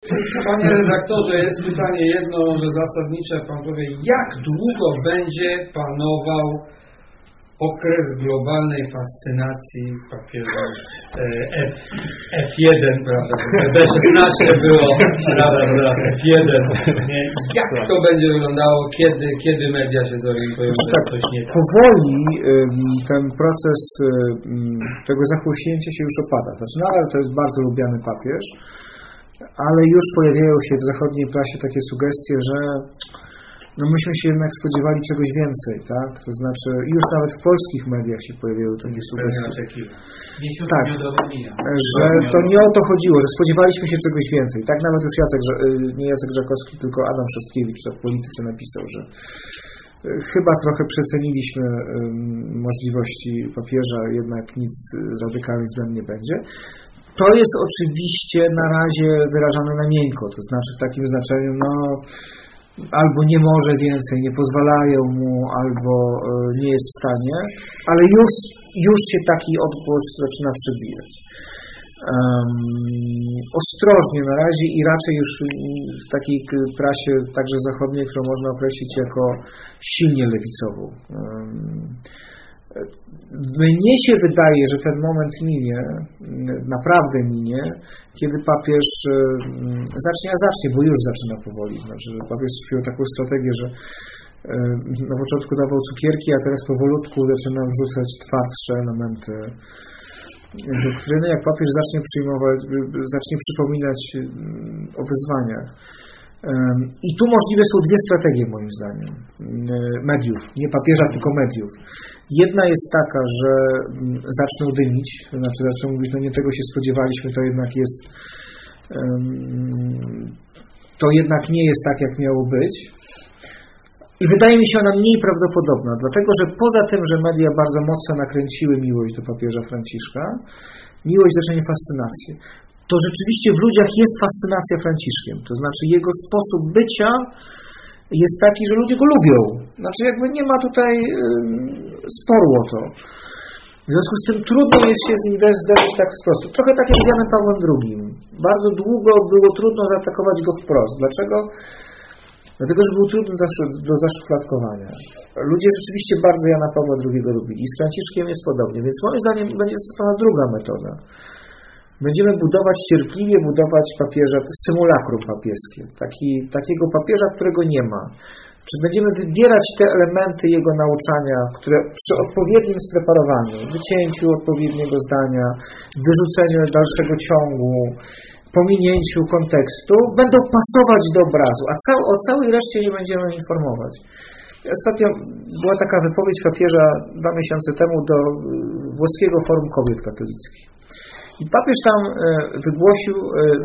Panie redaktorze, jest pytanie jedno, może zasadnicze. Pan powie, jak długo będzie panował okres globalnej fascynacji papieżem F1, prawda? F16 było, prawda? F1. Jak to będzie wyglądało, kiedy media się zorientują, że coś nie tak? Powoli ten proces tego zachłyśnięcia się już opada. Znaczy, nadal to jest bardzo lubiany papież, ale już pojawiają się w zachodniej prasie takie sugestie, że myśmy się jednak spodziewali czegoś więcej, tak? To znaczy, już nawet w polskich mediach się pojawiają takie sugestie. Tak, że to nie o to chodziło, że spodziewaliśmy się czegoś więcej. Tak nawet już nie Jacek Żakowski, tylko Adam Szostkiewicz w Polityce napisał, że chyba trochę przeceniliśmy możliwości papieża, jednak nic radykalnych zmian nie będzie. To jest oczywiście na razie wyrażane na miękko, to znaczy w takim znaczeniu, albo nie może więcej, nie pozwalają mu, albo nie jest w stanie, ale już się taki odgłos zaczyna przebijać. Ostrożnie na razie i raczej już w takiej prasie także zachodniej, którą można określić jako silnie lewicową. Mnie się wydaje, że ten moment minie, naprawdę minie, kiedy papież zacznie, bo już zaczyna powoli. Znaczy, papież przyjął taką strategię, że na początku dawał cukierki, a teraz powolutku zaczyna wrzucać twardsze elementy doktryny. Jak papież zacznie przypominać o wyzwaniach. I tu możliwe są dwie strategie, moim zdaniem, mediów, nie papieża, tylko mediów. Jedna jest taka, że zaczną dymić, to znaczy zaczną mówić, nie tego się spodziewaliśmy, to jednak nie jest tak, jak miało być. I wydaje mi się ona mniej prawdopodobna, dlatego że poza tym, że media bardzo mocno nakręciły miłość do papieża Franciszka, miłość zacznie fascynację. To rzeczywiście w ludziach jest fascynacja Franciszkiem. To znaczy jego sposób bycia jest taki, że ludzie go lubią. Znaczy jakby nie ma tutaj sporu o to. W związku z tym trudno jest się z nim zderzyć tak w sposób. Trochę tak jak z Janem Pawłem II. Bardzo długo było trudno zaatakować go wprost. Dlaczego? Dlatego, że był trudny do zaszufladkowania. Ludzie rzeczywiście bardzo Jana Pawła II lubili. I z Franciszkiem jest podobnie. Więc moim zdaniem będzie stosowana druga metoda. Będziemy cierpliwie budować papieża, symulakrum papieskie, takiego papieża, którego nie ma. Czy będziemy wybierać te elementy jego nauczania, które przy odpowiednim spreparowaniu, wycięciu odpowiedniego zdania, wyrzuceniu dalszego ciągu, pominięciu kontekstu, będą pasować do obrazu, a o całej reszcie nie będziemy informować. Ostatnio była taka wypowiedź papieża 2 miesiące temu do włoskiego Forum Kobiet Katolickich. I papież tam wygłosił,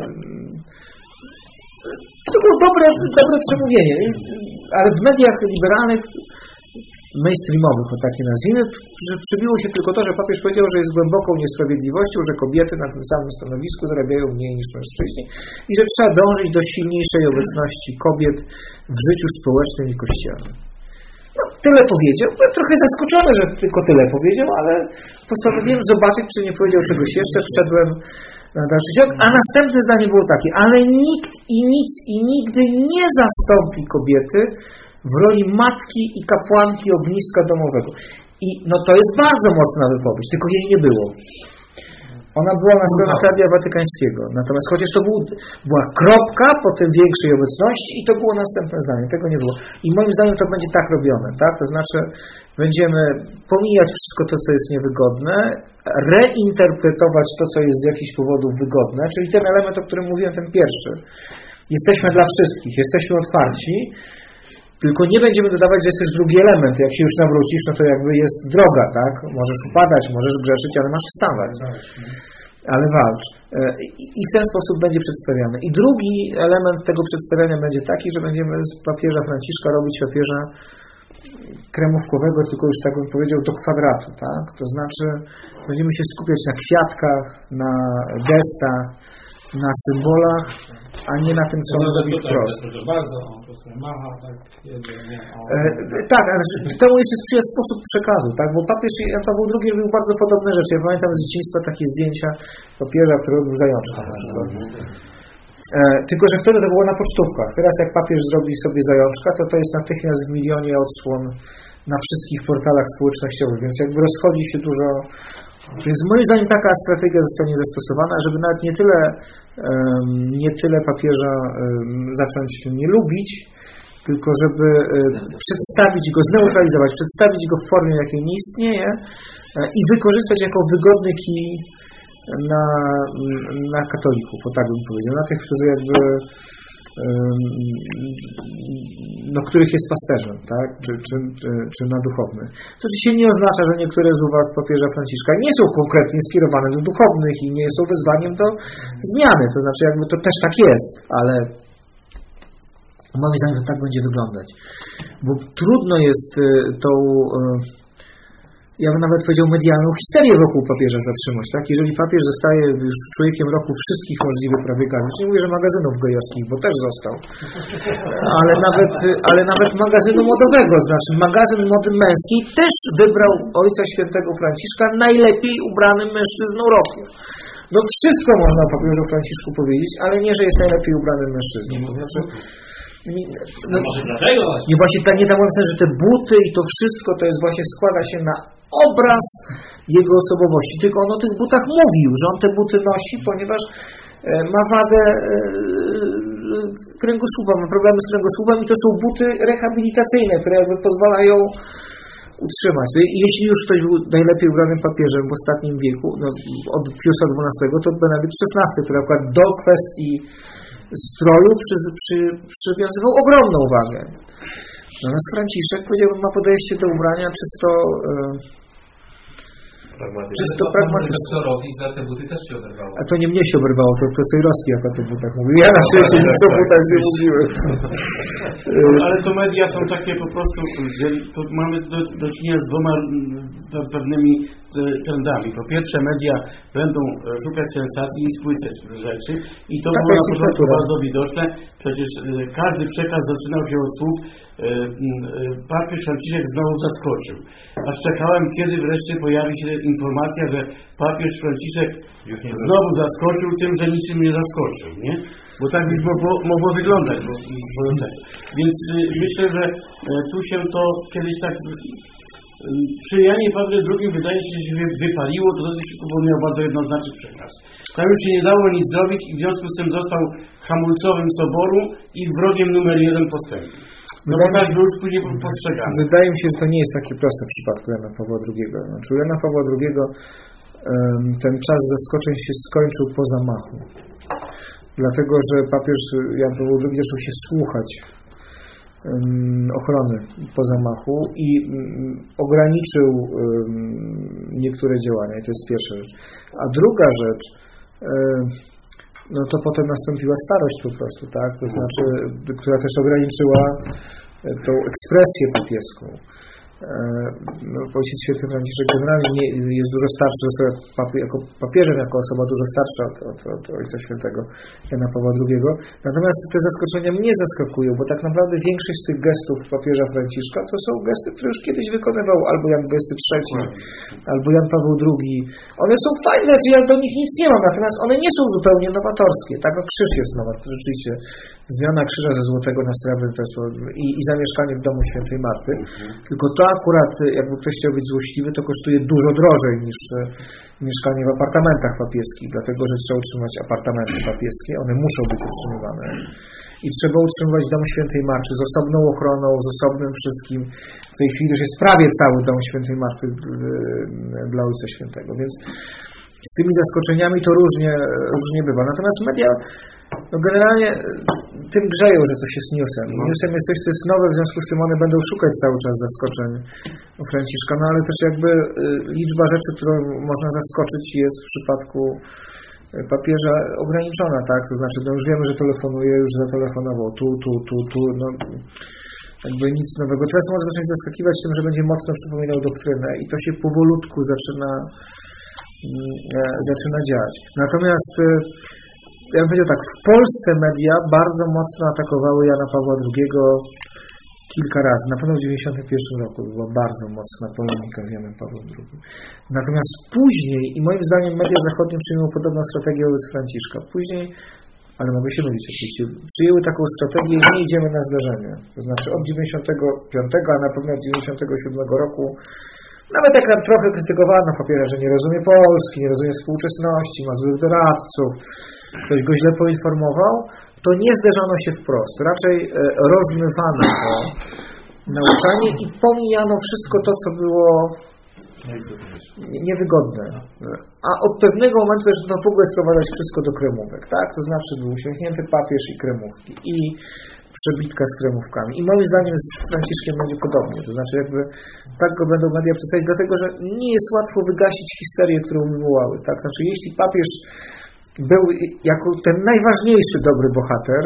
to było dobre przemówienie, ale w mediach liberalnych, mainstreamowych, o takie nazwijmy, przybiło się tylko to, że papież powiedział, że jest głęboką niesprawiedliwością, że kobiety na tym samym stanowisku zarabiają mniej niż mężczyźni i że trzeba dążyć do silniejszej obecności kobiet w życiu społecznym i kościelnym. Tyle powiedział. Byłem trochę zaskoczony, że tylko tyle powiedział, ale postanowiłem zobaczyć, czy nie powiedział czegoś jeszcze. Wszedłem na dalszy ciąg, a następne zdanie było takie, ale nikt i nic i nigdy nie zastąpi kobiety w roli matki i kapłanki ogniska domowego. I to jest bardzo mocna wypowiedź, tylko jej nie było. Ona była na stronach Radia Watykańskiego. Natomiast chociaż to była kropka, potem większej obecności i to było następne zdanie. Tego nie było. I moim zdaniem to będzie tak robione. Tak? To znaczy będziemy pomijać wszystko to, co jest niewygodne, reinterpretować to, co jest z jakichś powodów wygodne, czyli ten element, o którym mówiłem, ten pierwszy. Jesteśmy dla wszystkich, jesteśmy otwarci, tylko nie będziemy dodawać, że jest też drugi element. Jak się już nawrócisz, to jakby jest droga, tak? Możesz upadać, możesz grzeszyć, ale masz wstawać. Ale walcz. I w ten sposób będzie przedstawiany. I drugi element tego przedstawiania będzie taki, że będziemy z papieża Franciszka robić papieża kremówkowego, tylko już tak bym powiedział, do kwadratu, tak? To znaczy będziemy się skupiać na kwiatkach, na gestach, na symbolach, a nie na tym, co on robi wprost. Tak, ale temu jeszcze sprzyja sposób przekazu, tak? Bo papież Jan Paweł II robił bardzo podobne rzeczy. Ja pamiętam z dzieciństwa takie zdjęcia papieża, który robił zajączka na przykład. Tylko że wtedy to było na pocztówkach. Teraz jak papież zrobi sobie zajączka, to jest natychmiast w milionie odsłon na wszystkich portalach społecznościowych, więc jakby rozchodzi się dużo. Więc moim zdaniem taka strategia zostanie zastosowana, żeby nawet nie tyle papieża zacząć nie lubić, tylko żeby przedstawić go, zneutralizować, przedstawić go w formie, jakiej nie istnieje i wykorzystać jako wygodny kij na katolików, o tak bym powiedział, na tych, którzy jakby których jest pasterzem, tak? czy na duchownych. Co oczywiście nie oznacza, że niektóre z uwag papieża Franciszka nie są konkretnie skierowane do duchownych i nie są wezwaniem do zmiany, to znaczy jakby to też tak jest, ale moim zdaniem to tak będzie wyglądać. Bo trudno jest tą, ja bym nawet powiedział, medialną histerię wokół papieża zatrzymać. Tak? Jeżeli papież zostaje już człowiekiem roku wszystkich możliwych prawie garnic, nie mówię, że magazynów gejowskich, bo też został, ale nawet magazynu modowego, to znaczy magazyn mody męskiej też wybrał Ojca Świętego Franciszka najlepiej ubranym mężczyzną roku. No wszystko można o papieżu Franciszku powiedzieć, ale nie, że jest najlepiej ubranym mężczyzną. To znaczy, może dlatego? Nie właśnie nie tam mówię, że te buty i to wszystko to jest właśnie składa się na obraz jego osobowości. Tylko on o tych butach mówił, że on te buty nosi, ponieważ ma wadę kręgosłupa, ma problemy z kręgosłupem i to są buty rehabilitacyjne, które jakby pozwalają utrzymać. Jeśli już ktoś był najlepiej ubranym papieżem w ostatnim wieku, od Piusa XII, to Benedykt XVI, który akurat do kwestii strojów przywiązywał ogromną wagę. Natomiast Franciszek, powiedziałbym, ma podejście do ubrania czysto pragmatyczne. Doktorowi za te buty też się oberwało. A to nie mnie się oberwało, to Cejrowski jak o tych butach mówił. Ja na szczęście nic o butach nie mówiłem. Ale to media są takie po prostu, to mamy do czynienia z dwoma pewnymi trendami. Po pierwsze, media będą szukać sensacji i spłycać rzeczy i to było na początku bardzo widoczne. Przecież każdy przekaz zaczynał się od słów papież Franciszek znowu zaskoczył. Aż czekałem, kiedy wreszcie pojawi się informacja, że papież Franciszek znowu zaskoczył tym, że niczym nie zaskoczył, nie? Bo tak już mogło wyglądać. Więc myślę, że tu się to kiedyś tak przy Janie Pawle II wydaje się, że wypaliło, to dosyć szybko, bo miał bardzo jednoznaczny przekaz. Tam już się nie dało nic zrobić i w związku z tym został hamulcowym soboru i wrogiem numer 1 postępu. No bo tak był już później postrzegany. Wydaje mi się, że to nie jest takie proste w przypadku Jana Pawła II. Znaczy u Jana Pawła II ten czas zaskoczeń się skończył po zamachu. Dlatego, że papież Jan Paweł II zaczął się słuchać ochrony po zamachu i ograniczył niektóre działania. I to jest pierwsza rzecz. A druga rzecz, no to potem nastąpiła starość po prostu, tak? To znaczy, która też ograniczyła tą ekspresję papieską. Ojciec Święty Franciszek generalnie jest dużo starszy jako papieżem, jako osoba dużo starsza od Ojca Świętego Jana Pawła II. Natomiast te zaskoczenia mnie zaskakują, bo tak naprawdę większość z tych gestów papieża Franciszka to są gesty, które już kiedyś wykonywał albo Jan XXIII, albo Jan Paweł II. One są fajne, czy ja do nich nic nie mam, natomiast one nie są zupełnie nowatorskie. Tak, krzyż jest nowa, rzeczywiście zmiana krzyża ze złotego na srebrny i zamieszkanie w domu Świętej Marty. Tylko to akurat, jakby ktoś chciał być złośliwy, to kosztuje dużo drożej niż mieszkanie w apartamentach papieskich, dlatego że trzeba utrzymać apartamenty papieskie, one muszą być utrzymywane. I trzeba utrzymywać dom Świętej Marty z osobną ochroną, z osobnym wszystkim. W tej chwili już jest prawie cały dom Świętej Marty dla Ojca Świętego, więc z tymi zaskoczeniami to różnie bywa. Natomiast media generalnie tym grzeją, że coś jest newsem. Newsem jest coś, co jest nowe, w związku z tym one będą szukać cały czas zaskoczeń u Franciszka, no ale też jakby liczba rzeczy, którą można zaskoczyć jest w przypadku papieża ograniczona, tak? To znaczy, no już wiemy, że telefonuje, już zatelefonował tu, no jakby nic nowego. Teraz może zacząć zaskakiwać tym, że będzie mocno przypominał doktrynę i to się powolutku zaczyna dziać. Natomiast ja bym powiedział tak, w Polsce media bardzo mocno atakowały Jana Pawła II kilka razy. Na pewno w 1991 roku była bardzo mocna polemika z Janem Pawłem II. Natomiast później, i moim zdaniem media zachodnie przyjmują podobną strategię wobec Franciszka, później ale mogę się mylić oczywiście, przyjęły taką strategię, nie idziemy na zdarzenie. To znaczy od 95, a na pewno od 97 roku, nawet jak nam trochę krytykowano papieża, że nie rozumie Polski, nie rozumie współczesności, ma złych doradców, ktoś go źle poinformował, to nie zderzono się wprost. Raczej rozmywano to nauczanie i pomijano wszystko to, co było niewygodne. A od pewnego momentu zaczęto w ogóle sprowadzać wszystko do kremówek, tak? To znaczy był uśmiechnięty papież i kremówki, i przebitka z kremówkami. I moim zdaniem z Franciszkiem będzie podobnie. To znaczy jakby tak go będą media przedstawiać, dlatego że nie jest łatwo wygasić histerię, którą wywołały, tak? Znaczy jeśli papież był jako ten najważniejszy dobry bohater,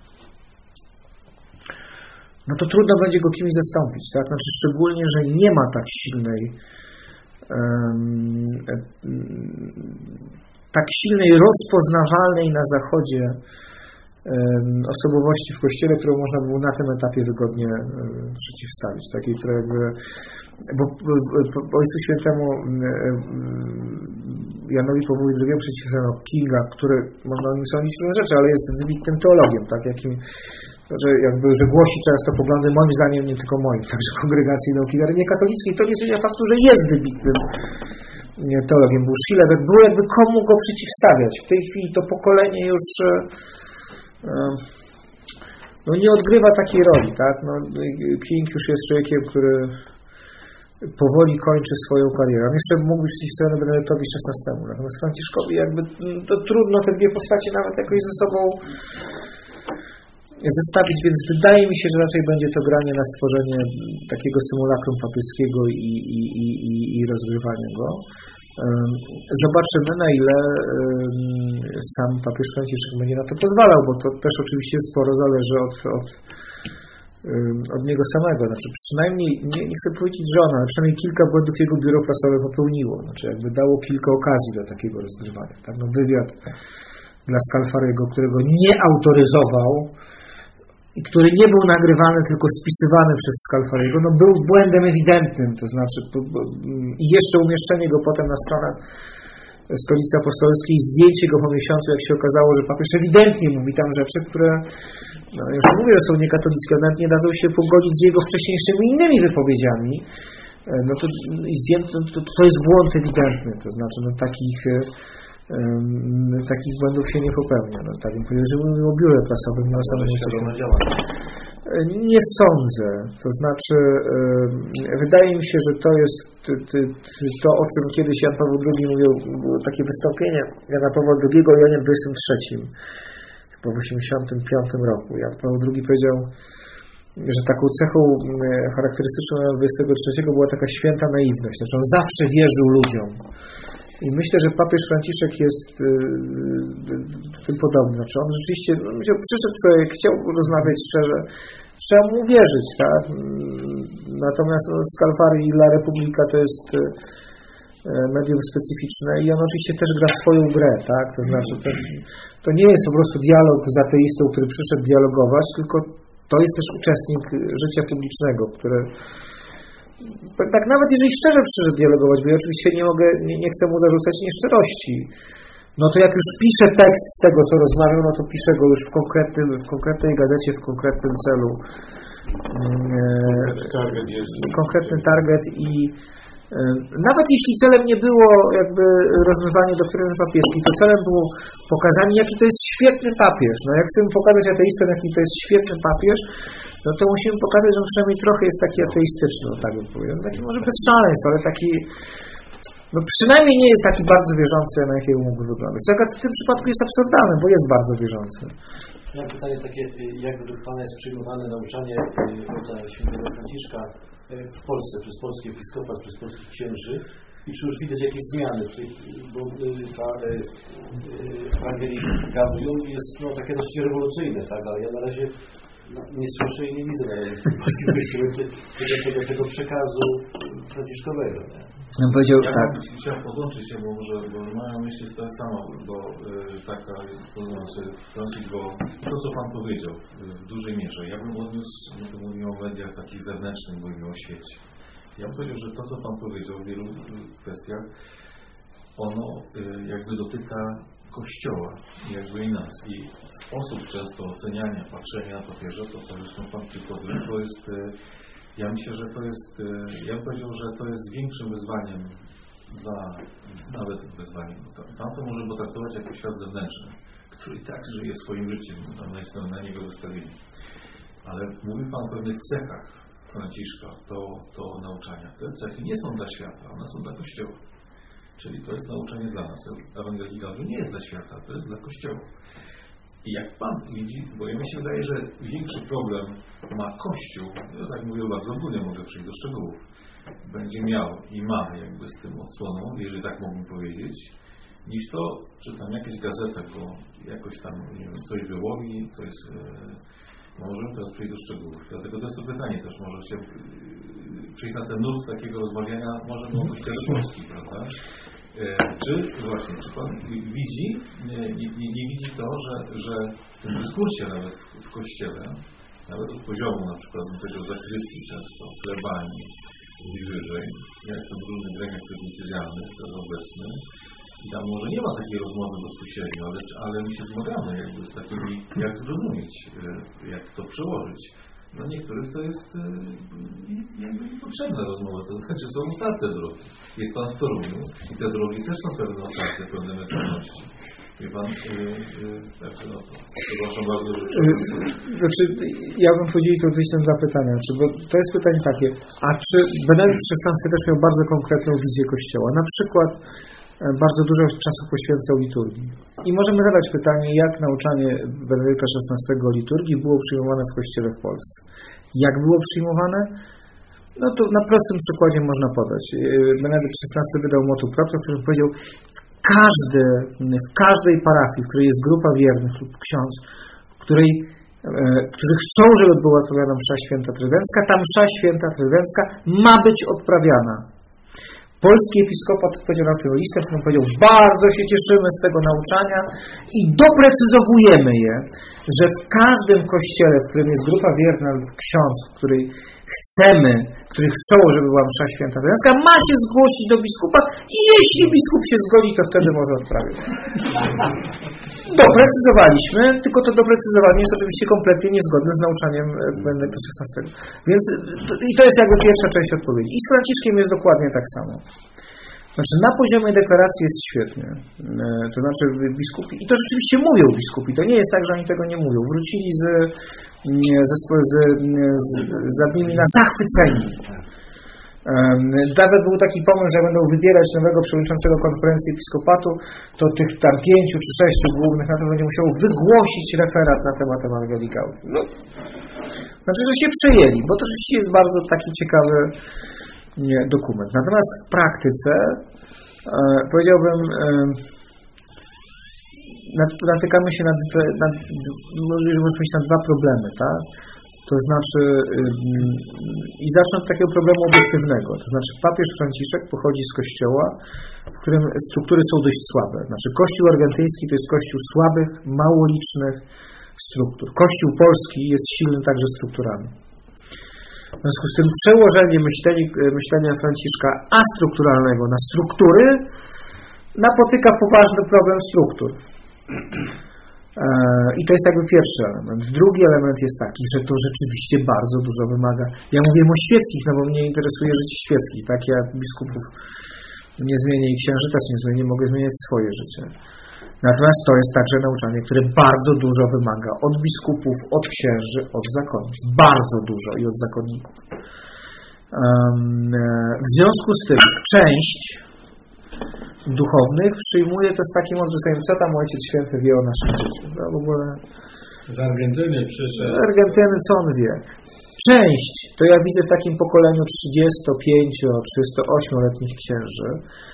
no to trudno będzie go kimś zastąpić, tak? Znaczy szczególnie, że nie ma tak silnej, rozpoznawalnej na Zachodzie osobowości w Kościele, którą można było na tym etapie wygodnie przeciwstawić. Takiej, która jakby, bo Ojcu Świętemu Janowi Pawłowi II przeciwstawiono Kinga, który można o nim sądzić różne rzeczy, ale jest wybitnym teologiem, tak, że głosi często poglądy, moim zdaniem nie tylko moim, także Kongregacji Nauki Wiary Niekatolickiej, to nie zmienia faktu, że jest wybitnym teologiem. Był Schiller, było jakby komu go przeciwstawiać. W tej chwili to pokolenie już nie odgrywa takiej roli, tak? King już jest człowiekiem, który powoli kończy swoją karierę. On jeszcze mógł być przeciwstawiony Benedyktowi XVI. Natomiast Franciszkowi jakby to trudno te dwie postacie nawet jakoś ze sobą zestawić, więc wydaje mi się, że raczej będzie to granie na stworzenie takiego symulakrum papieskiego i rozgrywanie go. Zobaczymy, na ile sam papież Franciszek będzie na to pozwalał, bo to też oczywiście sporo zależy od niego samego. Znaczy przynajmniej, nie chcę powiedzieć, że on, ale przynajmniej kilka błędów jego biuro prasowe popełniło. Znaczy jakby dało kilka okazji do takiego rozgrywania. Tak? Wywiad dla Scalfariego, którego nie autoryzował i który nie był nagrywany, tylko spisywany przez Scalfariego, był błędem ewidentnym, to znaczy i jeszcze umieszczenie go potem na stronę Stolicy Apostolskiej, zdjęcie go po miesiącu, jak się okazało, że papież ewidentnie mówi tam rzeczy, które, już nie mówię, że są niekatolickie, nawet nie dadzą się pogodzić z jego wcześniejszymi innymi wypowiedziami, to jest błąd ewidentny, to znaczy takich błędów się nie popełnia. Tak bym powiedział, że mówimy o biurze prasowym, nie o samym nie sądzę. To znaczy wydaje mi się, że to jest to, o czym kiedyś Jan Paweł II mówił, było takie wystąpienie Jana Pawła II o Janie 23, chyba w 85 roku. Jan Paweł II powiedział, że taką cechą charakterystyczną Jana 23 była taka święta naiwność. Znaczy on zawsze wierzył ludziom. I myślę, że papież Franciszek jest w tym podobny. Znaczy on rzeczywiście, przyszedł człowiek, chciał rozmawiać szczerze, trzeba mu wierzyć, tak? Natomiast Scalfari dla Republika to jest medium specyficzne i on oczywiście też gra swoją grę, tak? To znaczy to nie jest po prostu dialog z ateistą, który przyszedł dialogować, tylko to jest też uczestnik życia publicznego, który tak nawet jeżeli szczerze przyszedł dialogować, bo ja oczywiście nie chcę mu zarzucać nieszczerości, no to jak już pisze tekst z tego, co rozmawiał, no to pisze go już w konkretnej gazecie, w konkretnym celu. Konkretny target i nawet jeśli celem nie było jakby rozwiązanie doktryny papieskiej, to celem było pokazanie, jaki to jest świetny papież. No jak chcemy pokazać ateistom, jaki to jest świetny papież, no to musimy pokazać, że on przynajmniej trochę jest taki ateistyczny, no tak bym powiedział. Taki może bez szaleństw, ale taki, no przynajmniej nie jest taki bardzo wierzący, na jakiego mógłby wyglądać. Co w tym przypadku jest absurdalne, bo jest bardzo wierzący. Mam pytanie takie, jak według Pana jest przyjmowane nauczanie ojca świętego Franciszka w Polsce, przez polski episkopat, przez polskich księży i czy już widać jakieś zmiany, bo ta Ewangelii Gaudium jest takie dosyć rewolucyjne, tak, ale ja na razie nie słyszę i nie widzę w polskim kościele tego przekazu franciszkowego. Ja powiedział tak. Chciałem podłączyć się, bo moja myśl jest tak sama, bo taka, to znaczy to, co Pan powiedział w dużej mierze. Ja bym odniósł, to mówimy o mediach takich zewnętrznych, mówimy o świecie. Ja bym powiedział, że to, co Pan powiedział w wielu kwestiach, ono jakby dotyka Kościoła, jakby i nas. I sposób często oceniania, patrzenia na papieża, to co zresztą Pan przypomniał, to jest, ja myślę, że to jest, ja bym powiedział, że to jest większym wyzwaniem nawet wyzwaniem. Pan to może potraktować jako świat zewnętrzny, który i tak żyje swoim życiem, jest na niego wystawienie. Ale mówił Pan o pewnych cechach Franciszka, to nauczania. Te cechy nie są dla świata, one są dla Kościoła. Czyli to jest nauczanie dla nas. Ewangelia nie jest dla świata, to jest dla Kościoła. I jak Pan widzi, bo mi się wydaje, że większy problem ma Kościół, ja tak mówię bardzo ogólnie, mogę przejść do szczegółów, będzie miał i ma jakby z tym odsłoną, jeżeli tak mógłbym powiedzieć, niż to, czy tam jakaś gazeta go jakoś tam, nie wiem, coś wyłowi, coś możemy teraz przejść do szczegółów. Dlatego to jest to pytanie też, może się przyjść na ten nurt takiego rozmawiania, możemy o Kościele Polskim, prawda? Czy właśnie, czy Pan widzi, nie widzi to, że w tym dyskursie nawet w Kościele, nawet od poziomu na przykład tego zakrystii często, plebanii i wyżej, jak to w różnych gremiach decyzjalnych, teraz obecnych, i tam może nie ma takiej rozmowy bezpośrednio, ale my się zmagamy jakby z takimi, jak to rozumieć, jak to przełożyć. Dla niektórych to jest jakby niepotrzebna rozmowa, to znaczy są otwarte drogi. Jest Pan w Toruniu i te drogi też są pewne otwarte, pewne mentalności. Wie Pan, także no to przepraszam bardzo, że... Znaczy, ja bym podzielił to odpowiedź na dwa pytania, bo to jest pytanie takie, a czy Benedykt XVI też miał bardzo konkretną wizję Kościoła? Na przykład bardzo dużo czasu poświęcał liturgii. I możemy zadać pytanie, jak nauczanie Benedykta XVI o liturgii było przyjmowane w Kościele w Polsce. Jak było przyjmowane? No to na prostym przykładzie można podać. Benedykt XVI wydał motu proprio, który powiedział, w każdej parafii, w której jest grupa wiernych lub ksiądz, którzy chcą, żeby była odprawiana msza święta trydencka, ta msza święta trydencka ma być odprawiana. Polski episkopat odpowiedział na ten listę, w którym powiedział, bardzo się cieszymy z tego nauczania i doprecyzowujemy je, że w każdym kościele, w którym jest grupa wierna lub ksiądz, którzy chcą, żeby była msza święta trydencka, ma się zgłosić do biskupa i jeśli biskup się zgodzi, to wtedy może odprawić. Doprecyzowaliśmy, tylko to doprecyzowanie jest oczywiście kompletnie niezgodne z nauczaniem Benedykta XVI. Więc i to jest jakby pierwsza część odpowiedzi. I z Franciszkiem jest dokładnie tak samo. Znaczy na poziomie deklaracji jest świetnie. To znaczy biskupi, i to rzeczywiście mówią biskupi, to nie jest tak, że oni tego nie mówią. Wrócili za nimi na zachwyceni. Nawet był taki pomysł, że będą wybierać nowego przewodniczącego konferencji episkopatu, to tych tam 5 czy 6 głównych na to będzie musiało wygłosić referat na temat Ewangelii Gaudium. No, znaczy, że się przejęli, bo to rzeczywiście jest bardzo taki ciekawy dokument. Natomiast w praktyce powiedziałbym, natykamy się na dwa problemy, tak? To znaczy, i zacznę od takiego problemu obiektywnego, to znaczy papież Franciszek pochodzi z kościoła, w którym struktury są dość słabe. Znaczy kościół argentyński to jest kościół słabych, mało licznych struktur. Kościół polski jest silny także strukturami. W związku z tym przełożenie myślenia Franciszka astrukturalnego na struktury napotyka poważny problem struktur. I to jest jakby pierwszy element. Drugi element jest taki, że to rzeczywiście bardzo dużo wymaga. Ja mówię o świeckich, no bo mnie interesuje życie świeckich, tak? Ja biskupów nie zmienię i księży też nie zmienię, mogę zmieniać swoje życie. Natomiast to jest także nauczanie, które bardzo dużo wymaga od biskupów, od księży, od zakonnic. Bardzo dużo i od zakonników. W związku z tym część duchownych przyjmuje to z takim odrzuceniem, co tam Ojciec Święty wie o naszym życiu. No, w ogóle z Argentyny przyszedł. Z Argentyny co on wie? Część, to ja widzę w takim pokoleniu 35-38-letnich księży,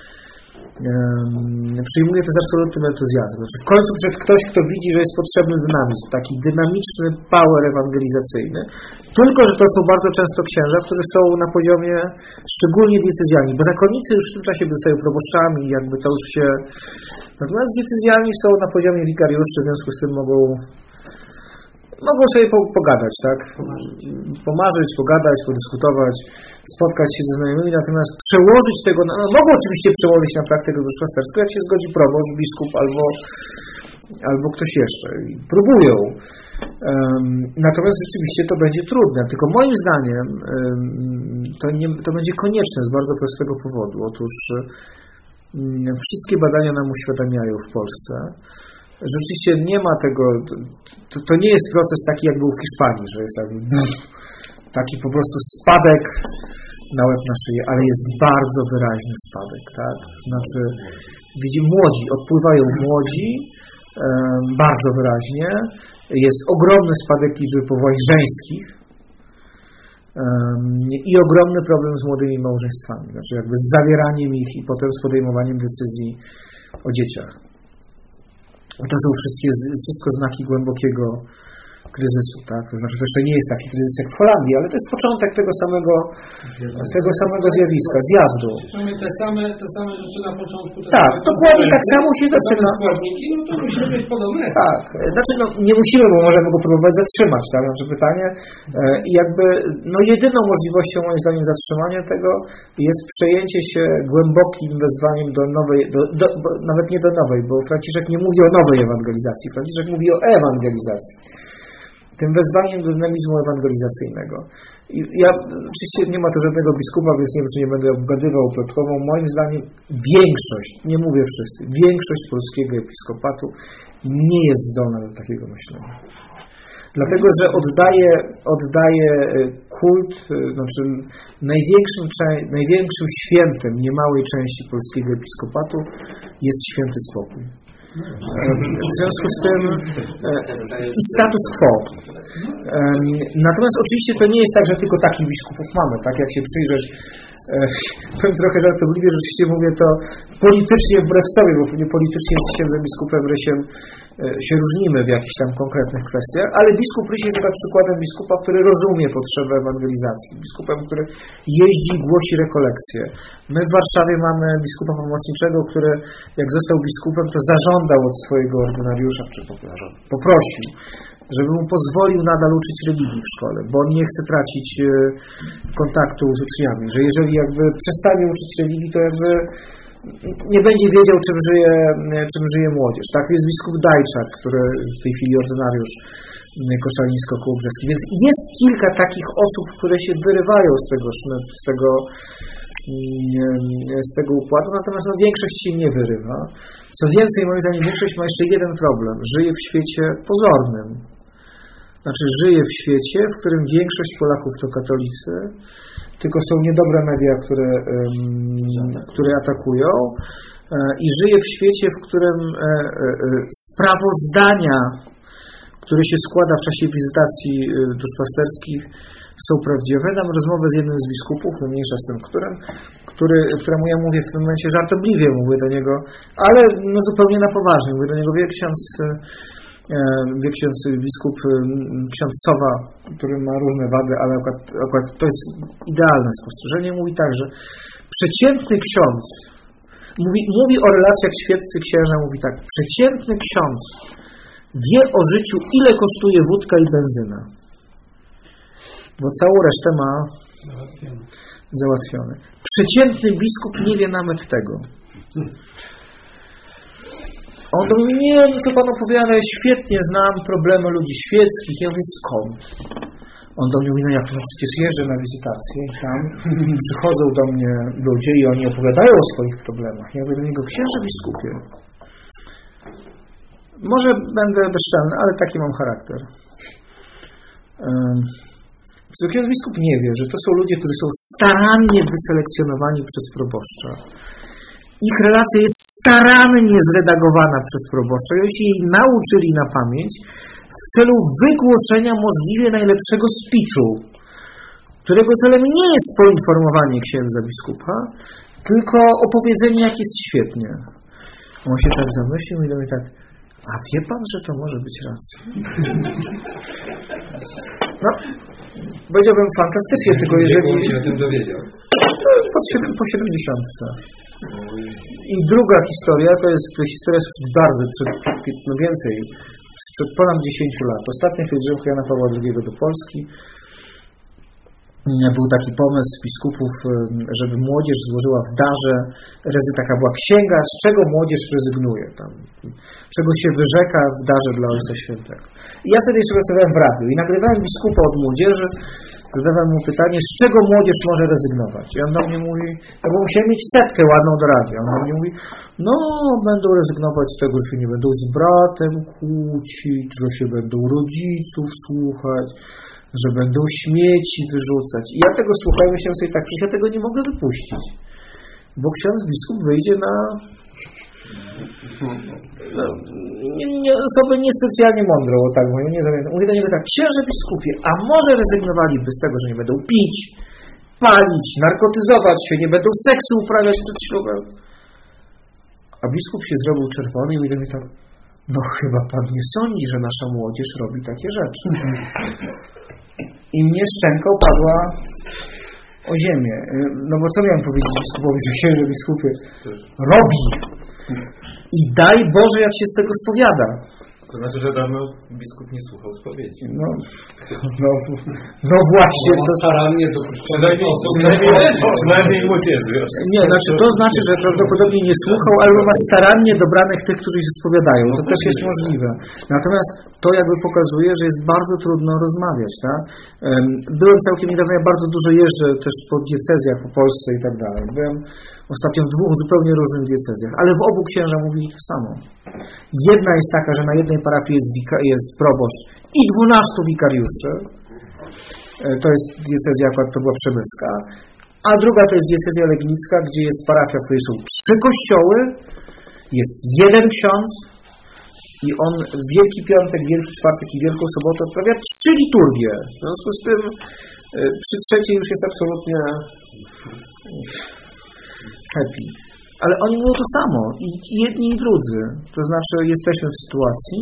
przyjmuje to z absolutnym entuzjazmem. Znaczy w końcu przyszedł ktoś, kto widzi, że jest potrzebny dynamizm, taki dynamiczny power ewangelizacyjny, tylko że to są bardzo często księża, którzy są na poziomie szczególnie diecezjalni, bo zakonnicy już w tym czasie zostają proboszczami, jakby to już się... Natomiast diecezjalni są na poziomie wikariuszy, w związku z tym mogą mogą sobie pogadać, tak? Pomarzyć, pogadać, podyskutować, spotkać się ze znajomymi, natomiast przełożyć tego, mogą oczywiście przełożyć na praktykę duszpasterską, jak się zgodzi proboszcz, biskup albo ktoś jeszcze. Próbują. Natomiast rzeczywiście to będzie trudne. Tylko moim zdaniem to będzie konieczne z bardzo prostego powodu. Otóż wszystkie badania nam uświadamiają w Polsce, że rzeczywiście nie ma tego, to nie jest proces taki, jak był w Hiszpanii, że jest taki po prostu spadek na łeb na szyję, ale jest bardzo wyraźny spadek, tak? Znaczy, młodzi, odpływają młodzi, bardzo wyraźnie, jest ogromny spadek liczby powołań żeńskich i ogromny problem z młodymi małżeństwami, znaczy jakby z zawieraniem ich i potem z podejmowaniem decyzji o dzieciach. To są wszystko znaki głębokiego kryzysu, tak? To znaczy, to jeszcze nie jest taki kryzys jak w Holandii, ale to jest początek tego samego zjawiska, zjazdu. Mamy te same rzeczy na początku. Tak, dokładnie tak samo się zaczyna. Składniki, no to musimy być podobne. Tak, znaczy nie musimy, bo możemy go próbować zatrzymać, tak? Znaczy pytanie i jakby, jedyną możliwością moim zdaniem zatrzymania tego jest przejęcie się głębokim wezwaniem do nowej, nawet nie do nowej, bo Franciszek nie mówi o nowej ewangelizacji, Franciszek mówi o ewangelizacji. Tym wezwaniem do dynamizmu ewangelizacyjnego. I ja oczywiście nie ma tu żadnego biskupa, więc nie wiem, czy nie będę obgadywał plotkowo. Moim zdaniem większość, nie mówię wszyscy, większość polskiego episkopatu nie jest zdolna do takiego myślenia. Dlatego, że oddaje kult, znaczy największym świętem niemałej części polskiego episkopatu jest święty spokój. W związku z tym i status quo. Natomiast oczywiście to nie jest tak, że tylko takich biskupów mamy, tak jak się przyjrzeć, powiem trochę żartobliwie, że oczywiście mówię to politycznie wbrew sobie, bo politycznie z księdzem biskupem Rysiem się różnimy w jakichś tam konkretnych kwestiach, ale biskup Ryś jest akurat przykładem biskupa, który rozumie potrzebę ewangelizacji, biskupem, który jeździ i głosi rekolekcje. My w Warszawie mamy biskupa pomocniczego, który jak został biskupem, to zażądał od swojego ordynariusza, czy poprosił, żeby mu pozwolił nadal uczyć religii w szkole, bo on nie chce tracić kontaktu z uczniami, że jeżeli jakby przestanie uczyć religii, to jakby nie będzie wiedział, czym żyje młodzież. Tak jest biskup Dajczak, który w tej chwili ordynariusz Koszalińsko-Kołobrzewski. Więc jest kilka takich osób, które się wyrywają z tego układu, natomiast większość się nie wyrywa. Co więcej, moim zdaniem większość ma jeszcze jeden problem. Żyje w świecie pozornym. Znaczy żyje w świecie, w którym większość Polaków to katolicy, tylko są niedobre media, które atakują, i żyje w świecie, w którym sprawozdania, które się składa w czasie wizytacji duszpasterskich, są prawdziwe. Mam rozmowę z jednym z biskupów, mniejsza z tym, któremu ja mówię w tym momencie żartobliwie, mówię do niego, ale zupełnie na poważnie, mówię do niego, wie ksiądz biskup, ksiądz Sowa, który ma różne wady, ale akurat to jest idealne spostrzeżenie, mówi tak, że przeciętny ksiądz, mówi o relacjach świeccy-księża, mówi tak, przeciętny ksiądz wie o życiu, ile kosztuje wódka i benzyna, bo całą resztę ma załatwione. Przeciętny biskup nie wie nawet tego. On do mnie, nie, co pan opowiada, ja świetnie znam problemy ludzi świeckich. Ja mówię, skąd? On do mnie mówi, jak to przecież jeżdżę na wizytację i tam przychodzą do mnie ludzie i oni opowiadają o swoich problemach. Ja mówię do niego, księże biskupie, może będę bezczelny, ale taki mam charakter. Ksiądz biskup nie wie, że to są ludzie, którzy są starannie wyselekcjonowani przez proboszcza. Ich relacja jest starannie zredagowana przez proboszcza i oni się jej nauczyli na pamięć w celu wygłoszenia możliwie najlepszego speechu, którego celem nie jest poinformowanie księdza biskupa, tylko opowiedzenie, jak jest świetnie. On się tak zamyślił i do mnie tak, a wie pan, że to może być racja? No, powiedziałbym fantastycznie, tylko jeżeli... się o tym dowiedział. Po 70. I druga historia, to jest historia bardzo, więcej, sprzed ponad 10 lat. Ostatnia pielgrzymka Jana Pawła II do Polski. Był taki pomysł biskupów, żeby młodzież złożyła w darze, taka była księga, z czego młodzież rezygnuje, czego się wyrzeka w darze dla Ojca Świętego. I ja wtedy jeszcze pracowałem w radiu i nagrywałem biskupa od młodzieży, zadawałem mu pytanie, z czego młodzież może rezygnować. I on do mnie mówi, no bo musiałem mieć setkę ładną do radia. On do mnie mówi, no będą rezygnować z tego, że się nie będą z bratem kłócić, że się będą rodziców słuchać, że będą śmieci wyrzucać. I ja tego słuchałem, myślałem sobie tak, że ja tego nie mogę wypuścić. Bo ksiądz biskup wyjdzie na osobę niespecjalnie mądrą, o tak mówię, mówię do niego tak, księże biskupie, a może rezygnowaliby z tego, że nie będą pić, palić, narkotyzować się, nie będą seksu uprawiać przed ślubem. A biskup się zrobił czerwony i mówi do mnie tak, no chyba pan nie sądzi, że nasza młodzież robi takie rzeczy. I mnie szczęka upadła o ziemię. No bo co miałem powiedzieć biskupowi, że księże biskupie robi. I daj Boże, jak się z tego spowiada. To znaczy, że dawno biskup nie słuchał spowiedzi. No właśnie. To starannie przynajmniej młodzieży. Nie, to znaczy, że prawdopodobnie nie słuchał, albo ma starannie dobranych tych, którzy się spowiadają. To też jest możliwe. Natomiast to jakby pokazuje, że jest bardzo trudno rozmawiać. Tak? Byłem całkiem niedawno, ja bardzo dużo jeżdżę też po diecezjach, po Polsce i tak dalej. Byłem ostatnio w 2 zupełnie różnych diecezjach, ale w obu księża mówili to samo. Jedna jest taka, że na jednej parafii jest proboszcz i 12 wikariuszy. To jest diecezja, akurat to była przemyska. A druga to jest diecezja legnicka, gdzie jest parafia, w której są 3 kościoły, jest 1 ksiądz i on w Wielki Piątek, Wielki Czwartek i Wielką Sobotę odprawia 3 liturgie. W związku z tym przy trzeciej już jest absolutnie happy. Ale oni mówią to samo, i jedni i drudzy. To znaczy jesteśmy w sytuacji,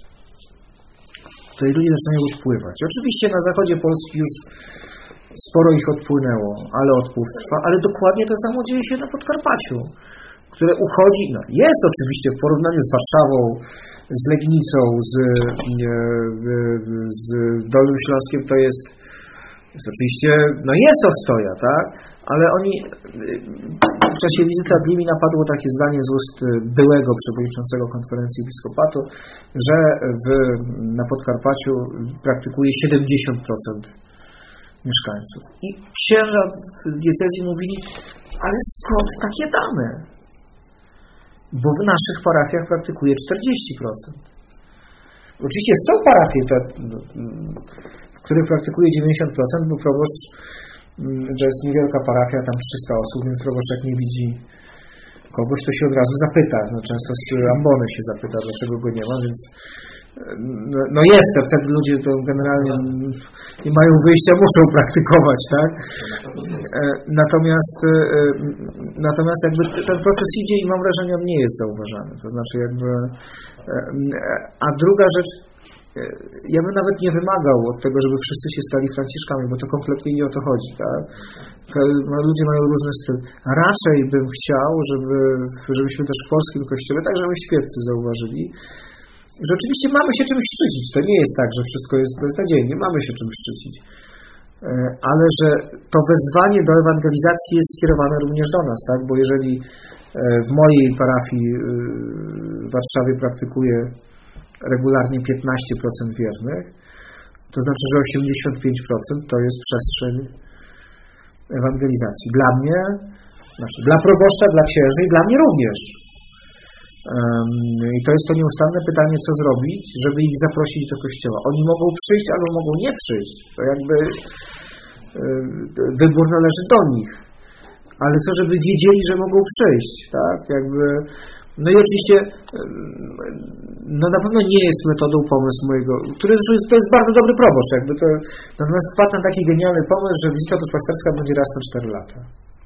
w której ludzie zaczynają odpływać. Oczywiście na zachodzie Polski już sporo ich odpłynęło, ale odpływ trwa, ale dokładnie to samo dzieje się na Podkarpaciu, które uchodzi, jest oczywiście w porównaniu z Warszawą, z Legnicą, z Dolnym Śląskiem, to jest oczywiście, jest ostoja, tak? Ale oni, w czasie wizyty ad limina padło takie zdanie z ust byłego przewodniczącego konferencji episkopatu, że na Podkarpaciu praktykuje 70% mieszkańców. I księża w diecezji mówili, ale skąd takie dane? Bo w naszych parafiach praktykuje 40%. Oczywiście są parafie, w których praktykuje 90%, bo proboszcz, że jest niewielka parafia, tam 300 osób, więc proboszcz jak nie widzi kogoś, to się od razu zapyta. Często z ambony się zapyta, dlaczego go nie ma, więc jest, a wtedy ludzie to generalnie nie mają wyjścia, muszą praktykować, tak? Natomiast jakby ten proces idzie i mam wrażenie, on nie jest zauważany. To znaczy jakby... A druga rzecz, ja bym nawet nie wymagał od tego, żeby wszyscy się stali Franciszkami, bo to kompletnie nie o to chodzi, tak? Ludzie mają różny styl. Raczej bym chciał, żebyśmy też w polskim kościele, tak żeby świeccy zauważyli, że oczywiście mamy się czymś szczycić. To nie jest tak, że wszystko jest beznadziejnie. Mamy się czymś szczycić. Ale że to wezwanie do ewangelizacji jest skierowane również do nas, tak? Bo jeżeli w mojej parafii w Warszawie praktykuje regularnie 15% wiernych, to znaczy, że 85% to jest przestrzeń ewangelizacji. Dla mnie, dla proboszcza, dla księży i dla mnie również. I to jest to nieustanne pytanie, co zrobić, żeby ich zaprosić do kościoła. Oni mogą przyjść, albo mogą nie przyjść. To jakby wybór należy do nich. Ale co, żeby wiedzieli, że mogą przyjść, tak? No i oczywiście na pewno nie jest metodą pomysł mojego, który to jest bardzo dobry proboszcz, natomiast wpadł na taki genialny pomysł, że wizyta duszpasterska będzie raz na 4 lata.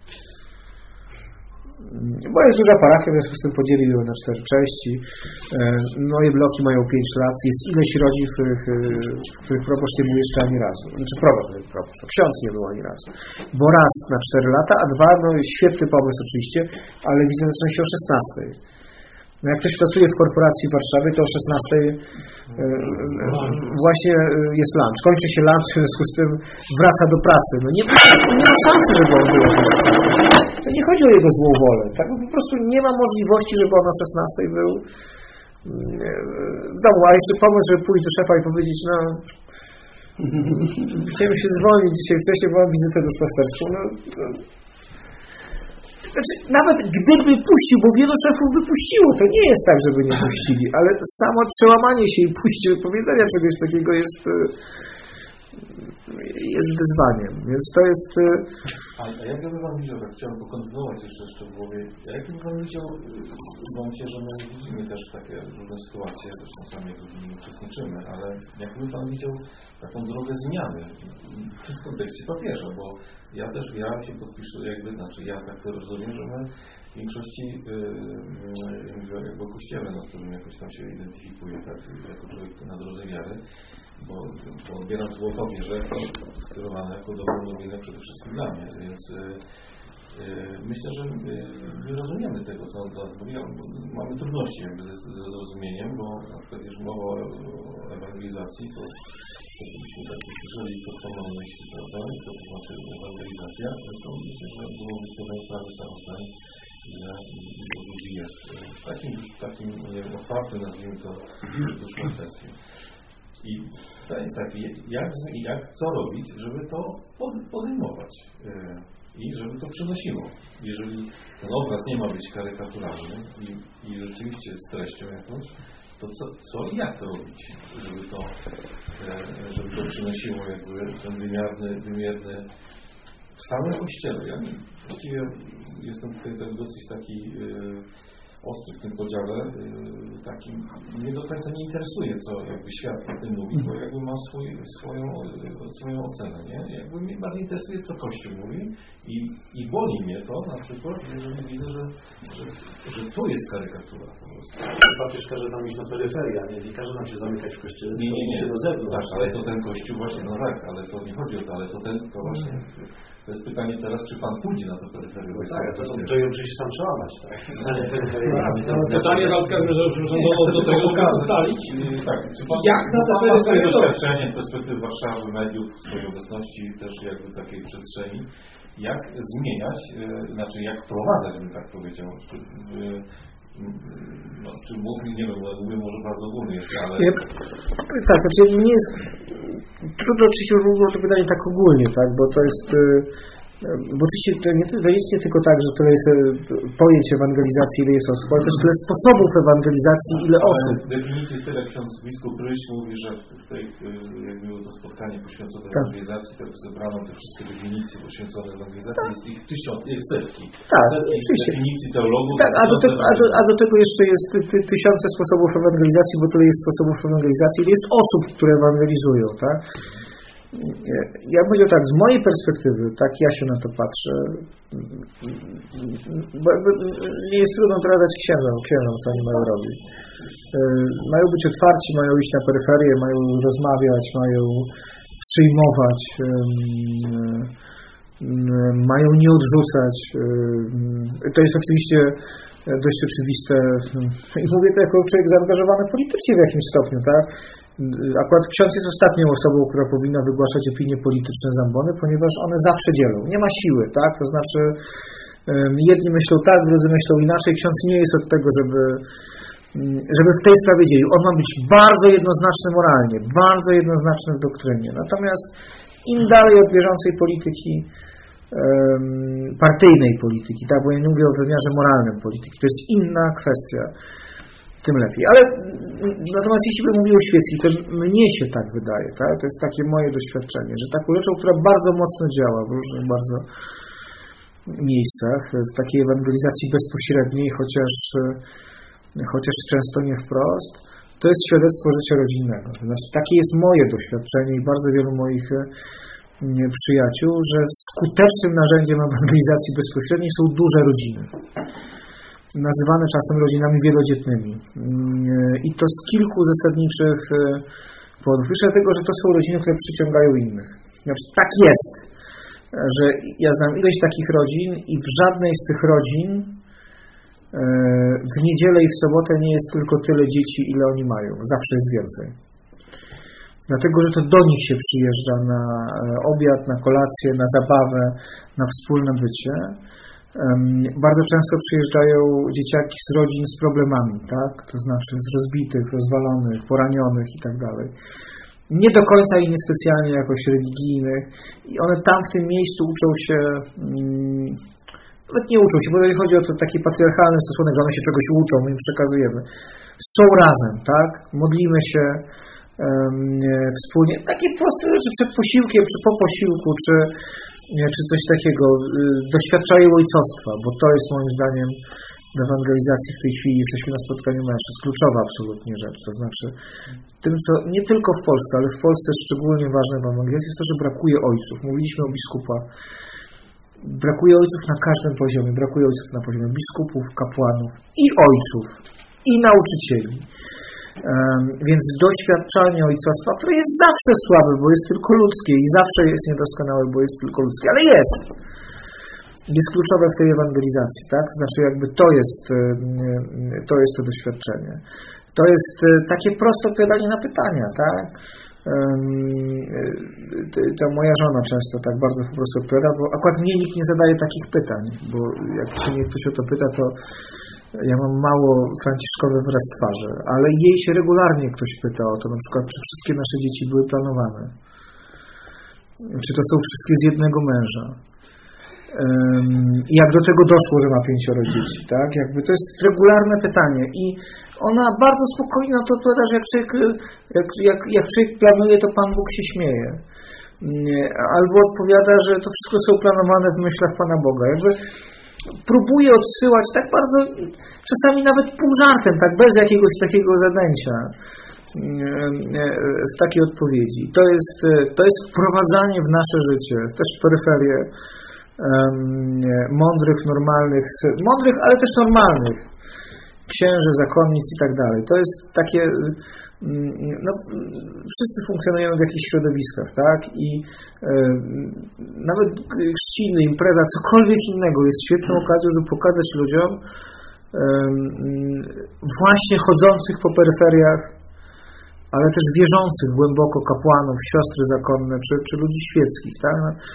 Bo jest duża parafia, w związku z tym podzielił ją na 4 części. Moje bloki mają 5 lat. Jest ileś rodzin, w których proboszcz nie był jeszcze ani razu. Znaczy proboszcz, ksiądz nie był ani razu. Bo raz na 4 lata, a 2, świetny pomysł oczywiście, ale wizyta zaczyna się o 16. No jak ktoś pracuje w korporacji w Warszawie, to o 16 właśnie jest lunch. Kończy się lunch, w związku z tym wraca do pracy. No nie ma szansy, żeby on był o 16. To nie chodzi o jego złą wolę. Tak? Po prostu nie ma możliwości, żeby on o 16 był w domu. A jeszcze pomysł, żeby pójść do szefa i powiedzieć, no chciałem się zwolnić dzisiaj wcześniej, bo mam wizytę duszpasterską. Znaczy, nawet gdyby puścił, bo wielu szefów wypuściło, to nie jest tak, żeby nie puścili, ale samo przełamanie się i pójście do powiedzenia czegoś takiego jest wyzwaniem, więc to jest... A jak by Pan widział, tak chciałem pokontynuować jeszcze w głowie, jak by Pan widział, bo myślę, że my widzimy też takie różne sytuacje, zresztą sami w nich uczestniczymy, ale jak by Pan widział taką drogę zmiany w kontekście papieża, bo ja się podpiszę, ja tak to rozumiem, że my w większości jakby o Kościele, no, którym jakoś tam się identyfikuje, tak, jako człowiek na drodze wiary, bo odbieram to papieże jako skierowane jako dobrą nowinę przede wszystkim dla mnie, więc myślę, że nie rozumiemy tego, co on nas mówi. Mamy trudności jakby ze zrozumieniem, bo na przykład już mowa o ewangelizacji, to byśmy tak usłyszeli to samo myśli, prawda, i to znaczy ewangelizacja, to myślę, że byłoby to najprawy samostan, że ludzi jest takim otwartym, nazwijmy to, duszpasterstwem. I to jest takie, co robić, żeby to podejmować i żeby to przynosiło. Jeżeli ten obraz nie ma być karykaturalny i rzeczywiście z treścią jakąś, to co i jak robić, żeby to przynosiło jakby ten wymierny w samym Kościele. Ja właściwie jestem tutaj dosyć taki ostry w tym podziale, takim nie do końca nie interesuje, co jakby świat o tym mówi, bo jakby ma swoją ocenę, nie? Jakby mnie bardziej interesuje, co Kościół mówi i boli mnie to na przykład, jeżeli widzę, że to jest karykatura po prostu. Papież każe nam iść na peryferię, nie każe nam się zamykać w Kościele, nie, do zewnątrz. Tak, ale to ten Kościół właśnie, no tak, ale to nie chodzi o to, ale to właśnie... To jest pytanie teraz, czy Pan pójdzie na to peryferię? No tak, to ją oczywiście sam przełamać, tak? Pytanie do tego, żeby ustalić. Tak, jak na to swoje doświadczenie, perspektywy Warszawy, mediów, swojej obecności, też jakby takiej przestrzeni, jak zmieniać, znaczy jak wprowadzać, bym tak powiedział, czy nie wiem, mówię może bardzo ogólnie jeszcze, ale... Tak, znaczy nie jest... Trudno oczywiście było to pytanie tak ogólnie, tak, bo to jest... Bo oczywiście to jest nie tylko tak, że tyle jest pojęć ewangelizacji, ile jest osób, ale też tyle sposobów ewangelizacji, ile osób. W definicji tyle ksiądz biskup Ryś mówi, że w tej, jak było to spotkanie poświęcone ewangelizacji, to zebrano te wszystkie definicje poświęcone ewangelizacji, jest ich setki. Tak, setki oczywiście. Definicji teologów. Tak, a do tego jeszcze jest tysiące sposobów ewangelizacji, bo tyle jest sposobów ewangelizacji, ile jest osób, które ewangelizują, tak? Ja mówię tak, z mojej perspektywy, tak ja się na to patrzę, bo nie jest trudno teraz dać księżom, co oni mają robić. Mają być otwarci, mają iść na peryferię, mają rozmawiać, mają przyjmować, mają nie odrzucać. To jest oczywiście dość oczywiste i mówię to jako człowiek zaangażowany politycznie w jakimś stopniu, tak? Akurat ksiądz jest ostatnią osobą, która powinna wygłaszać opinie polityczne z ambony, ponieważ one zawsze dzielą. Nie ma siły, tak? To znaczy jedni myślą tak, drudzy myślą inaczej. Ksiądz nie jest od tego, żeby w tej sprawie dzielił. On ma być bardzo jednoznaczny moralnie, bardzo jednoznaczny w doktrynie. Natomiast im dalej od bieżącej polityki, partyjnej polityki, tak? Bo ja nie mówię o wymiarze moralnym polityki. To jest inna kwestia. Tym lepiej. Ale natomiast jeśli bym mówił o świeckiej, to mnie się tak wydaje, tak? To jest takie moje doświadczenie, że taką rzeczą, która bardzo mocno działa w różnych bardzo miejscach, w takiej ewangelizacji bezpośredniej, chociaż często nie wprost, to jest świadectwo życia rodzinnego. Znaczy, takie jest moje doświadczenie i bardzo wielu moich przyjaciół, że skutecznym narzędziem ewangelizacji bezpośredniej są duże rodziny. Nazywane czasem rodzinami wielodzietnymi. I to z kilku zasadniczych powodów. Pierwsze dlatego, że to są rodziny, które przyciągają innych. Znaczy, tak jest, że ja znam ileś takich rodzin i w żadnej z tych rodzin w niedzielę i w sobotę nie jest tylko tyle dzieci, ile oni mają. Zawsze jest więcej. Dlatego, że to do nich się przyjeżdża na obiad, na kolację, na zabawę, na wspólne bycie. Bardzo często przyjeżdżają dzieciaki z rodzin z problemami, tak? To znaczy z rozbitych, rozwalonych, poranionych i tak dalej. Nie do końca i niespecjalnie jakoś religijnych. I one tam w tym miejscu uczą się, nawet nie uczą się, bo chodzi o to taki patriarchalny stosunek, że one się czegoś uczą, my im przekazujemy. Są razem, tak? Modlimy się wspólnie. Takie proste rzeczy przed posiłkiem, czy po posiłku, czy coś takiego. Doświadczają ojcostwa, bo to jest moim zdaniem w ewangelizacji w tej chwili, jesteśmy na spotkaniu mężczyzn, kluczowa absolutnie rzecz. To znaczy tym, co nie tylko w Polsce, ale w Polsce szczególnie ważne w ewangelizacji jest to, że brakuje ojców. Mówiliśmy o biskupach. Brakuje ojców na każdym poziomie. Brakuje ojców na poziomie biskupów, kapłanów i ojców, i nauczycieli. Więc doświadczanie ojcostwa, które jest zawsze słabe, bo jest tylko ludzkie i zawsze jest niedoskonałe, bo jest tylko ludzkie, ale jest kluczowe w tej ewangelizacji, tak? Znaczy jakby to jest to doświadczenie. To jest takie proste odpowiadanie na pytania, tak? To moja żona często tak bardzo po prostu odpowiada, bo akurat mnie nikt nie zadaje takich pytań, bo jak się mnie ktoś o to pyta, to ja mam mało franciszkowy wyraz twarzy, ale jej się regularnie ktoś pyta o to, na przykład, czy wszystkie nasze dzieci były planowane, czy to są wszystkie z jednego męża. Jak do tego doszło, że ma 5 dzieci, tak? Jakby to jest regularne pytanie i ona bardzo spokojnie na to odpowiada, że jak człowiek planuje, to Pan Bóg się śmieje. Albo odpowiada, że to wszystko są planowane w myślach Pana Boga. Jakby próbuje odsyłać tak bardzo, czasami nawet pół żartem, tak bez jakiegoś takiego zadęcia w takiej odpowiedzi. To jest wprowadzanie w nasze życie, też w peryferię mądrych, ale też normalnych księży, zakonnic i tak dalej. To jest takie, no, wszyscy funkcjonujemy w jakichś środowiskach, tak? I nawet chrzciny, impreza, cokolwiek innego jest świetną okazją, żeby pokazać ludziom właśnie chodzących po peryferiach, ale też wierzących głęboko kapłanów, siostry zakonne, czy ludzi świeckich, tak?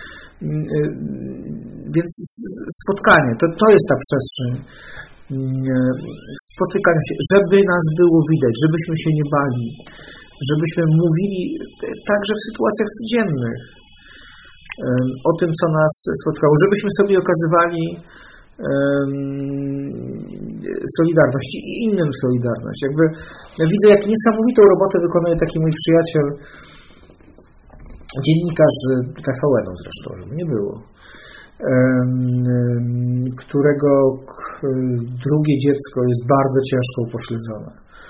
Więc spotkanie, to jest ta przestrzeń spotykania się, żeby nas było widać, żebyśmy się nie bali, żebyśmy mówili także w sytuacjach codziennych o tym, co nas spotkało, żebyśmy sobie okazywali solidarność i innym solidarność. Jakby ja widzę, jak niesamowitą robotę wykonuje taki mój przyjaciel, dziennikarz TVN-u zresztą, żeby nie było, którego drugie dziecko jest bardzo ciężko upośledzone.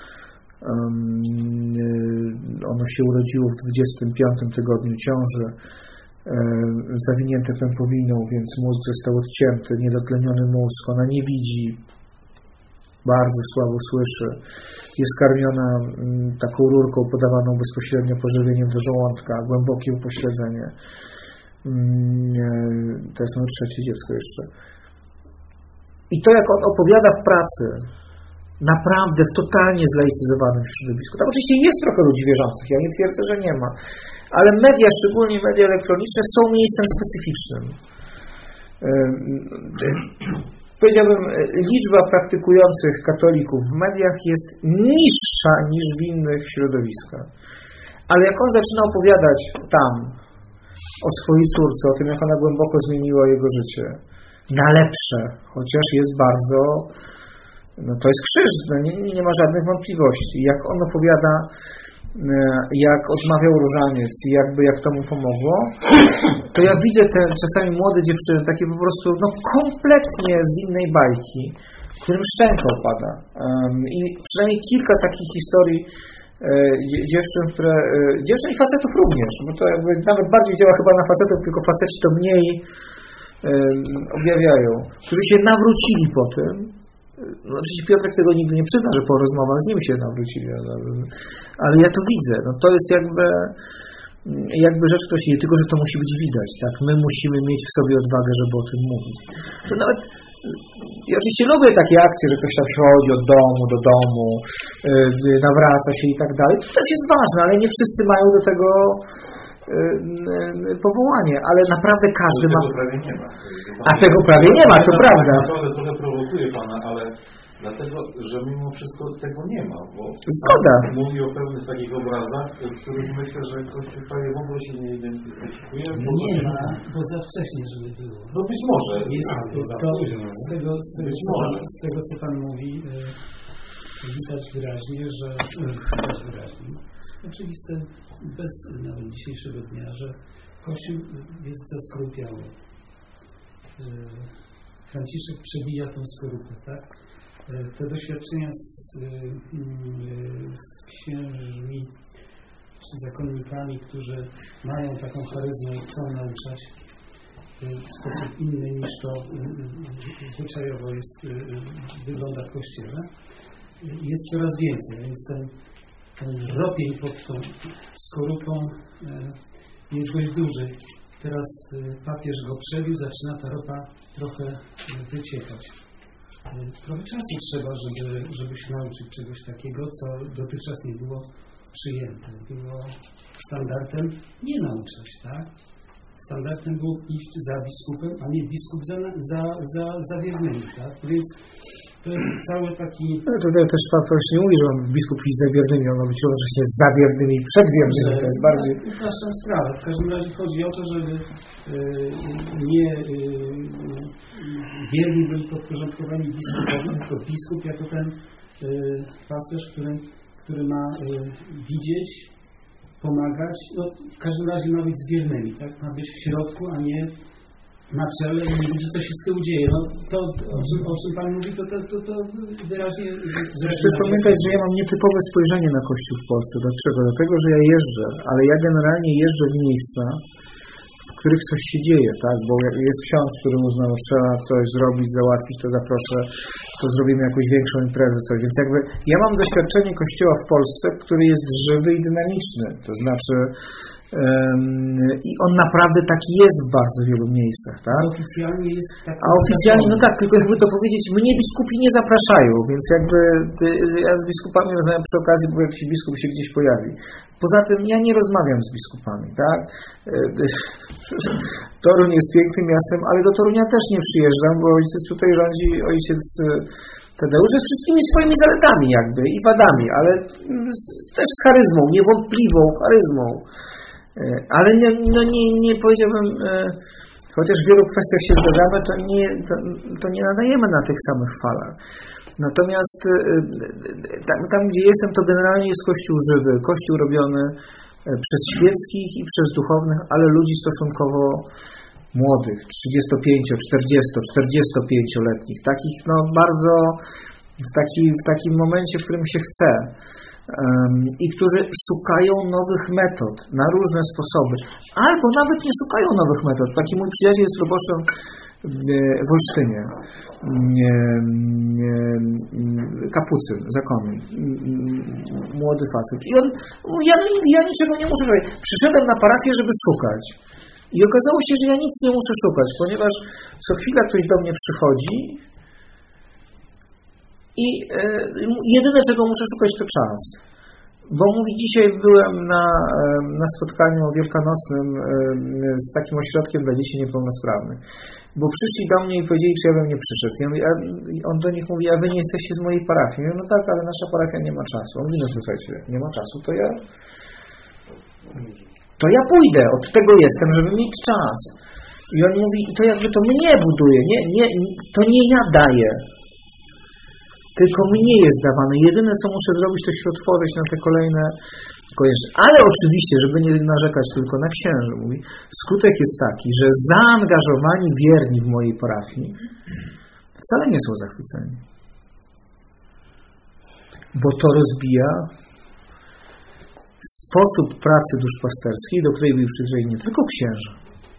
Ono się urodziło w 25 tygodniu ciąży, zawinięte pępowiną, więc mózg został odcięty, niedotleniony mózg, ona nie widzi, bardzo słabo słyszy, jest karmiona taką rurką podawaną bezpośrednio pożywieniem do żołądka, głębokie upośledzenie. To jest moje 3 dziecko jeszcze. I to, jak on opowiada w pracy, naprawdę w totalnie zlaicyzowanym środowisku. Tam oczywiście jest trochę ludzi wierzących, ja nie twierdzę, że nie ma, ale media, szczególnie media elektroniczne, są miejscem specyficznym. Powiedziałbym, liczba praktykujących katolików w mediach jest niższa niż w innych środowiskach. Ale jak on zaczyna opowiadać tam o swojej córce, o tym, jak ona głęboko zmieniła jego życie, na lepsze, chociaż jest bardzo, no to jest krzyż, no nie ma żadnych wątpliwości. Jak on opowiada, jak odmawiał różaniec i jak to mu pomogło, to ja widzę te czasami młode dziewczyny, takie po prostu no kompletnie z innej bajki, którym szczęka opada. I przynajmniej kilka takich historii dziewczyn i facetów również, bo to jakby nawet bardziej działa chyba na facetów, tylko faceci to mniej objawiają, którzy się nawrócili po tym. No, oczywiście Piotrek tego nigdy nie przyzna, że po rozmowach z nim się nawrócili, ale ja to widzę. No, to jest jakby rzecz, która się nie tylko, że to musi być widać, tak? My musimy mieć w sobie odwagę, żeby o tym mówić. To nawet I oczywiście lubię takie akcje, że ktoś tam przychodzi od domu do domu, nawraca się i tak dalej. To też jest ważne, ale nie wszyscy mają do tego powołanie, ale naprawdę każdy ma... Tego prawie nie ma. A tego prawie nie ma, to prawda. Naprawdę trochę prowokuje Pana, ale dlatego, że mimo wszystko tego nie ma, bo Zgoda. mówi o pewnych takich obrazach, z których myślę, że Kościół prawie w ogóle się nie identyfikuje. Nie ma, bo za wcześnie, żeby było. No być może. Jest to, z tego, co Pan mówi, widać wyraźnie, że oczywiste bez nawet dzisiejszego dnia, że Kościół jest zaskorupiały. Franciszek przebija tą skorupę, tak? Te doświadczenia z księżmi czy zakonnikami, którzy mają taką charyzmę i chcą nauczać w sposób inny niż to zwyczajowo wygląda w Kościele, jest coraz więcej, więc ten ropień pod tą skorupą jest dość duży. Teraz papież go przebił, zaczyna ta ropa trochę wyciekać. Trochę czasu trzeba, żeby się nauczyć czegoś takiego, co dotychczas nie było przyjęte. Było standardem nie nauczać, tak? Standardem było iść za biskupem, a nie biskup za wiernymi, tak? Więc to jest cały taki... No tutaj też papież nie mówi, że mam biskup iść za wiernymi, on ma być równocześnie za wiernymi i przed wiernymi, to jest bardziej... Upraszczam sprawę. W każdym razie chodzi o to, żeby nie wierni byli podporządkowani biskupowi, tylko biskup jako ten pasterz, który ma widzieć, pomagać, no w każdym razie ma być z wiernymi, tak? Ma być w środku, a nie na czele i nie widzi, co się z tyłu dzieje. No to, o czym Pan mówi, to wyraźnie... Proszę pamiętać, że ja mam nietypowe spojrzenie na Kościół w Polsce. Dlaczego? Dlatego, że ja jeżdżę, ale ja generalnie jeżdżę w miejsca, w których coś się dzieje, tak? Bo jest ksiądz, który uznał, że trzeba coś zrobić, załatwić, to zaproszę, to zrobimy jakąś większą imprezę, coś. Więc jakby ja mam doświadczenie Kościoła w Polsce, który jest żywy i dynamiczny. To znaczy i on naprawdę taki jest w bardzo wielu miejscach, tak? Oficjalnie jest taki. A oficjalnie, no tak, tylko jakby to powiedzieć, mnie biskupi nie zapraszają, więc jakby ja z biskupami rozmawiam przy okazji, bo jakiś biskup się gdzieś pojawi. Poza tym ja nie rozmawiam z biskupami, tak? Toruń jest pięknym miastem, ale do Torunia też nie przyjeżdżam, bo ojciec tutaj rządzi, ojciec Tadeusz z wszystkimi swoimi zaletami jakby i wadami, ale też z charyzmą, niewątpliwą charyzmą. Ale nie powiedziałbym, chociaż w wielu kwestiach się zgadzamy, to nie nadajemy na tych samych falach. Natomiast tam, gdzie jestem, to generalnie jest Kościół żywy, Kościół robiony przez świeckich i przez duchownych, ale ludzi stosunkowo młodych, 35, 40, 45-letnich, takich no bardzo w takim momencie, w którym się chce. I którzy szukają nowych metod na różne sposoby, albo nawet nie szukają nowych metod. Taki mój przyjaciel jest proboszczem w Olsztynie, kapucyn, zakonny, młody facet. I on mówi, ja niczego nie muszę robić. Przyszedłem na parafię, żeby szukać. I okazało się, że ja nic nie muszę szukać, ponieważ co chwila ktoś do mnie przychodzi i jedyne, czego muszę szukać, to czas. Bo mówi, dzisiaj byłem na spotkaniu wielkanocnym z takim ośrodkiem dla dzieci niepełnosprawnych. Bo przyszli do mnie i powiedzieli, czy ja bym nie przyszedł. Ja mówię, on do nich mówi, a wy nie jesteście z mojej parafii. Ja mówię, no tak, ale nasza parafia nie ma czasu. On mówi, no słuchajcie, nie ma czasu, to ja pójdę, od tego jestem, żeby mieć czas. I on mówi, i to jakby to mnie buduje, to nie ja daję. Tylko mnie jest dawane. Jedyne, co muszę zrobić, to się otworzyć na te kolejne kojarzenia. Ale oczywiście, żeby nie narzekać tylko na księży, mówi, skutek jest taki, że zaangażowani wierni w mojej parafii wcale nie są zachwyceni. Bo to rozbija sposób pracy duszpasterskiej, do której byli przyzwyczajeni nie tylko księża,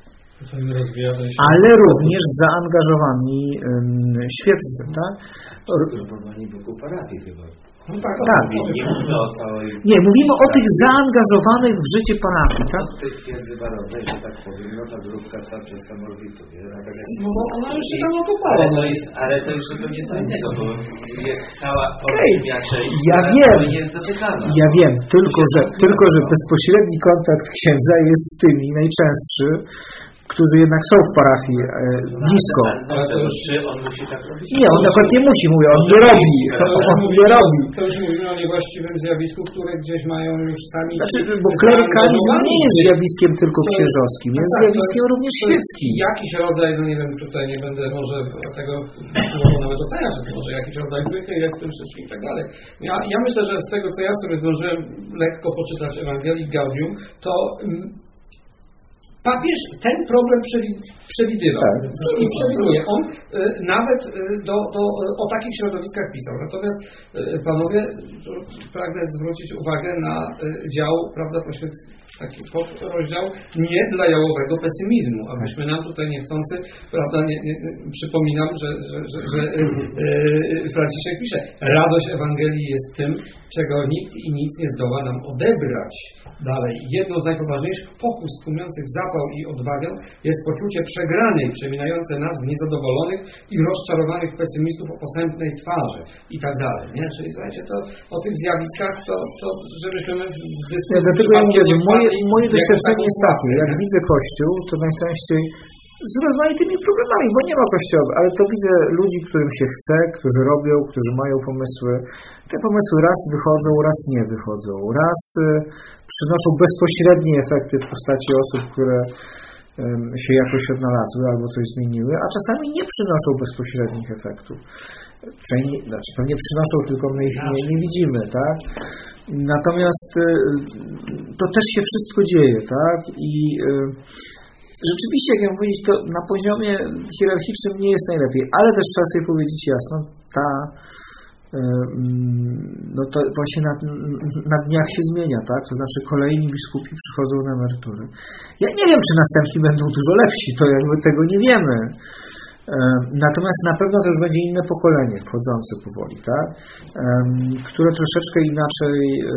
ale również zaangażowani świeccy, tak? Próbowali wokół parafii chyba. No tak. Nie mówimy o całej... Nie, mówimy o tych zaangażowanych w życie parafii, tak? Od tej twierdzy barowej, że tak powiem, no ta grupka cały czas samowitów, nie? No bo ona już się tam ale okopała. to już zupełnie co innego, bo jest cała olbrzymia część, Ja która wiem. nie jest dotykana. Ja wiem, tylko że bezpośredni kontakt księdza jest z tymi najczęstszy, którzy jednak są w parafii blisko. Ale to już czy on musi tak robić? Nie, on nawet nie musi, mówię, on nie robi. On nie robi. To już mówimy o niewłaściwym zjawisku, które gdzieś mają już sami... Znaczy, bo klerykalizm nie jest zjawiskiem tylko księżowskim, jest zjawiskiem również świeckim. Jakiś rodzaj, no nie wiem, tutaj nie będę może tego nawet oceniać, że to może jakiś rodzaj pychy jest w tym wszystkim i tak dalej. Ja myślę, że z tego, co ja sobie zdążyłem lekko poczytać Ewangelii Gaudium, to papież ten problem przewidywał i przewiduje. On nawet o takich środowiskach pisał. Natomiast panowie, pragnę zwrócić uwagę na dział, prawda, taki rozdział nie dla jałowego pesymizmu, abyśmy nam tutaj niechcący, prawda, przypominam, że Franciszek pisze, radość Ewangelii jest tym, czego nikt i nic nie zdoła nam odebrać. Dalej, jedno z najpoważniejszych pokus tłumiących zapał i odwagę jest poczucie przegranej, przeminające nas w niezadowolonych i rozczarowanych pesymistów o posępnej twarzy i tak dalej. Nie? Czyli słuchajcie, to o tych zjawiskach, to żebyśmy w dyskusji... Dlatego ja mówię, moje doświadczenie jest takie, jak widzę Kościół, to najczęściej z rozmaitymi problemami, bo nie ma kościoła, ale to widzę ludzi, którym się chce, którzy robią, którzy mają pomysły. Te pomysły raz wychodzą, raz nie wychodzą. Raz przynoszą bezpośrednie efekty w postaci osób, które się jakoś odnalazły albo coś zmieniły, a czasami nie przynoszą bezpośrednich efektów. Znaczy, to nie przynoszą, tylko my ich nie widzimy, tak? Natomiast to też się wszystko dzieje, tak? I rzeczywiście, jak ja mówię, to na poziomie hierarchicznym nie jest najlepiej, ale też trzeba sobie powiedzieć jasno, no to właśnie na dniach się zmienia, tak? To znaczy kolejni biskupi przychodzą na emerytury. Ja nie wiem, czy następni będą dużo lepsi, to jakby tego nie wiemy. Natomiast na pewno to już będzie inne pokolenie wchodzące powoli, tak? Które troszeczkę inaczej...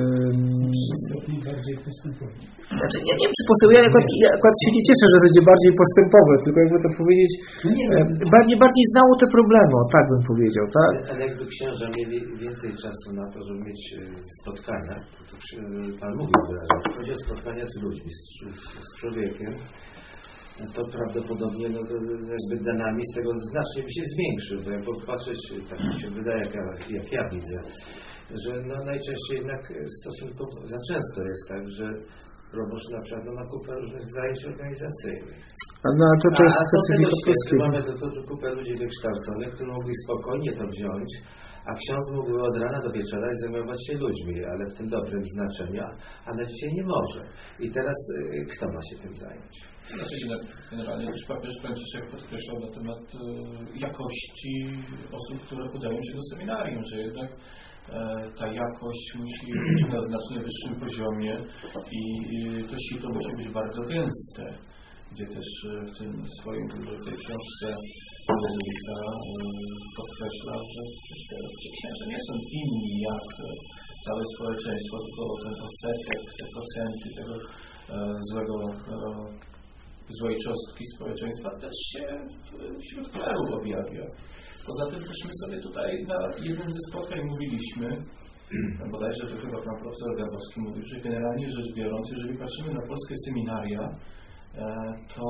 Znaczy, ja nie wiem, czy ja akurat się nie cieszę, że będzie bardziej postępowe, tylko jakby to powiedzieć, bardziej znało te problemy, tak bym powiedział, tak? Ale jakby księża mieli więcej czasu na to, żeby mieć spotkania, to Pan mówił wyraźnie, chodzi o spotkania z ludźmi, z człowiekiem, to prawdopodobnie jakby dynamizm tego znacznie by się zwiększył, bo jak popatrzeć, tak mi się wydaje, jak ja widzę, że no najczęściej jednak stosunkowo, za często jest tak, że proboszcz na przykład ma kupę różnych zajęć organizacyjnych. No, to jest specyfika polskiego. Mamy to kupę ludzi wykształconych, którzy mogli spokojnie to wziąć, a ksiądz mógłby od rana do wieczora zajmować się ludźmi, ale w tym dobrym znaczeniu, a na dzisiaj nie może. I teraz kto ma się tym zająć? Znaczy, generalnie też papież Franciszek podkreślał na temat jakości osób, które podają się do seminarium, że jednak ta jakość musi być na znacznie wyższym poziomie i to sito musi być bardzo gęste, gdzie też w tym swoim tej książce Jezuita podkreśla, że ci księża nie są inni jak całe społeczeństwo, tylko ten odsetek, te procenty tego złej cząstki społeczeństwa też się wśród klerów objawia. Poza tym też my sobie tutaj na jednym ze spotkań mówiliśmy, bodajże to chyba pan profesor Garbowski mówił, że generalnie rzecz biorąc, jeżeli patrzymy na polskie seminaria, to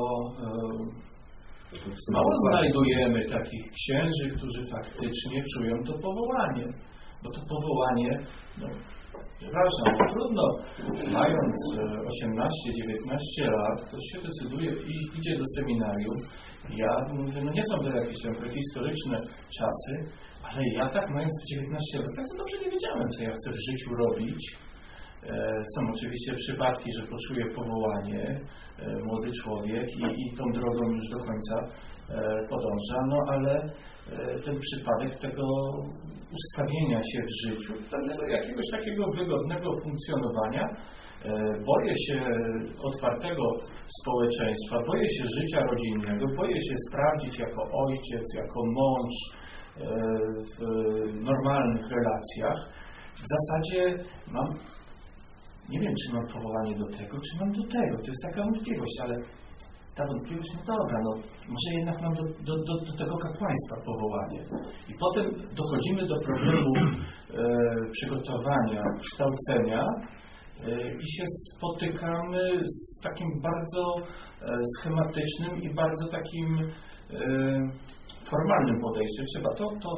mało znajdujemy takich księży, którzy faktycznie czują to powołanie. Bo to powołanie, przepraszam, trudno, mając 18-19 lat, ktoś się decyduje i idzie do seminarium. Ja mówię, nie są to jakieś tam prehistoryczne czasy, ale ja tak mając 19 lat, tak dobrze nie wiedziałem, co ja chcę w życiu robić. Są oczywiście przypadki, że poczuję powołanie, młody człowiek i tą drogą już do końca podąża, no ale ten przypadek tego ustawienia się w życiu, pewnego jakiegoś takiego wygodnego funkcjonowania, boję się otwartego społeczeństwa, boję się życia rodzinnego, boję się sprawdzić jako ojciec, jako mąż w normalnych relacjach. w zasadzie mam, nie wiem, czy mam powołanie do tego, czy mam do tego. To jest taka wątpliwość, ale ta wątpliwość, no dobra, no może jednak mam do tego kapłaństwa powołanie. I potem dochodzimy do problemu przygotowania, kształcenia i się spotykamy z takim bardzo schematycznym i bardzo takim formalnym podejściem. Trzeba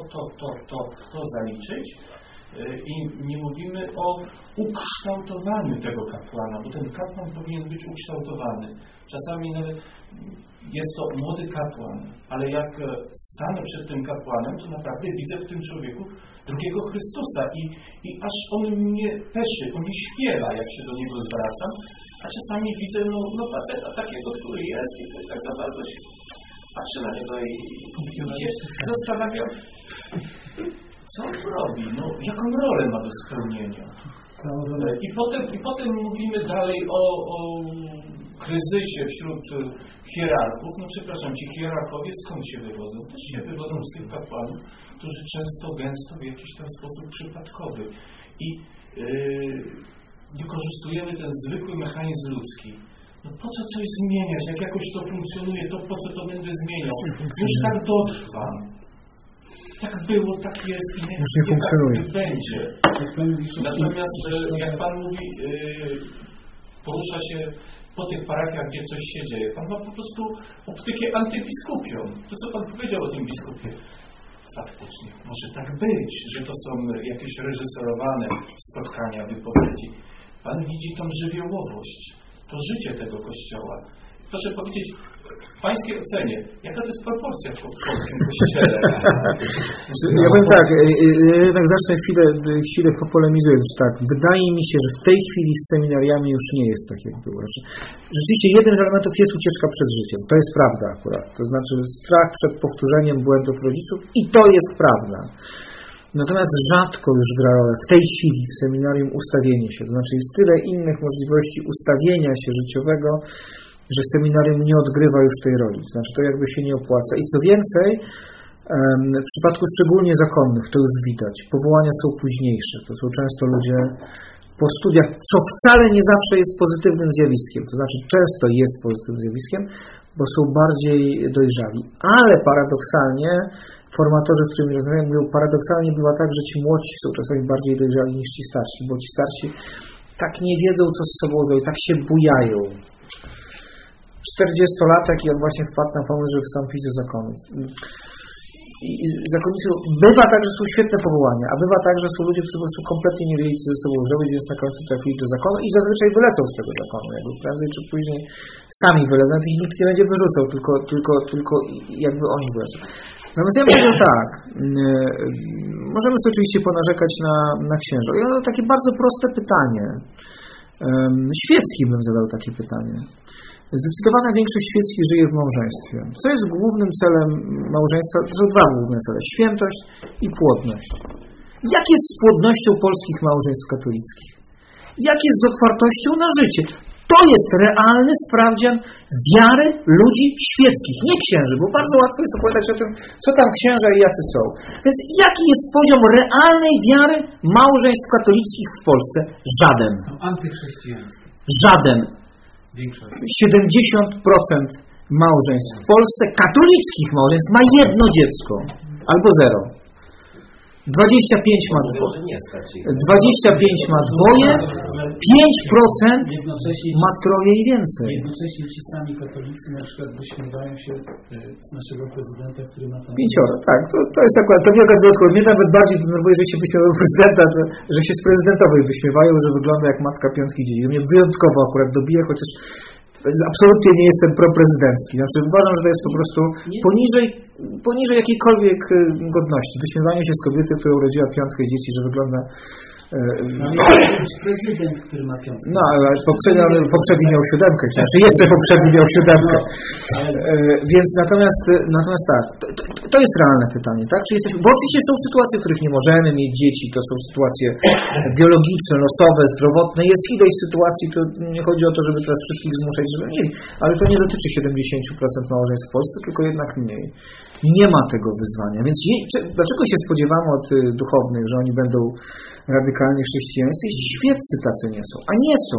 to zaliczyć i nie mówimy o ukształtowaniu tego kapłana, bo ten kapłan powinien być ukształtowany. Czasami nawet jest to młody kapłan, ale jak stanę przed tym kapłanem, to naprawdę widzę w tym człowieku drugiego Chrystusa i aż on mnie peszy, on mnie śpiewa, jak się do niego zwracam, a czasami widzę no faceta takiego, który jest i to jest tak za bardzo się patrzę na niego i się zastanawiam, co on robi, no jaką rolę ma do spełnienia. I potem mówimy dalej o kryzysie wśród hierarchów. No przepraszam, ci hierarchowie skąd się wywodzą? Też się wywodzą z tych kapłanów, którzy często, gęsto w jakiś tam sposób przypadkowy. I wykorzystujemy ten zwykły mechanizm ludzki. No po co coś zmieniać? Jak jakoś to funkcjonuje, to po co to będę zmieniał? Już tak dotrwam. Tak było, tak jest i nie funkcjonuje. Tak będzie. Natomiast jak Pan mówi, porusza się po tych parafiach, gdzie coś się dzieje. Pan ma po prostu optykę antybiskupią. To, co Pan powiedział o tym biskupie. Faktycznie, może tak być, że to są jakieś reżyserowane spotkania, wypowiedzi. Pan widzi tą żywiołowość, to życie tego Kościoła. Proszę powiedzieć, w Pańskiej ocenie, jaka to jest proporcja w polskim Kościele? Ja powiem tak, jednak zacznę chwilę popolemizując. Tak, wydaje mi się, że w tej chwili z seminariami już nie jest tak, jak było. Rzeczywiście jednym z elementów jest ucieczka przed życiem. To jest prawda akurat. To znaczy strach przed powtórzeniem błędów rodziców i to jest prawda. Natomiast rzadko już gra rolę w tej chwili w seminarium ustawienie się. To znaczy jest tyle innych możliwości ustawienia się życiowego, że seminarium nie odgrywa już tej roli. To znaczy to jakby się nie opłaca. I co więcej, w przypadku szczególnie zakonnych, to już widać, powołania są późniejsze. To są często ludzie po studiach, co wcale nie zawsze jest pozytywnym zjawiskiem. To znaczy często jest pozytywnym zjawiskiem, bo są bardziej dojrzali. Ale paradoksalnie, formatorzy, z którymi rozmawiam, mówią, paradoksalnie bywa tak, że ci młodsi są czasami bardziej dojrzali niż ci starsi, bo ci starsi tak nie wiedzą, co z sobą zrobić, tak się bujają. 40-latek i on właśnie wpadł na pomysł, żeby wstąpić do zakonu. I zakonnicy, bywa tak, że są świetne powołania, a bywa tak, że są ludzie, którzy po prostu kompletnie nie wiedzieli, co ze sobą zrobić, więc na końcu trafili do zakonu i zazwyczaj wylecą z tego zakonu. Jakby prędzej czy później sami wylecą, ich nikt nie będzie wyrzucał, tylko jakby oni wylecą. Natomiast ja powiedział tak, możemy sobie oczywiście ponarzekać na księża. Ja mam takie bardzo proste pytanie. Świecki bym zadał takie pytanie. Zdecydowana większość świeckich żyje w małżeństwie. Co jest głównym celem małżeństwa? To są dwa główne cele. Świętość i płodność. Jak jest z płodnością polskich małżeństw katolickich? Jak jest z otwartością na życie? To jest realny sprawdzian wiary ludzi świeckich, nie księży, bo bardzo łatwo jest opowiadać o tym, co tam księża i jacy są. Więc jaki jest poziom realnej wiary małżeństw katolickich w Polsce? Żaden. Są antychrześcijańskie. Żaden. 70% małżeństw w Polsce, katolickich małżeństw, ma jedno dziecko. Albo zero. 25 ma dwoje. 25 ma dwoje, 5% ma troje i więcej. Jednocześnie ci sami katolicy na przykład wyśmiewają się z naszego prezydenta, który ma tam... 5, tak. To jest akurat, to mnie akurat dodatkowo. Mnie nawet bardziej denerwuje, że się wyśmiewają prezydenta, że się z prezydentowej wyśmiewają, że wygląda jak matka piątki dzieci. Mnie wyjątkowo akurat dobije, chociaż absolutnie nie jestem proprezydencki. Znaczy uważam, że to jest po prostu poniżej jakiejkolwiek godności. Wyśmiewanie się z kobiety, która urodziła piątkę dzieci, że wygląda... prezydent, który ma piątkę. No, ale poprzedni miał 7, znaczy jeszcze poprzedni miał 7. Więc natomiast tak, to jest realne pytanie, tak? Czy jesteśmy, bo oczywiście są sytuacje, w których nie możemy mieć dzieci, to są sytuacje biologiczne, losowe, zdrowotne, jest ileś sytuacji, to nie chodzi o to, żeby teraz wszystkich zmuszać, żeby mieli, ale to nie dotyczy 70% małżeństw w Polsce, tylko jednak mniej. Nie ma tego wyzwania, więc dlaczego się spodziewamy od duchownych, że oni będą radykalnie radykalnie chrześcijańscy, świeccy tacy nie są, a nie są.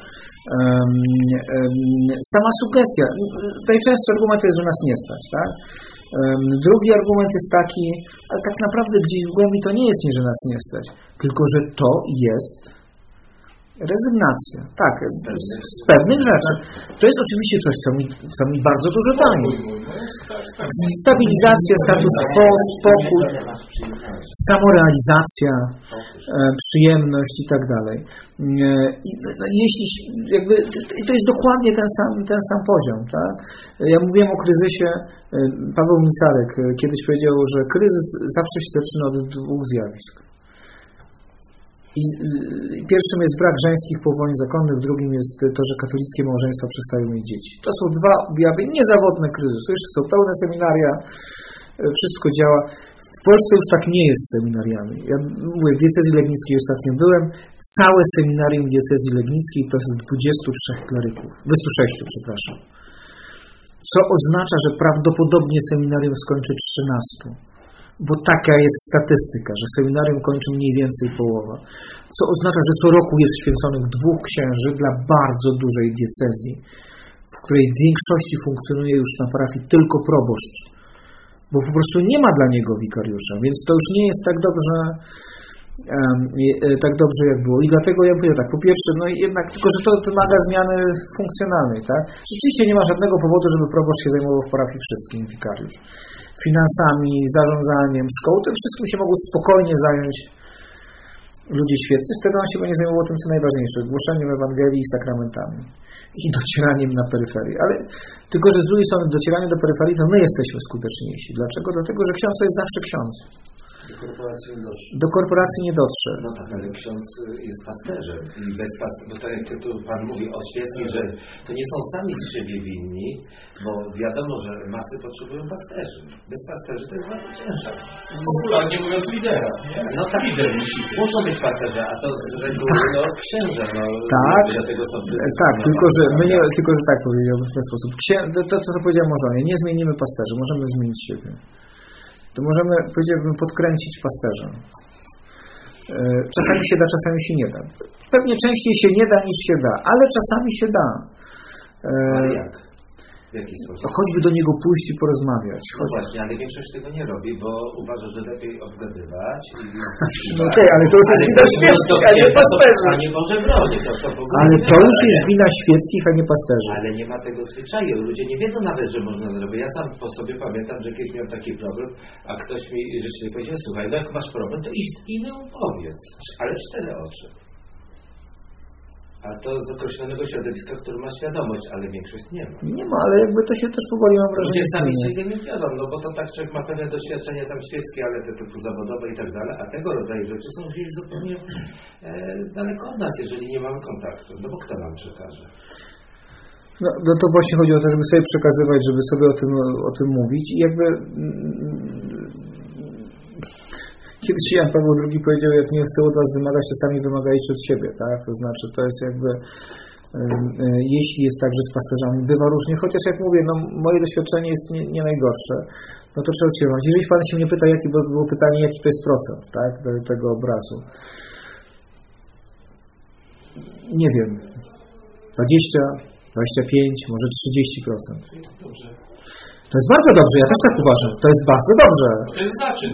Sama sugestia. Najczęstszy argument jest, że nas nie stać, tak? Drugi argument jest taki, ale tak naprawdę gdzieś w głębi to nie jest nie, że nas nie stać, tylko że to jest rezygnacja. Tak, z pewnych rzeczy. To jest oczywiście coś, co mi bardzo dużo daje. Stabilizacja, status quo, spokój, samorealizacja, przyjemność i tak dalej. Jeśli jakby, to jest dokładnie ten sam poziom. Tak? Ja mówiłem o kryzysie, Paweł Micarek kiedyś powiedział, że kryzys zawsze się zaczyna od dwóch zjawisk. I pierwszym jest brak żeńskich powoleń zakonnych, drugim jest to, że katolickie małżeństwa przestają mieć dzieci. To są dwa objawy niezawodne kryzysu. Jeszcze są pełne seminaria, wszystko działa. W Polsce już tak nie jest z seminariami. Ja mówię, w diecezji legnickiej ostatnio byłem. Całe seminarium diecezji legnickiej to jest 23 kleryków. 26, przepraszam. Co oznacza, że prawdopodobnie seminarium skończy 13. Bo taka jest statystyka, że seminarium kończy mniej więcej połowa. Co oznacza, że co roku jest święconych 2 księży dla bardzo dużej diecezji, w której w większości funkcjonuje już na parafii tylko proboszcz. Bo po prostu nie ma dla niego wikariusza, więc to już nie jest tak dobrze jak było. I dlatego ja mówię tak, po pierwsze, no jednak, tylko że to wymaga zmiany funkcjonalnej, tak? Rzeczywiście nie ma żadnego powodu, żeby proboszcz się zajmował w parafii wszystkim, wikariusz. Finansami, zarządzaniem, szkołą, tym wszystkim się mogą spokojnie zająć ludzie świeccy, wtedy on się będzie zajmował tym, co najważniejsze, głoszeniem Ewangelii i sakramentami i docieraniem na peryferię. Ale tylko, że z drugiej strony docieranie do peryferii, to my jesteśmy skuteczniejsi. Dlaczego? Dlatego, że ksiądz to jest zawsze ksiądz. Do korporacji nie dotrze. No tak, ale ksiądz jest pasterzem i bez bo tak jak tu Pan mówi o świeckich, że to nie są sami z siebie winni, bo wiadomo, że masy potrzebują pasterzy. Bez pasterzy to jest bardzo ciężko. Popularnie mówiąc lidera. Nie? No tak, lider muszą być pasterze, a to z reguły księża. No, tak, dlatego są tak, tylko że tak powiedziałbym w ten sposób. To co powiedziałem o żonie, nie zmienimy pasterzy, możemy zmienić siebie. To możemy, powiedziałbym, podkręcić pasterza. Czasami się da, czasami się nie da. Pewnie częściej się nie da niż się da, ale czasami się da. Ale jak? W jaki sposób? Choćby do niego pójść i porozmawiać. No właśnie, ale większość tego nie robi, bo uważa, że lepiej obgadywać. No okej, ale to już jest wina świeckich, a nie pasterzy. A nie Boże broni. Ale to już jest wina świeckich, a nie pasterzy. Ale nie ma tego zwyczaju. Ludzie nie wiedzą nawet, że można zrobić. Ja sam po sobie pamiętam, że kiedyś miałem taki problem, a ktoś mi rzeczywiście powiedział, słuchaj, no jak masz problem, to idź i mu powiedz. Ale 4 oczy. A to z określonego środowiska, który ma świadomość, ale większość nie ma. Nie ma, ale jakby to się też powoli, mam wrażenie, ludzie sami siebie nie wiadomo, no bo to tak człowiek ma pewne doświadczenia tam świeckie, ale te typu zawodowe i tak dalej, a tego rodzaju rzeczy są gdzieś zupełnie daleko od nas, jeżeli nie mamy kontaktu. No bo kto nam przekaże? No to właśnie chodzi o to, żeby sobie przekazywać, żeby sobie o tym mówić i jakby... Kiedyś Jan Paweł II powiedział, jak nie chcę od was wymagać, to sami wymagajcie od siebie, tak? To znaczy, to jest jakby, jeśli jest tak, że z pasterzami bywa różnie, chociaż jak mówię, no moje doświadczenie jest nie najgorsze, no to trzeba się wymagać. Jeżeli Pan się mnie pyta, było pytanie, jaki to jest procent, tak? Tego obrazu. Nie wiem, 20, 25, może 30%. Dobrze. To jest bardzo dobrze, ja też tak uważam. To jest bardzo dobrze. To jest zaczyn.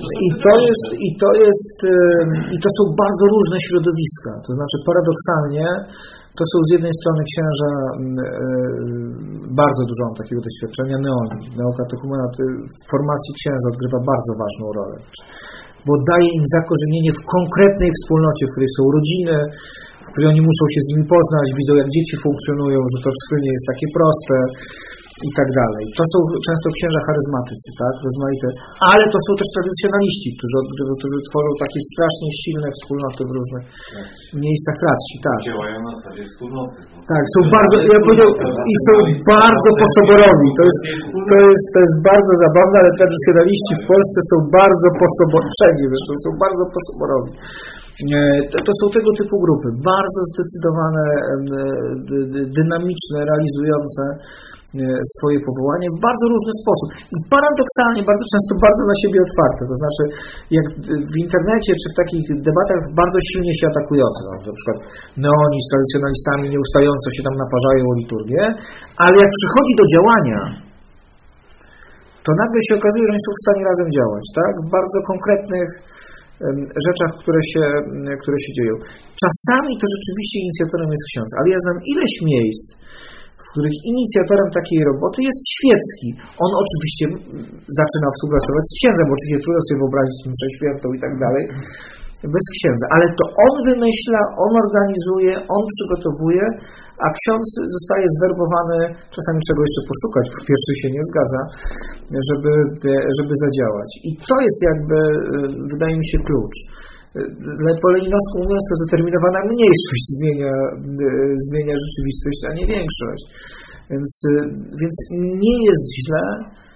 I to są bardzo różne środowiska. To znaczy paradoksalnie to są z jednej strony księża, bardzo dużo mam takiego doświadczenia, neoni. Neokatechumena w formacji księża odgrywa bardzo ważną rolę. Bo daje im zakorzenienie w konkretnej wspólnocie, w której są rodziny, w której oni muszą się z nimi poznać, widzą jak dzieci funkcjonują, że to wszystko nie jest takie proste i tak dalej. To są często księża charyzmatycy, tak, rozmaite, ale to są też tradycjonaliści, którzy tworzą takie strasznie silne wspólnoty w różnych miejscach traci, tak. Działają na zasadzie wspólnoty. Tak, są bardzo, ja powiedział, i są bardzo posoborowi. To jest bardzo zabawne, ale tradycjonaliści w Polsce są bardzo posoborowi, zresztą są bardzo posoborowi. To są tego typu grupy, bardzo zdecydowane, dynamiczne, realizujące swoje powołanie w bardzo różny sposób i paradoksalnie bardzo często bardzo na siebie otwarte, to znaczy jak w internecie czy w takich debatach bardzo silnie się atakujące, no, na przykład neoni z tradycjonalistami nieustająco się tam naparzają o liturgię, ale jak przychodzi do działania, to nagle się okazuje, że oni są w stanie razem działać, tak? W bardzo konkretnych rzeczach, które się dzieją. Czasami to rzeczywiście inicjatorem jest ksiądz, ale ja znam ileś miejsc, w których inicjatorem takiej roboty jest świecki. On oczywiście zaczyna współpracować z księdzem, bo oczywiście trudno sobie wyobrazić mszę świętą i tak dalej, bez księdza, ale to on wymyśla, on organizuje, on przygotowuje, a ksiądz zostaje zwerbowany, czasami czego jeszcze poszukać, bo pierwszy się nie zgadza, żeby zadziałać. I to jest jakby, wydaje mi się, klucz. Po leninowsku mówiąc, to zdeterminowana mniejszość zmienia rzeczywistość, a nie większość. Więc nie jest źle,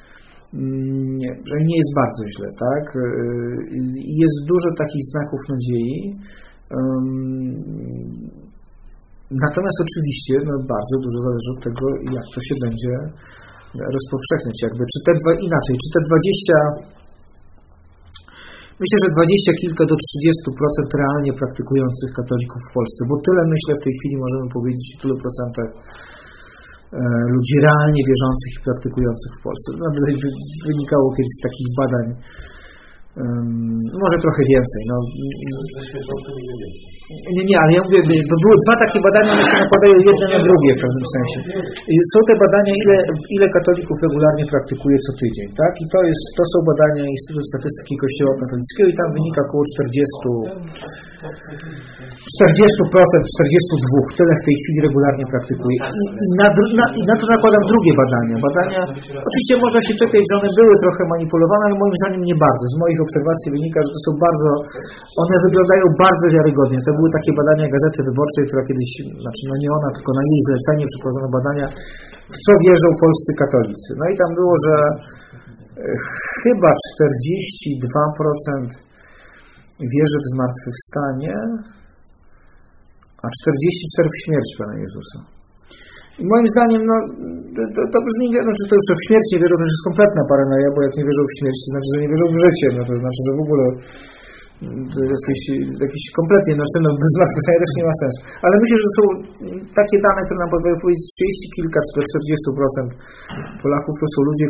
nie jest bardzo źle, tak? Jest dużo takich znaków nadziei. Natomiast oczywiście bardzo dużo zależy od tego, jak to się będzie rozpowszechniać. Czy te 20, myślę, że 20 kilka do 30% realnie praktykujących katolików w Polsce, bo tyle myślę w tej chwili możemy powiedzieć o tylu procentach ludzi realnie wierzących i praktykujących w Polsce. Wynikało kiedyś z takich badań, może trochę więcej. Nie, ale ja mówię, bo były dwa takie badania, one się nakładają jedne na drugie w pewnym sensie. Są te badania, ile katolików regularnie praktykuje co tydzień, tak? I to są badania Instytutu Statystyki Kościoła Katolickiego i tam wynika około 40%, 42%, tyle w tej chwili regularnie praktykuje. I na to nakładam drugie badania. Oczywiście można się czepiać, że one były trochę manipulowane, ale moim zdaniem nie bardzo. Z moich obserwacji wynika, że to są one wyglądają bardzo wiarygodnie. To były takie badania Gazety Wyborczej, która kiedyś, nie ona, tylko na jej zlecenie przeprowadzono badania, w co wierzą polscy katolicy. No i tam było, że chyba 42% wierzy w zmartwychwstanie, a 44% w śmierć Pana Jezusa. I moim zdaniem, to brzmi, to już w śmierć nie wierzą, to już jest kompletna paranoja, bo jak nie wierzą w śmierć, to znaczy, że nie wierzą w życie, to znaczy, że w ogóle to jakieś kompletnie, bez zmartwychwstania też nie ma sensu. Ale myślę, że są takie dane, które nam pozwalają powiedzieć 30 kilka czy 40% Polaków to są ludzie,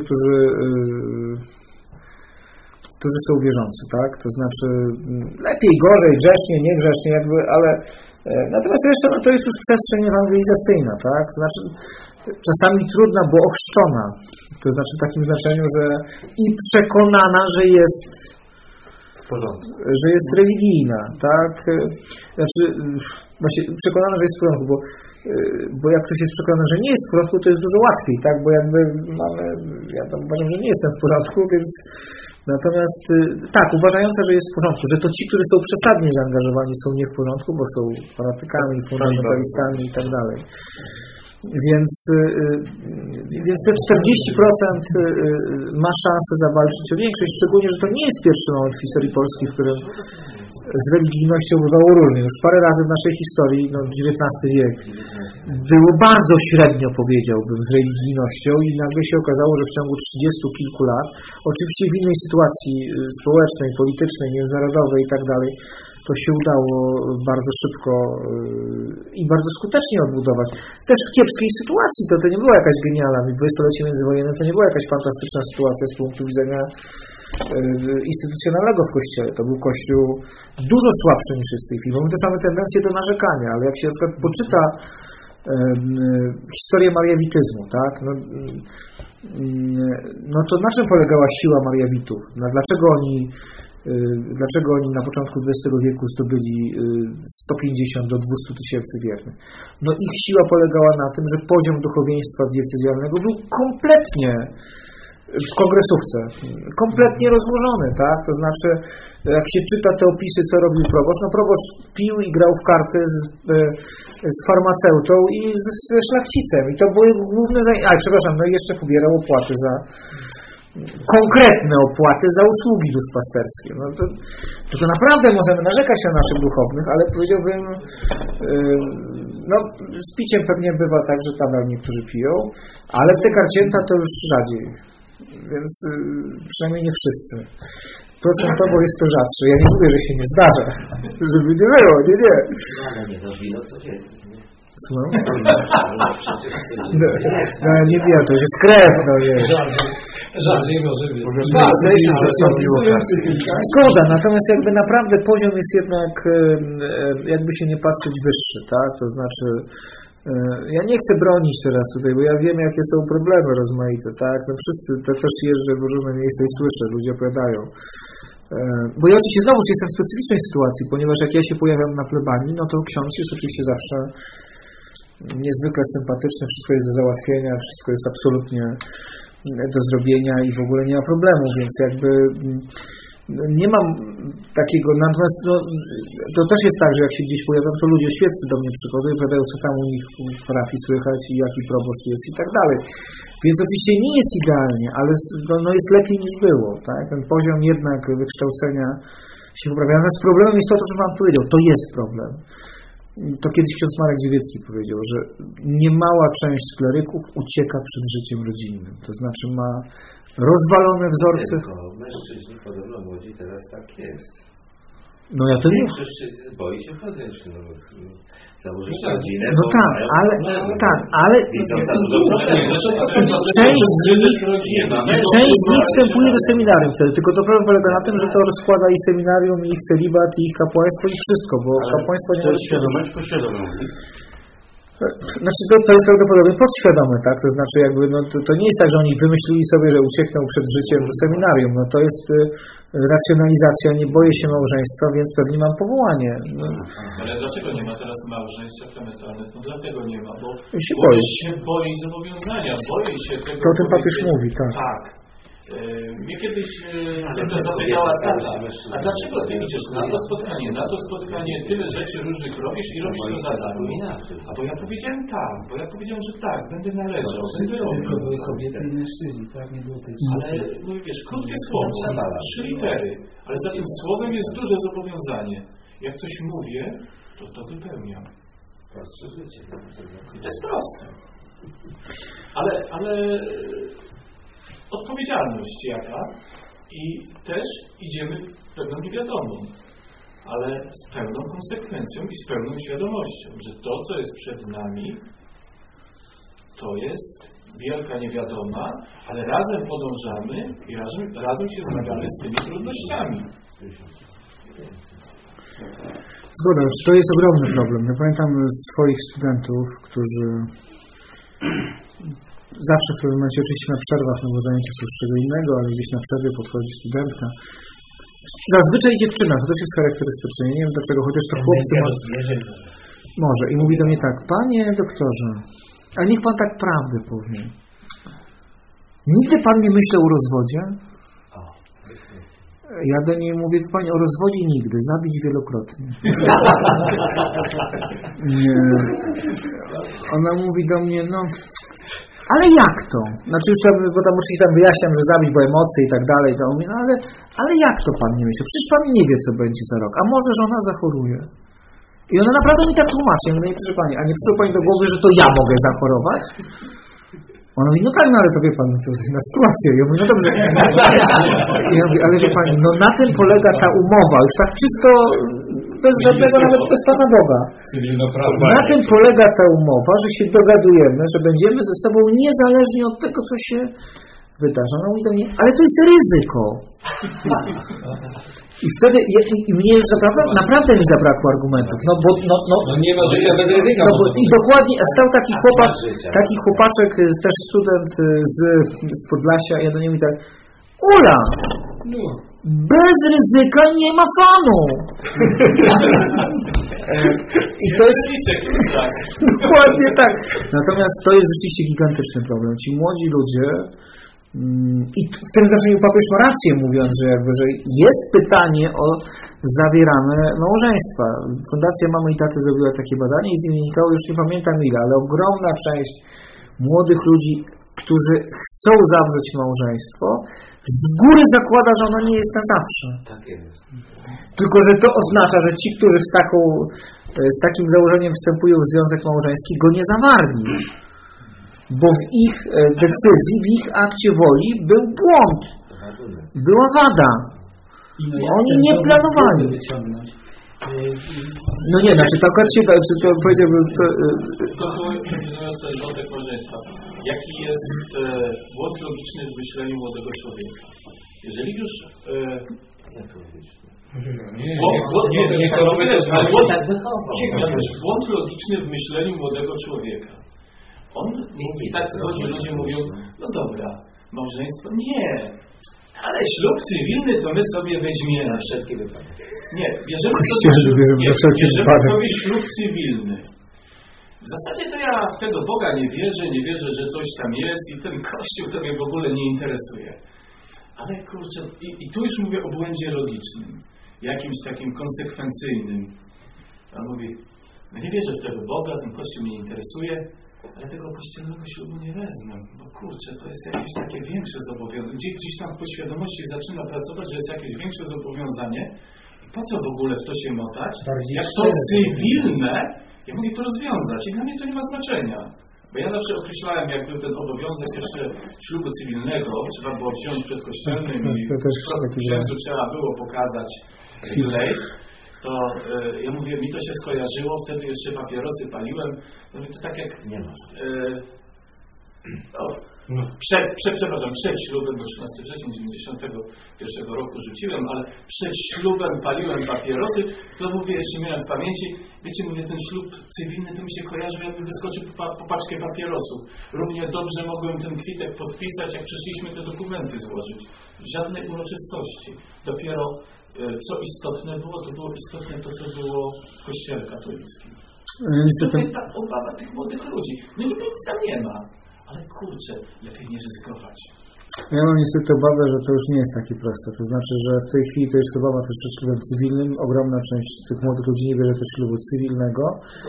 którzy są wierzący, tak? To znaczy lepiej, gorzej, grzecznie, niegrzecznie, ale natomiast reszta to jest już przestrzeń ewangelizacyjna, tak? To znaczy czasami trudna, bo ochrzczona. To znaczy w takim znaczeniu, że i przekonana, że jest w porządku, że jest religijna, tak? Znaczy właśnie przekonana, że jest w porządku, bo jak ktoś jest przekonany, że nie jest w porządku, to jest dużo łatwiej, tak? Bo jakby ja uważam, że nie jestem w porządku, więc natomiast tak, uważająca, że jest w porządku, że to ci, którzy są przesadnie zaangażowani, są nie w porządku, bo są fanatykami, fundamentalistami i tak dalej. Więc te 40% ma szansę zawalczyć o większość, szczególnie, że to nie jest pierwszy moment w historii Polski, w którym z religijnością bywało różnie. Już parę razy w naszej historii, XIX wiek, było bardzo średnio, powiedziałbym, z religijnością i nagle się okazało, że w ciągu 30 kilku lat, oczywiście w innej sytuacji społecznej, politycznej, międzynarodowej i tak dalej, to się udało bardzo szybko i bardzo skutecznie odbudować. Też w kiepskiej sytuacji, to nie była jakaś genialna, w dwudziestolecie międzywojenne to nie była jakaś fantastyczna sytuacja z punktu widzenia instytucjonalnego w Kościele. To był Kościół dużo słabszy niż jest w tej chwili. Mamy też mamy tendencję do narzekania, ale jak się na przykład poczyta historię mariawityzmu, tak? No to na czym polegała siła mariawitów? Dlaczego oni na początku XX wieku zdobyli 150 do 200 tysięcy wiernych? No ich siła polegała na tym, że poziom duchowieństwa diecezjalnego był kompletnie w kongresówce, kompletnie rozłożony, tak? To znaczy, jak się czyta te opisy, co robił proboszcz, proboszcz pił i grał w karty z farmaceutą i ze szlachcicem. I to było jego główne zajęcie. Jeszcze pobierał opłaty konkretne opłaty za usługi duszpasterskie. No to naprawdę możemy narzekać na naszych duchownych, ale powiedziałbym, no z piciem pewnie bywa tak, że tam niektórzy piją, ale w te karcięta to już rzadziej. Więc przynajmniej nie wszyscy. Procentowo jest to rzadsze. Ja nie mówię, że się nie zdarza. Żeby nie było, nie. Ale nie, to wino co wie. Słucham? No nie wiem, to już jest krew, no nie. Rzadziej może być. że są zgoda, natomiast jakby naprawdę poziom jest jednak, jakby się nie patrzeć, wyższy, tak? To znaczy, ja nie chcę bronić teraz tutaj, bo ja wiem, jakie są problemy rozmaite, tak? No wszyscy, to też jeżdżę w różne miejsca i słyszę, ludzie opowiadają. Bo ja oczywiście znowu jestem w specyficznej sytuacji, ponieważ jak ja się pojawiam na plebanii, no to ksiądz jest oczywiście zawsze niezwykle sympatyczny, wszystko jest do załatwienia, wszystko jest absolutnie do zrobienia i w ogóle nie ma problemu, więc jakby nie mam takiego, natomiast no, to też jest tak, że jak się gdzieś pojawiam, to ludzie świeccy do mnie przychodzą i opowiadają, co tam u nich w parafii słychać i jaki proboszcz jest i tak dalej. Więc oczywiście nie jest idealnie, ale no jest lepiej niż było. Tak? Ten poziom jednak wykształcenia się poprawia. Natomiast problemem jest to, że Wam powiedział, to jest problem. To kiedyś ksiądz Marek Dziewiecki powiedział, że niemała część kleryków ucieka przed życiem rodzinnym. To znaczy ma rozwalone wzorce. Mężczyźni podobno młodzi teraz tak jest. No ja to nie. Mężczyzn boi się podjąć założyć rodzinę. No tak, ale część z nich wstępuje do seminarium wtedy, tylko to problem polega na tym, że to rozkłada i seminarium, i ich celibat, i ich kapłaństwo, i wszystko, bo kapłaństwo nie może świadome. Znaczy to jest prawdopodobnie podświadome, tak? To znaczy jakby, no to nie jest tak, że oni wymyślili sobie, że uciekną przed życiem do seminarium. No to jest racjonalizacja, nie boję się małżeństwa, więc pewnie mam powołanie. No. Ale dlaczego nie ma teraz małżeństw sakramentalnych? No dlatego nie ma, bo się boi zobowiązania, boi się tego. To o tym papież mówi, tak. Tak. Mnie kiedyś to zapytała tata, a dlaczego ty idziesz na to spotkanie, tyle rzeczy różnych robisz i robisz to za darmo? A bo ja powiedziałem tak, że tak, będę należał, będę robił. Tylko były kobiety i mężczyźni, tak? Nie było tej Ale no wiesz, krótkie słowo, 3 litery, ale za tym słowem jest duże zobowiązanie. Jak coś mówię, to wypełniam. Prostsze życie. I to jest proste. Ale odpowiedzialność jaka i też idziemy w pewną niewiadomą, ale z pełną konsekwencją i z pełną świadomością, że to, co jest przed nami, to jest wielka niewiadoma, ale razem podążamy i razem się zmagamy z tymi trudnościami. Zgoda, to jest ogromny problem. Ja pamiętam swoich studentów, którzy zawsze w pewnym momencie, oczywiście na przerwach, no bo zajęcia są z czego innego, ale gdzieś na przerwie podchodzi studentka. Zazwyczaj dziewczyna, to też jest charakterystyczne. Nie wiem dlaczego, chociaż to chłopcy może. I mówi do mnie tak, panie doktorze, a niech pan tak prawdę powie. Nigdy pan nie myślał o rozwodzie? Ja do niej mówię, panie, o rozwodzie nigdy, zabić wielokrotnie. Nie. Ona mówi do mnie, no, ale jak to? Znaczy już tam, bo tam oczywiście tam wyjaśniam, że zabić, bo emocje i tak dalej, to on mówi, no ale jak to pan nie myśli? Przecież pan nie wie, co będzie za rok, a może żona zachoruje. I ona naprawdę mi tak tłumaczy, ja mówię, proszę pani, a nie przyszło pani do głowy, że to ja mogę zachorować? Ona mówi, no tak, no ale to wie pan, to jest inna sytuacja. Ja mówię, no dobrze. Ja mówię, ale wie pani, no na tym polega ta umowa, już tak czysto, bez żadnego, nawet bez Pana Boga. Na tym polega ta umowa, że się dogadujemy, że będziemy ze sobą niezależni od tego, co się wydarza. Ona mówi do mnie, ale to jest ryzyko. I wtedy i mnie już naprawdę mi zabrakło argumentów. No bo nie ma życia bez ryzyka. No, i dokładnie stał taki chłopaczek, też student z Podlasia, ja do niego mówię tak, Ula! Bez ryzyka nie ma fanu! I to jest dokładnie tak. Natomiast to jest rzeczywiście gigantyczny problem. Ci młodzi ludzie i w tym znaczeniu papież ma rację, mówiąc, że jest pytanie o zawierane małżeństwa. Fundacja Mamy i Taty zrobiła takie badanie i z nim wynikało, już nie pamiętam ile, ale ogromna część młodych ludzi którzy chcą zawrzeć małżeństwo, z góry zakłada, że ono nie jest na zawsze. Tak jest. Tylko że to oznacza, że ci, którzy z takim założeniem wstępują w związek małżeński, go nie zawarli. Bo w ich decyzji, w ich akcie woli był błąd. Była wada. Oni nie planowali. No nie, znaczy to akurat się da, czy to powiedziałbym... Kontynuując ten wątek małżeństwa, jaki jest błąd logiczny w myśleniu młodego człowieka? Jeżeli już... Błąd logiczny w myśleniu młodego człowieka. On, tak ludzie mówią, no dobra, małżeństwo, nie, ale ślub cywilny to my sobie weźmiemy na wszelki wypadek. Nie, bierzemy sobie ślub cywilny. W zasadzie to ja w tego Boga nie wierzę, że coś tam jest i ten Kościół to mnie w ogóle nie interesuje. Ale kurczę, i tu już mówię o błędzie logicznym, jakimś takim konsekwencyjnym. On mówi, no nie wierzę w tego Boga, ten Kościół mnie interesuje, ale tego kościelnego ślubu nie wezmę, bo kurczę, to jest jakieś takie większe zobowiązanie. Gdzieś tam w podświadomości zaczyna pracować, że jest jakieś większe zobowiązanie. I po co w ogóle w to się motać? Jak to cywilne, ja mogę to rozwiązać i dla mnie to nie ma znaczenia. Bo ja zawsze określałem, jak był ten obowiązek jeszcze ślubu cywilnego, trzeba było wziąć przed kościelnym i księdzu trzeba było pokazać lej. To ja mówię, mi to się skojarzyło, wtedy jeszcze papierosy paliłem, no to tak jak nie ma. Przed ślubem, bo 13 września 91 roku rzuciłem, ale przed ślubem paliłem papierosy, to mówię, jeszcze miałem w pamięci, wiecie, mówię, ten ślub cywilny to mi się kojarzy, jakby wyskoczył po paczkę papierosów. Równie dobrze mogłem ten kwitek podpisać, jak przyszliśmy te dokumenty złożyć. Żadnej uroczystości. Dopiero co istotne było, to było istotne to, co było w Kościele katolickim. Tutaj ta obawa tych młodych ludzi. No nic tam nie ma. Ale kurczę, lepiej nie ryzykować. Ja mam niestety obawę, że to już nie jest takie proste. To znaczy, że w tej chwili to jest obawa też przed ślubem cywilnym. Ogromna część tych młodych ludzi nie bierze też ślubu cywilnego.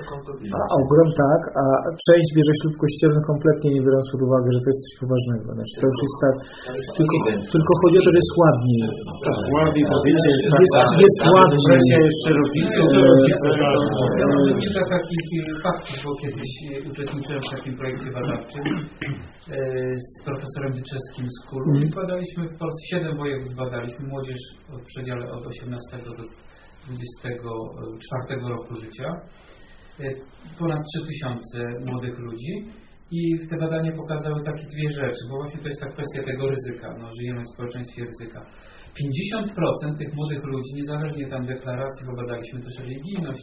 A część bierze ślub kościelny kompletnie nie biorąc pod uwagę, że to jest coś poważnego. Znaczy, to już jest tak, tylko chodzi o to, że jest ładniej. Ładniej powiedzieć. Jest ładniej. Jeszcze rodziców. Kilka takich faktów, bo kiedyś uczestniczyłem w takim projekcie badawczym z profesorem Dyczewskim z KUL-u i badaliśmy w Polsce 7 województw, badaliśmy młodzież w przedziale od 18 do 24 roku życia. Ponad 3000 młodych ludzi i te badania pokazały takie dwie rzeczy, bo właśnie to jest ta kwestia tego ryzyka. No, żyjemy w społeczeństwie ryzyka. 50% tych młodych ludzi, niezależnie tam deklaracji, bo badaliśmy też religijność,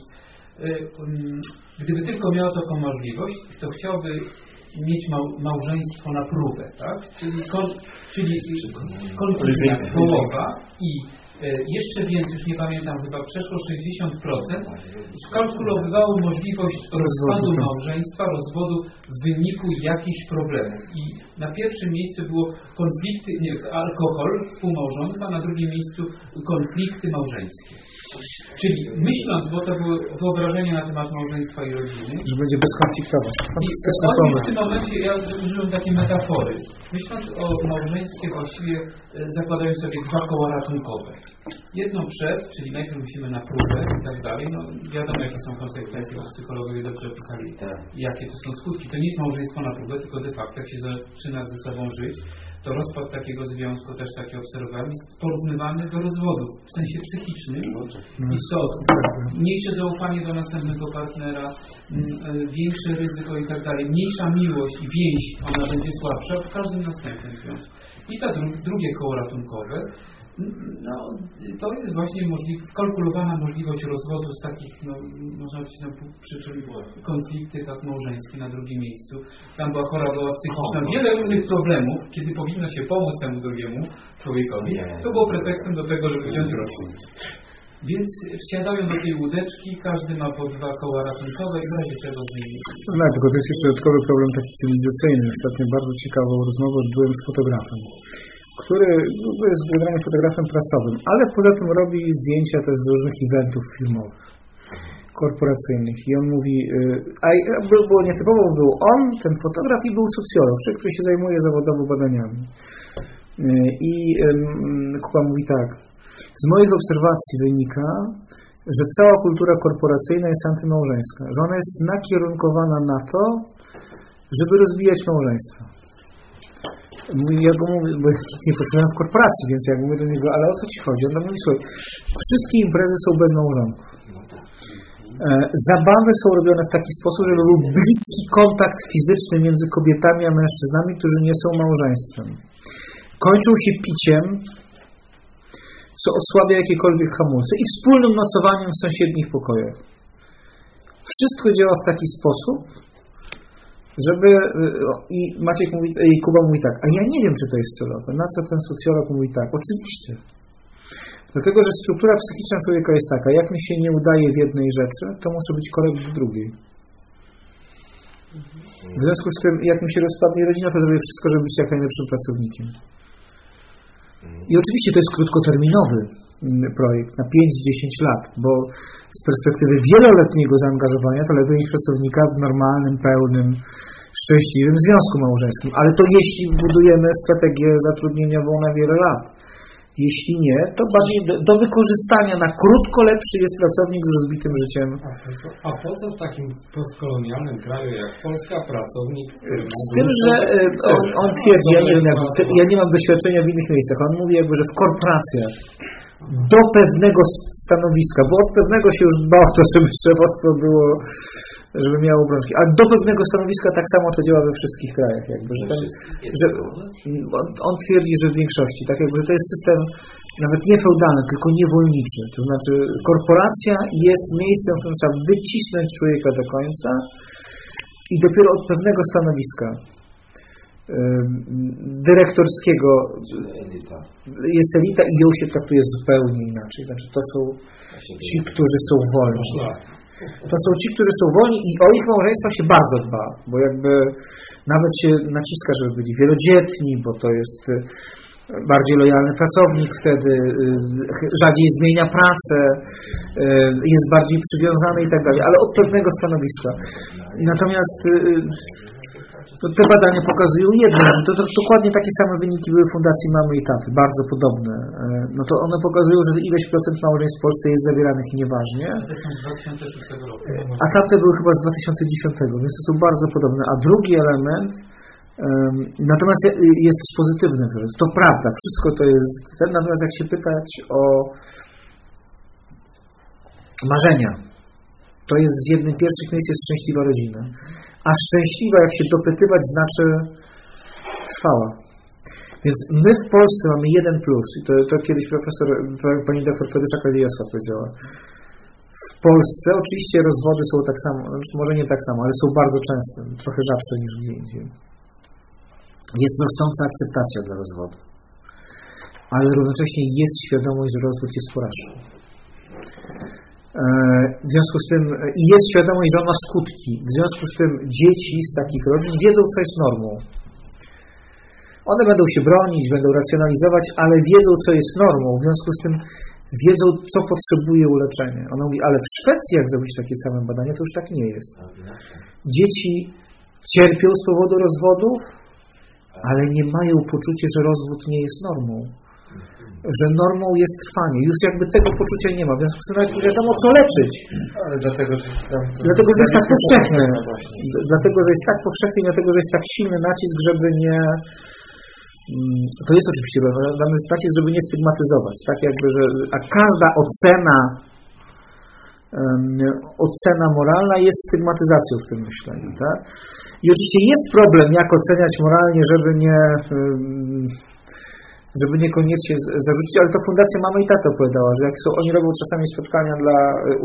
gdyby tylko miało taką możliwość, to chciałby mieć małżeństwo na próbę, tak? Czyli konflikt połowa i jeszcze więcej, już nie pamiętam, chyba przeszło 60% skalkulowało możliwość rozpadu małżeństwa, rozwodu w wyniku jakichś problemów. I na pierwszym miejscu było konflikty, alkohol współmałżonka, a na drugim miejscu konflikty małżeńskie. Czyli myśląc, bo to było wyobrażenie na temat małżeństwa i rodziny, że będzie bezkonfliktowe. I w tym momencie ja użyłem takiej metafory. Myśląc o małżeństwie właściwie zakładają sobie dwa koła ratunkowe. Jedno przed, czyli najpierw musimy na próbę i tak dalej. No wiadomo, jakie są konsekwencje, bo psychologowie dobrze opisali, jakie to są skutki. To nie jest małżeństwo na próbę, tylko de facto, jak się zaczyna ze sobą żyć, to rozpad takiego związku, też taki obserwowałem, jest porównywany do rozwodów w sensie psychicznym. I co? Mniejsze zaufanie do następnego partnera, większe ryzyko i tak dalej, mniejsza miłość i więź, ona będzie słabsza w każdym następnym związku. I ta drugie koło ratunkowe, no, to jest właśnie wkalkulowana możliwość rozwodu z takich, no, można powiedzieć, no, przyczyn konflikty tak małżeńskie na drugim miejscu. Tam była choroba psychiczna, wiele różnych problemów, kiedy powinno się pomóc temu drugiemu człowiekowi, to było pretekstem do tego, żeby wziąć rozwód. Więc wsiadają do tej łódeczki, każdy ma po dwa koła ratunkowe i w razie czego z nimi. No, tylko to jest jeszcze dodatkowy problem taki cywilizacyjny. Ostatnio bardzo ciekawą rozmowę odbyłem z fotografem, który jest generalnie fotografem prasowym, ale poza tym robi zdjęcia też z różnych eventów filmowych. korporacyjnych i on mówi, było nietypowo, był on, ten fotograf i był socjolog, człowiek, który się zajmuje zawodowo badaniami. I Kuba mówi tak, z moich obserwacji wynika, że cała kultura korporacyjna jest antymałżeńska, że ona jest nakierunkowana na to, żeby rozbijać małżeństwa. Ja go mówię, bo nie pracowałem w korporacji, więc ja mówię do niego, ale o co ci chodzi? On mówi, słuchaj, wszystkie imprezy są bez małżonków. Zabawy są robione w taki sposób, żeby był bliski kontakt fizyczny między kobietami a mężczyznami, którzy nie są małżeństwem. Kończą się piciem, co osłabia jakiekolwiek hamulce i wspólnym nocowaniem w sąsiednich pokojach. Wszystko działa w taki sposób, żeby... I Maciek mówi, i Kuba mówi tak, a ja nie wiem, czy to jest celowe. Na co ten socjolog mówi tak? Oczywiście. Dlatego, że struktura psychiczna człowieka jest taka, jak mi się nie udaje w jednej rzeczy, to muszę być korekt w drugiej. W związku z tym, jak mi się rozpadnie rodzina, to zrobię wszystko, żeby być jak najlepszym pracownikiem. I oczywiście to jest krótkoterminowy projekt, na 5-10 lat, bo z perspektywy wieloletniego zaangażowania to lepiej mieć pracownika w normalnym, pełnym, szczęśliwym związku małżeńskim. Ale to jeśli budujemy strategię zatrudnieniową na wiele lat. Jeśli nie, to bardziej do wykorzystania na krótko lepszy jest pracownik z rozbitym życiem. A po co w takim postkolonialnym kraju jak Polska pracownik? Z tym, że on twierdzi, ja nie mam doświadczenia w innych miejscach, on mówi jakby, że w korporacjach do pewnego stanowiska, bo od pewnego się już dba o to, żeby szefostwo było, żeby miało obrączki, ale do pewnego stanowiska tak samo to działa we wszystkich krajach, jakby, że on twierdzi, że w większości, tak jakby, że to jest system nawet nie feudalny, tylko niewolniczy, to znaczy korporacja jest miejscem, w którym trzeba wycisnąć człowieka do końca i dopiero od pewnego stanowiska dyrektorskiego jest elita i ją się traktuje zupełnie inaczej. Znaczy to są ci, którzy są wolni. To są ci, którzy są wolni i o ich małżeństwa się bardzo dba, bo jakby nawet się naciska, żeby byli wielodzietni, bo to jest bardziej lojalny pracownik wtedy, rzadziej zmienia pracę, jest bardziej przywiązany i tak dalej, ale od pewnego stanowiska. Natomiast te badania pokazują jedno, że to dokładnie takie same wyniki były w Fundacji Mamy i Taty, bardzo podobne. No to one pokazują, że ileś procent małżeństw w Polsce jest zawieranych i nieważnie. To są z 2006 roku. A tamte były chyba z 2010, więc to są bardzo podobne. A drugi element, natomiast jest też pozytywny wyraz. To prawda, wszystko to jest ten, natomiast jak się pytać o marzenia, to jest z jednym z pierwszych miejsc jest szczęśliwa rodzina. A szczęśliwa, jak się dopytywać, znaczy trwała. Więc my w Polsce mamy jeden plus. I to kiedyś pani doktor Fedyszak-Radijowska powiedziała. W Polsce oczywiście rozwody są tak samo, może nie tak samo, ale są bardzo częste, trochę rzadsze niż gdzie indziej. Jest rosnąca akceptacja dla rozwodu. Ale równocześnie jest świadomość, że rozwód jest porażką. W związku z tym i jest świadomość, że on ma skutki. W związku z tym dzieci z takich rodzin wiedzą, co jest normą. One będą się bronić, będą racjonalizować, ale wiedzą, co jest normą. W związku z tym wiedzą, co potrzebuje uleczenia. Ona mówi, ale w Szwecji, jak zrobić takie same badania, to już tak nie jest. Dzieci cierpią z powodu rozwodów, ale nie mają poczucia, że rozwód nie jest normą. Że normą jest trwanie. Już jakby tego poczucia nie ma. W związku z tym nie wiadomo, co leczyć. Ale dlatego, że jest tak powszechne. Dlatego, że jest tak powszechny i dlatego, że jest tak silny nacisk, żeby nie... To jest oczywiście dany nacisk, żeby nie stygmatyzować. Tak jakby, że a każda ocena moralna jest stygmatyzacją w tym myśleniu. Tak? I oczywiście jest problem, jak oceniać moralnie, żeby niekoniecznie zarzucić, ale to Fundacja Mamy i Taty opowiadała, że jak oni robią czasami spotkania dla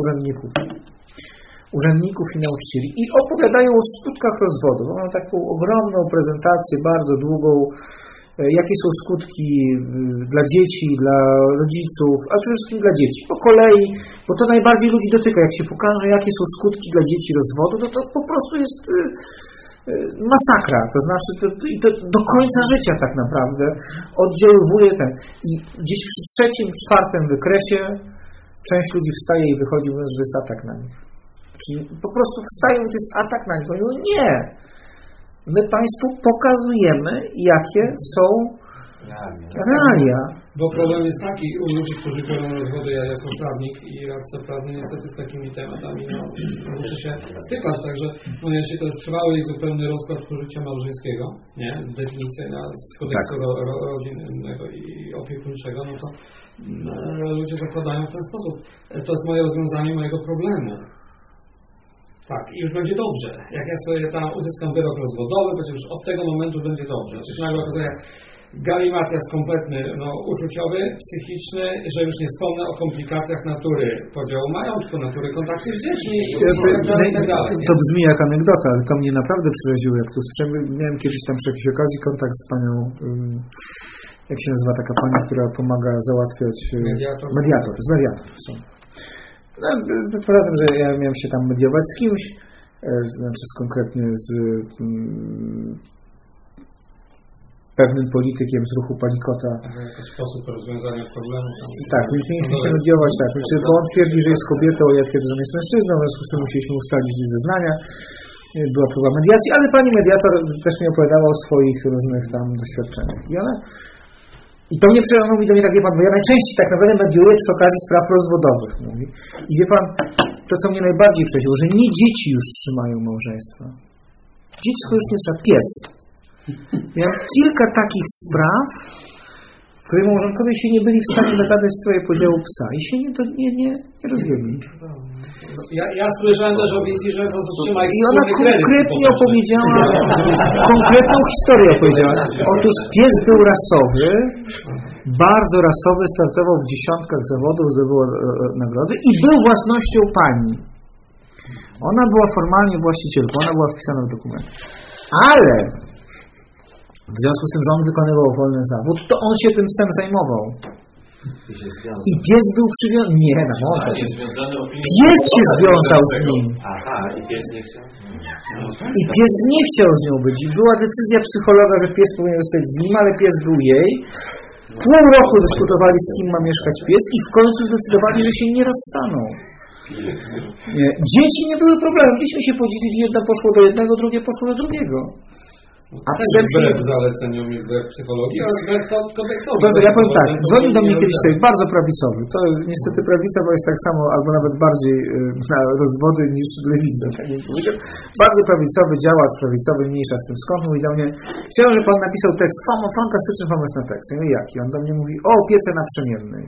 urzędników i nauczycieli i opowiadają o skutkach rozwodu. Mają taką ogromną prezentację, bardzo długą, jakie są skutki dla dzieci, dla rodziców, a przede wszystkim dla dzieci. Po kolei, bo to najbardziej ludzi dotyka. Jak się pokaże, jakie są skutki dla dzieci rozwodu, no to po prostu jest masakra. To znaczy to do końca życia tak naprawdę oddziaływuje ten. I gdzieś przy 3., 4. wykresie część ludzi wstaje i wychodzi, mówiąc, że jest atak na nich. Czyli po prostu wstają i to jest atak na nich. Oni mówią, nie! My Państwu pokazujemy, jakie są realia. Bo problem jest taki u ludzi, którzy biorą rozwody, ja jako prawnik i radca prawny niestety z takimi tematami muszę się stykać, także jeśli to jest trwały i zupełny rozkład spożycia małżeńskiego, nie? Definicja z kodeksu rodzinnego i opiekuńczego, no to ludzie zakładają w ten sposób. To jest moje rozwiązanie mojego problemu. Tak, i już będzie dobrze. Jak ja sobie tam uzyskam wyrok rozwodowy, to już od tego momentu będzie dobrze. Czyli nagle okazuje, galimatias kompletny, uczuciowy, psychiczny, że już nie wspomnę o komplikacjach natury podziału majątku, natury kontaktu z dziećmi i tak dalej. To brzmi jak anegdota, ale to mnie naprawdę przeraziło, jak to słyszałem. Miałem kiedyś tam przy jakiejś okazji kontakt z panią, jak się nazywa taka pani, która pomaga załatwiać... Mediator. Poza tym, że ja miałem się tam mediować z kimś, znaczy konkretnie z pewnym politykiem z ruchu Palikota. Jako sposób rozwiązania problemu. Tak, mieliśmy się mediować, tak. Bo on twierdzi, że jest kobietą, ja twierdzę, że jest mężczyzną, w związku z tym musieliśmy ustalić zeznania. Była próba mediacji, ale pani mediator też mi opowiadała o swoich różnych tam doświadczeniach. I to mnie mówi do mnie tak, wie pan, bo ja najczęściej tak naprawdę mediuję przy okazji spraw rozwodowych. Mówi. I wie pan, to co mnie najbardziej przeraziło, że nie dzieci już trzymają małżeństwa. Dziecko już nie trzeba, pies. Miałem kilka takich spraw, w których małżonkowie się nie byli w stanie dogadać w sprawie podziału psa i się nie rozwiedli. Ja słyszałem też o wizji, że powstrzymaj. I ona konkretnie opowiedziała, konkretną historię opowiedziała. Otóż pies był rasowy, bardzo rasowy, startował w dziesiątkach zawodów, zdobył nagrody i był własnością pani. Ona była formalnie właścicielką, ona była wpisana w dokument. Ale w związku z tym, że on wykonywał wolny zawód, to on się tym psem zajmował. I pies był przywiązany. Nie, na moment. Pies się związał z nim. Aha, i pies nie chciał? I pies nie chciał z nią być. I była decyzja psychologa, że pies powinien zostać z nim, ale pies był jej. Pół roku dyskutowali, z kim ma mieszkać pies i w końcu zdecydowali, że się nie rozstaną. Nie. Dzieci nie były problemem. Mogliśmy się podzielić, jedno poszło do jednego, drugie poszło do drugiego. A wbrew zaleceniom i wbrew psychologii, ale wbrew kontekstowi. Ja powiem tak, dzwonił do mnie kiedyś człowiek bardzo prawicowy. To niestety prawica, bo jest tak samo, albo nawet bardziej na rozwody niż lewica. Tak jak powiedział. Bardzo prawicowy działacz, prawicowy, mniejsza z tym skąd, mówi do mnie, chciałem, żeby pan napisał tekst, fantastyczny pomysł na tekst. Ja mówię, jaki? On do mnie mówi, o opiece naprzemiennej.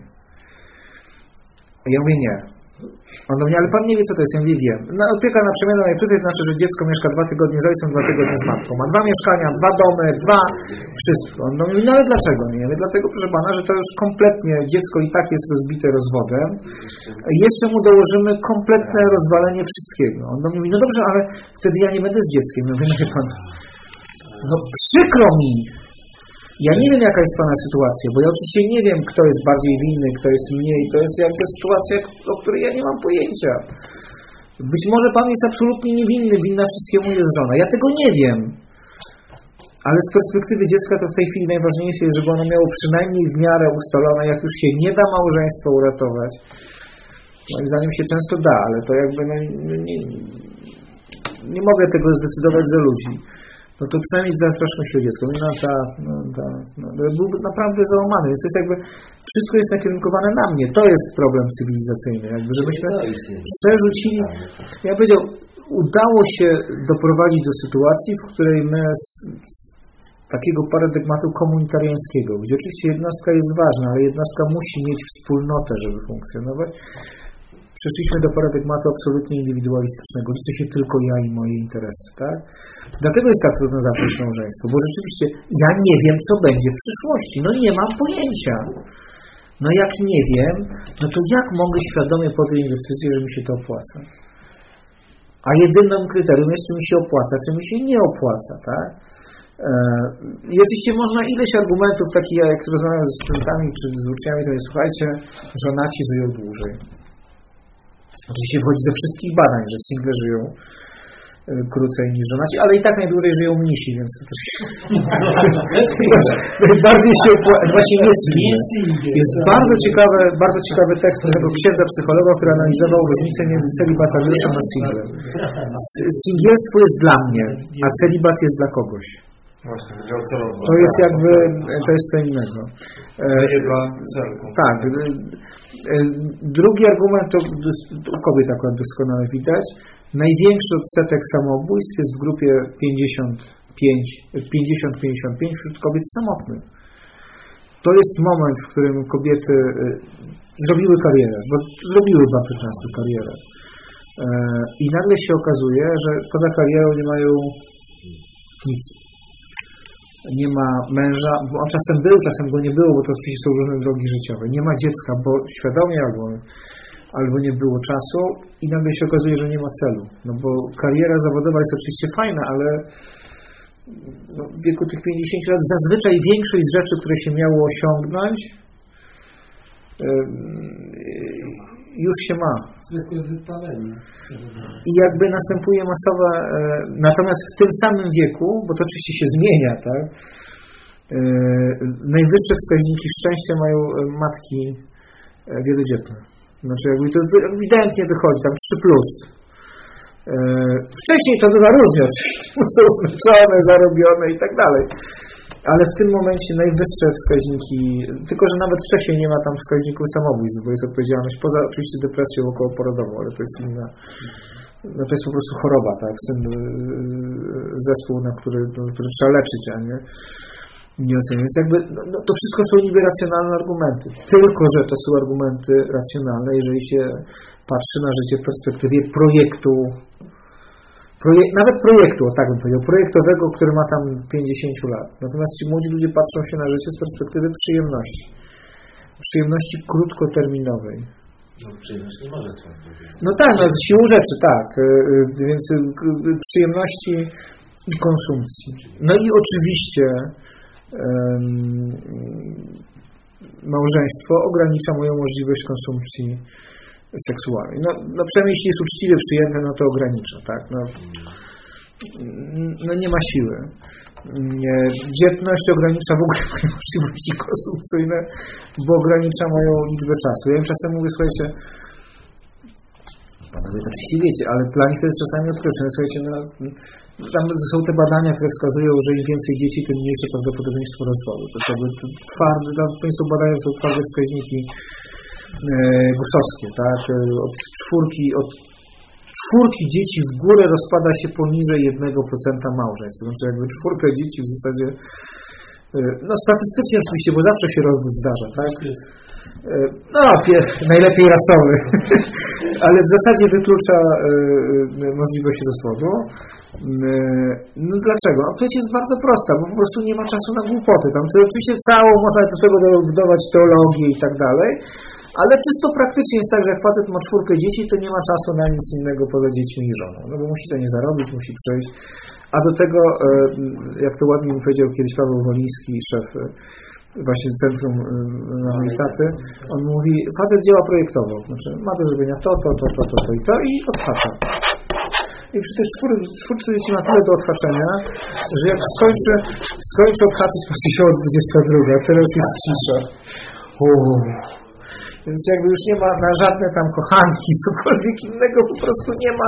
Ja mówię, nie. On do mnie, ale pan nie wie, co to jest. Ja mówię, wiem. No, opieka naprzemienna najpierw znaczy, że dziecko mieszka 2 tygodnie z ojcem, 2 tygodnie z matką. Ma 2 mieszkania, 2 domy, 2, wszystko. On do mnie mówi, no ale dlaczego nie? Ja mówię, dlatego, proszę pana, że to już kompletnie, dziecko i tak jest rozbite rozwodem. Jeszcze mu dołożymy kompletne rozwalenie wszystkiego. On do mnie mówi, no dobrze, ale wtedy ja nie będę z dzieckiem. Ja mówię, no wie pan, no przykro mi. Ja nie wiem, jaka jest pana sytuacja, bo ja oczywiście nie wiem, kto jest bardziej winny, kto jest mniej. To jest jakaś sytuacja, o której ja nie mam pojęcia. Być może pan jest absolutnie niewinny, winna wszystkiemu jest żona. Ja tego nie wiem. Ale z perspektywy dziecka to w tej chwili najważniejsze jest, żeby ono miało przynajmniej w miarę ustalone, jak już się nie da małżeństwa uratować. Moim zdaniem się często da, ale to jakby nie mogę tego zdecydować za ludzi. No to przynajmniej zatroszmy się o dziecko. Byłby naprawdę załamany. Więc to jest jakby, wszystko jest nakierunkowane na mnie. To jest problem cywilizacyjny. Jakby, żebyśmy przerzucili... Ja powiedział, udało się doprowadzić do sytuacji, w której my z takiego paradygmatu komunitariańskiego, gdzie oczywiście jednostka jest ważna, ale jednostka musi mieć wspólnotę, żeby funkcjonować, przeszliśmy do paradygmatu absolutnie indywidualistycznego. Liczy się tylko ja i moje interesy, tak? Dlatego jest tak trudno zacząć małżeństwo, bo rzeczywiście ja nie wiem, co będzie w przyszłości. No nie mam pojęcia. No jak nie wiem, no to jak mogę świadomie podjąć decyzję, że mi się to opłaca? A jedynym kryterium jest, czy mi się opłaca, czy mi się nie opłaca, tak? I oczywiście można ileś argumentów, takich jak rozmawiam ze studentami czy z uczniami, to jest, słuchajcie, żonaci żyją dłużej. Oczywiście wychodzi ze wszystkich badań, że single żyją krócej niż żonaci, ale i tak najdłużej żyją mnisi, więc to też najbardziej się właśnie nie single. Jest bardzo ciekawy tekst tego księdza psychologa, który analizował różnicę między celibatariuszem a singlem. Singielstwo jest dla mnie, a celibat jest dla kogoś. Właśnie, celowo. To jest jakby, to jest co innego. Nie dla celu. Tak. Drugi argument, to u kobiet akurat doskonale widać. Największy odsetek samobójstw jest w grupie 50-55 wśród kobiet samotnych. To jest moment, w którym kobiety zrobiły karierę, bo zrobiły bardzo często karierę. I nagle się okazuje, że poza karierą nie mają nic. Nie ma męża, bo on czasem był, czasem go nie było, bo to oczywiście są różne drogi życiowe. Nie ma dziecka, bo świadomie albo nie było czasu i nagle się okazuje, że nie ma celu. No bo kariera zawodowa jest oczywiście fajna, ale w wieku tych 50 lat zazwyczaj większość z rzeczy, które się miało osiągnąć, już się ma. Zwykłe wypalenie. I jakby następuje masowe, natomiast w tym samym wieku, bo to oczywiście się zmienia, tak? Najwyższe wskaźniki szczęścia mają matki wielodzietne. Znaczy jakby to ewidentnie wychodzi, tam 3+. Wcześniej to bywa różnie, są zmęczone, zarobione i tak dalej. Ale w tym momencie najwyższe wskaźniki, tylko że nawet wcześniej nie ma tam wskaźników samobójstw, bo jest odpowiedzialność poza oczywiście depresją okołoporodową, ale to jest inna, no to jest po prostu choroba, tak, zespół, na który trzeba leczyć, a nie oceniać. Więc jakby, to wszystko są niby racjonalne argumenty, tylko że to są argumenty racjonalne, jeżeli się patrzy na życie w perspektywie projektu, nawet projektu, tak bym powiedział, projektowego, który ma tam 50 lat. Natomiast ci młodzi ludzie patrzą się na życie z perspektywy przyjemności krótkoterminowej. No przyjemność nie może trwać. No tak, no z siłą rzeczy, tak. Więc przyjemności i konsumpcji. No i oczywiście małżeństwo ogranicza moją możliwość konsumpcji seksualnej. No przynajmniej jeśli jest uczciwie przyjęte, no to ogranicza, tak? No nie ma siły. Dzietność ogranicza w ogóle moje możliwości konsumpcyjne, bo ogranicza moją liczbę czasu. Ja im czasem mówię, słuchajcie, panowie to oczywiście wiecie, ale dla nich to jest czasami odkrywane. Słuchajcie, tam są te badania, które wskazują, że im więcej dzieci, tym mniejsze prawdopodobieństwo rozwodu. To nie są badania, to są twarde wskaźniki gusowskie, tak? Od czwórki dzieci w górę rozpada się poniżej 1% małżeństw. To znaczy jakby 4 dzieci w zasadzie, no statystycznie oczywiście, bo zawsze się rozwód zdarza, tak? No, najlepiej rasowy, ale w zasadzie wyklucza możliwość rozwodu. No dlaczego? Odpowiedź jest bardzo prosta, bo po prostu nie ma czasu na głupoty. Tam oczywiście można do tego dobudować teologię i tak dalej, ale czysto praktycznie jest tak, że jak facet ma 4 dzieci, to nie ma czasu na nic innego poza dziećmi i żoną. No bo musi za nie zarobić, musi przejść. A do tego, jak to ładnie mi powiedział kiedyś Paweł Woliński, szef właśnie Centrum Taty, on mówi, facet działa projektowo, znaczy ma do zrobienia to i odhacza. I przy tych 4 dzieci ma tyle do odhaczenia, że jak skończy odhaczyć, patrzy się o 22, teraz jest cisza. Więc jakby już nie ma na żadne tam kochanki, cokolwiek innego, po prostu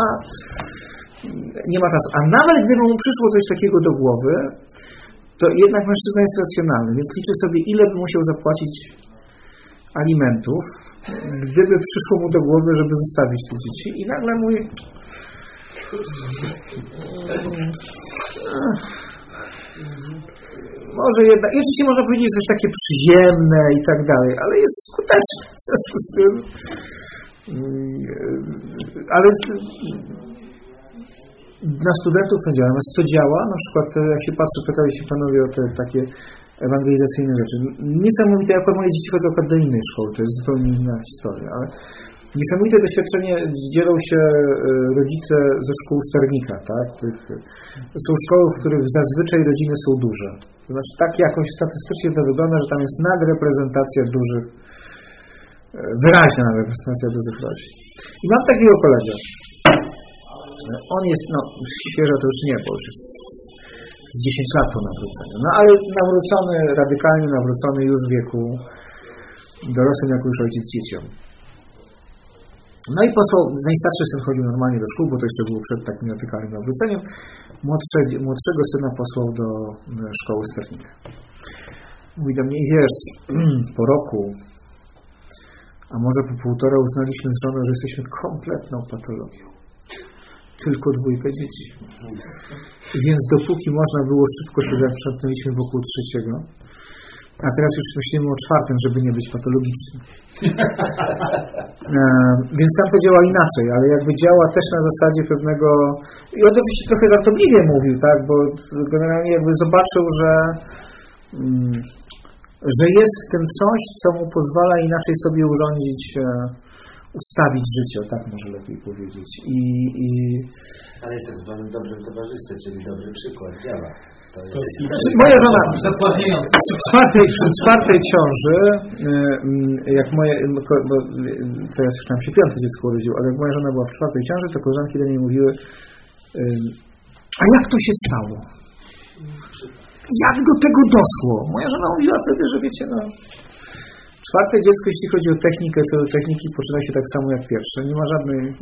nie ma czasu. A nawet gdyby mu przyszło coś takiego do głowy, to jednak mężczyzna jest racjonalny, więc liczy sobie, ile by musiał zapłacić alimentów, gdyby przyszło mu do głowy, żeby zostawić te dzieci. I nagle mówi, może jednak, i oczywiście można powiedzieć, że jest takie przyjemne i tak dalej, ale jest skuteczne w związku z tym. Ale na studentów to działa. Natomiast to działa, na przykład jak się patrzy, pytali się panowie o te takie ewangelizacyjne rzeczy. Niesamowite, jak moje dzieci chodzą do innej szkoły, to jest zupełnie inna historia, ale niesamowite doświadczenie dzielą się rodzice ze szkół Sternika, tak? To są szkoły, w których zazwyczaj rodziny są duże. To znaczy tak jakoś statystycznie to wygląda, że tam jest nadreprezentacja dużych, wyraźna nadreprezentacja dużych rodzin. I mam takiego kolegę. grzeczny. On jest, świeżo to już nie, bo już jest z 10 lat po nawróceniu. No ale nawrócony, radykalnie nawrócony już w wieku dorosłym, jako już ojciec dzieciom. No i posłał, najstarszy syn chodził normalnie do szkół, bo to jeszcze było przed takim radykalnym nawróceniem. Młodszego syna posłał do szkoły sternika. Mówi do mnie, wiesz, po roku, a może po półtora uznaliśmy z żoną, że jesteśmy kompletną patologią. Tylko 2 dzieci. Więc dopóki można było szybko się zaprzątnęliśmy wokół 3. A teraz już myślimy o 4, żeby nie być patologicznym. Więc tam to działa inaczej, ale jakby działa też na zasadzie pewnego... I on oczywiście trochę żartobliwie mówił, tak, bo generalnie jakby zobaczył, że jest w tym coś, co mu pozwala inaczej sobie urządzić, ustawić życie, tak może lepiej powiedzieć. Ale jest tak zwanym dobrym towarzystwem, czyli dobry przykład, działa. Znaczy, moja żona przy 4 ciąży, jak bo teraz już nam się 5 dziecko urodziło, ale jak moja żona była w 4 ciąży, to koleżanki do niej mówiły, a jak to się stało? Jak do tego doszło? Moja żona mówiła wtedy, że wiecie, 4 dziecko, jeśli chodzi o technikę, co do techniki, poczyna się tak samo jak pierwsze. Nie ma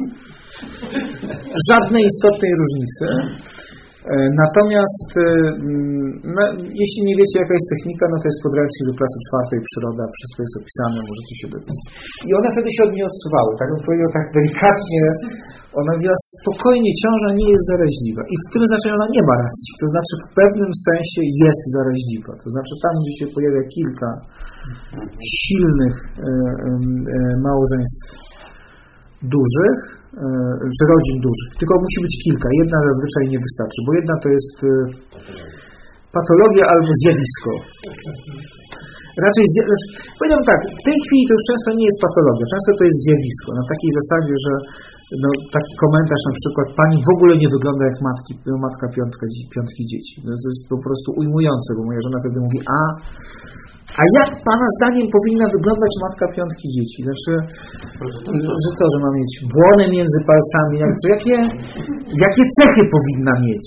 żadnej istotnej różnicy. Natomiast jeśli nie wiecie, jaka jest technika, to jest podręcznik do klasy 4, przyroda, wszystko jest opisane, możecie się dowiedzieć. I one wtedy się od mnie odsuwały, tak bym powiedział, tak delikatnie. Ona mówiła, spokojnie, ciąża nie jest zaraźliwa. I w tym znaczeniu ona nie ma racji. To znaczy w pewnym sensie jest zaraźliwa. To znaczy tam, gdzie się pojawia kilka silnych małżeństw dużych, czy rodzin dużych, tylko musi być kilka. Jedna zazwyczaj nie wystarczy, bo jedna to jest patologia albo zjawisko. Raczej, powiem tak, w tej chwili to już często nie jest patologia, często to jest zjawisko. Na takiej zasadzie, że taki komentarz na przykład, pani w ogóle nie wygląda jak matka 5 dzieci. To jest po prostu ujmujące, bo moja żona wtedy mówi, a jak pana zdaniem powinna wyglądać matka 5 dzieci? Znaczy, że co, że ma mieć błonę między palcami? Jakie cechy powinna mieć?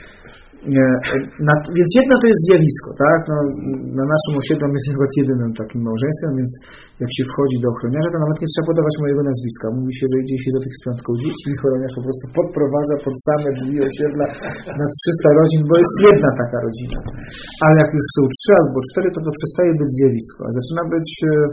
Więc jedno to jest zjawisko, tak? Na naszym osiedlu jest na przykład jedynym takim małżeństwem, więc jak się wchodzi do ochroniarza, to nawet nie trzeba podawać mojego nazwiska. Mówi się, że idzie się do tych z 5 dzieci i ochroniarz po prostu podprowadza pod same drzwi osiedla na 300 rodzin, bo jest jedna taka rodzina. Ale jak już są 3 albo 4, to przestaje być zjawisko, a zaczyna być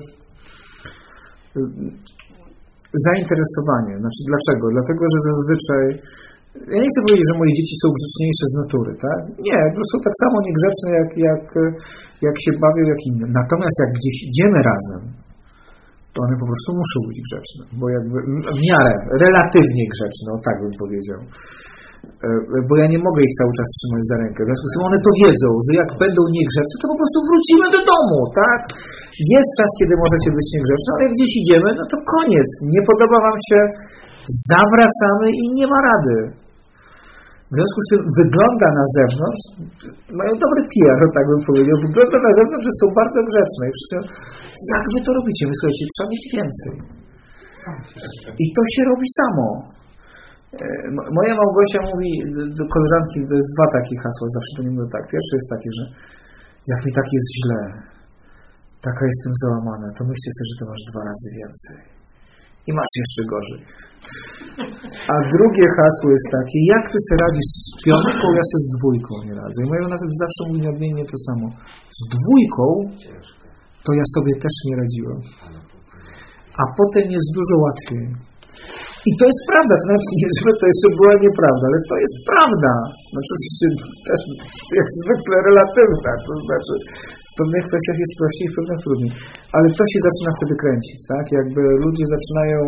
zainteresowanie. Znaczy dlaczego? Dlatego, że zazwyczaj ja nie chcę powiedzieć, że moje dzieci są grzeczniejsze z natury, tak? Nie, są tak samo niegrzeczne, jak się bawią, jak inne. Natomiast jak gdzieś idziemy razem, to one po prostu muszą być grzeczne, bo jakby w miarę, relatywnie grzeczne, tak bym powiedział. Bo ja nie mogę ich cały czas trzymać za rękę. W związku z tym one to wiedzą, że jak będą niegrzeczne, to po prostu wrócimy do domu, tak? Jest czas, kiedy możecie być niegrzeczni, ale jak gdzieś idziemy, to koniec. Nie podoba wam się, zawracamy i nie ma rady. W związku z tym wygląda na zewnątrz, mają dobry PR, tak bym powiedział, wygląda na zewnątrz, że są bardzo grzeczne. I wszyscy, jak wy to robicie? My słuchajcie, trzeba mieć więcej. I to się robi samo. Moja Małgosia mówi do koleżanki, to jest 2 takie hasła, zawsze do niej mówię tak. Pierwsze jest takie, że jak mi tak jest źle, taka jestem załamana, to myślę sobie, że to masz 2 razy więcej. I masz jeszcze gorzej. A drugie hasło jest takie, jak ty sobie radzisz z 5, ja sobie z 2 nie radzę. I moja żona zawsze mówi odmiennie to samo. Z 2 to ja sobie też nie radziłem. A potem jest dużo łatwiej. I to jest prawda, to znaczy nie, żeby to jeszcze była nieprawda, ale to jest prawda. Znaczy oczywiście też jak zwykle relatywna, to znaczy w pewnych kwestiach jest prościej, w pewnych trudniej. Ale to się zaczyna wtedy kręcić, tak? Jakby ludzie zaczynają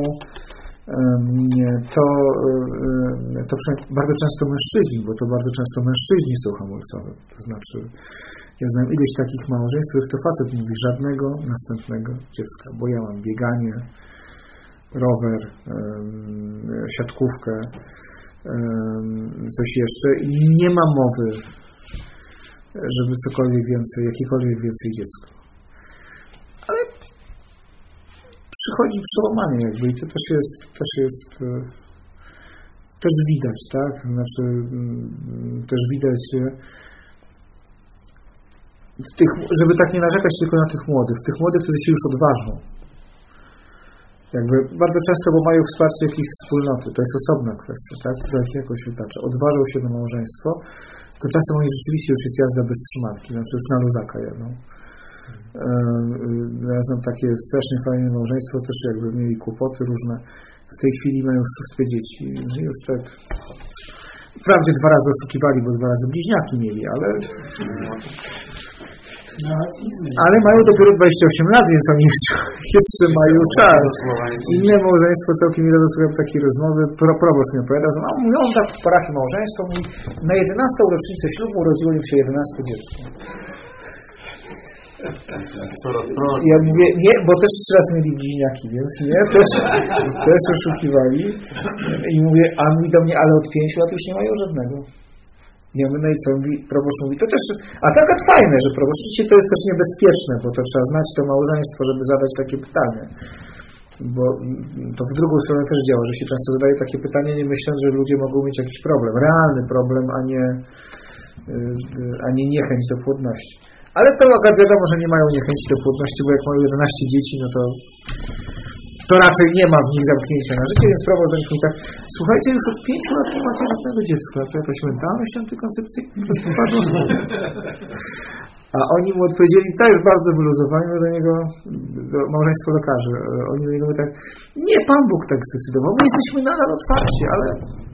to bardzo często mężczyźni, bo to bardzo często mężczyźni są hamulcowi. To znaczy, ja znam ileś takich małżeństw, w których to facet mówi żadnego następnego dziecka, bo ja mam bieganie, rower, siatkówkę, coś jeszcze i nie ma mowy, żeby cokolwiek więcej, jakiekolwiek więcej dziecko. Ale przychodzi przełamanie jakby i to też jest też widać, tak? Znaczy, też widać żeby tak nie narzekać tylko na tych młodych, którzy się już odważą. Jakby bardzo często, bo mają wsparcie jakiejś wspólnoty, to jest osobna kwestia, tak? Jakoś odważą się na małżeństwo, to czasem oni rzeczywiście już jest jazda bez trzymanki, znaczy już na luzaka jadą. Ja znam takie strasznie fajne małżeństwo, też jakby mieli kłopoty różne. W tej chwili mają już 6 dzieci. I już tak. Wprawdzie 2 razy oszukiwali, bo 2 razy bliźniaki mieli, ale mają dopiero 28 lat, więc oni jeszcze mają czas. Inne małżeństwo całkiem nie słucham takiej rozmowy. Proboszcz mi opowiada, że on tak w parafii małżeństwo mówi, na 11. rocznicę ślubu urodziło im się 11 dziecko. Ja mówię, nie, bo też 3 razy mieli bliźniaki, więc nie, też oszukiwali. I mówię, a mówi do mnie, ale od 5 lat już nie mają żadnego. Ja mówię, no i co? Proboszcz mówi, to też, a tak fajne, że proboszcz, oczywiście to jest też niebezpieczne, bo to trzeba znać to małżeństwo, żeby zadać takie pytanie. Bo to w drugą stronę też działa, że się często zadaje takie pytanie, nie myśląc, że ludzie mogą mieć jakiś problem, realny problem, a nie niechęć do płodności. Ale to wiadomo, że nie mają niechęci do płodności, bo jak mają 11 dzieci, no to raczej nie ma w nich zamknięcia na życie, więc proboszcz do nich mówi tak, słuchajcie, już od 5 lat nie macie żadnego dziecka, to jakaś mentalność antykoncepcyjna popadła. A oni mu odpowiedzieli, to jest bardzo wyluzowani, do niego małżeństwo lekarzy. Oni mówią tak, nie, Pan Bóg tak zdecydował, my jesteśmy nadal otwarci, ale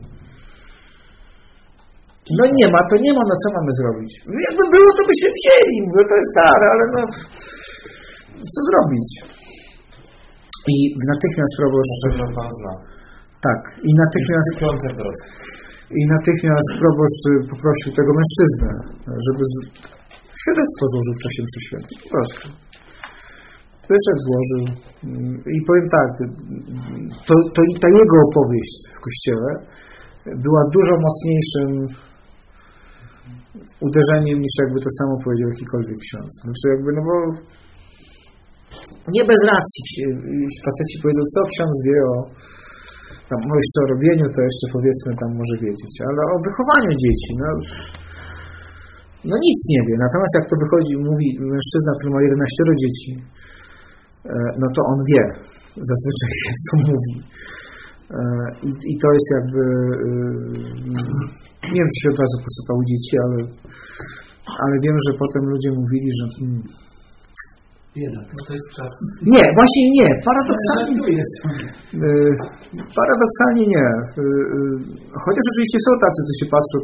no nie ma, no co mamy zrobić? Jakby było, to byśmy wzięli, mówię, to jest stare, ale no co zrobić? I natychmiast proboszcz... Tak, i natychmiast proboszcz poprosił tego mężczyznę, żeby świadectwo złożył w czasie mszy świętej, po prostu. Wyszedł, złożył i powiem tak, to i ta jego opowieść w kościele była dużo mocniejszym uderzeniem niż jakby to samo powiedział jakikolwiek ksiądz. Znaczy jakby, no bo nie bez racji faceci powiedzą, co ksiądz wie o tam jeszcze o robieniu, to jeszcze powiedzmy tam może wiedzieć, ale o wychowaniu dzieci, no nic nie wie. Natomiast jak to wychodzi, mówi mężczyzna, który ma 11 dzieci, no to on wie, zazwyczaj wie, co mówi. I to jest jakby nie wiem, czy się od razu posypały dzieci, ale wiem, że potem ludzie mówili, że no to jest czas. Nie, właśnie nie. Paradoksalnie nie. Chociaż oczywiście są tacy, co się patrzą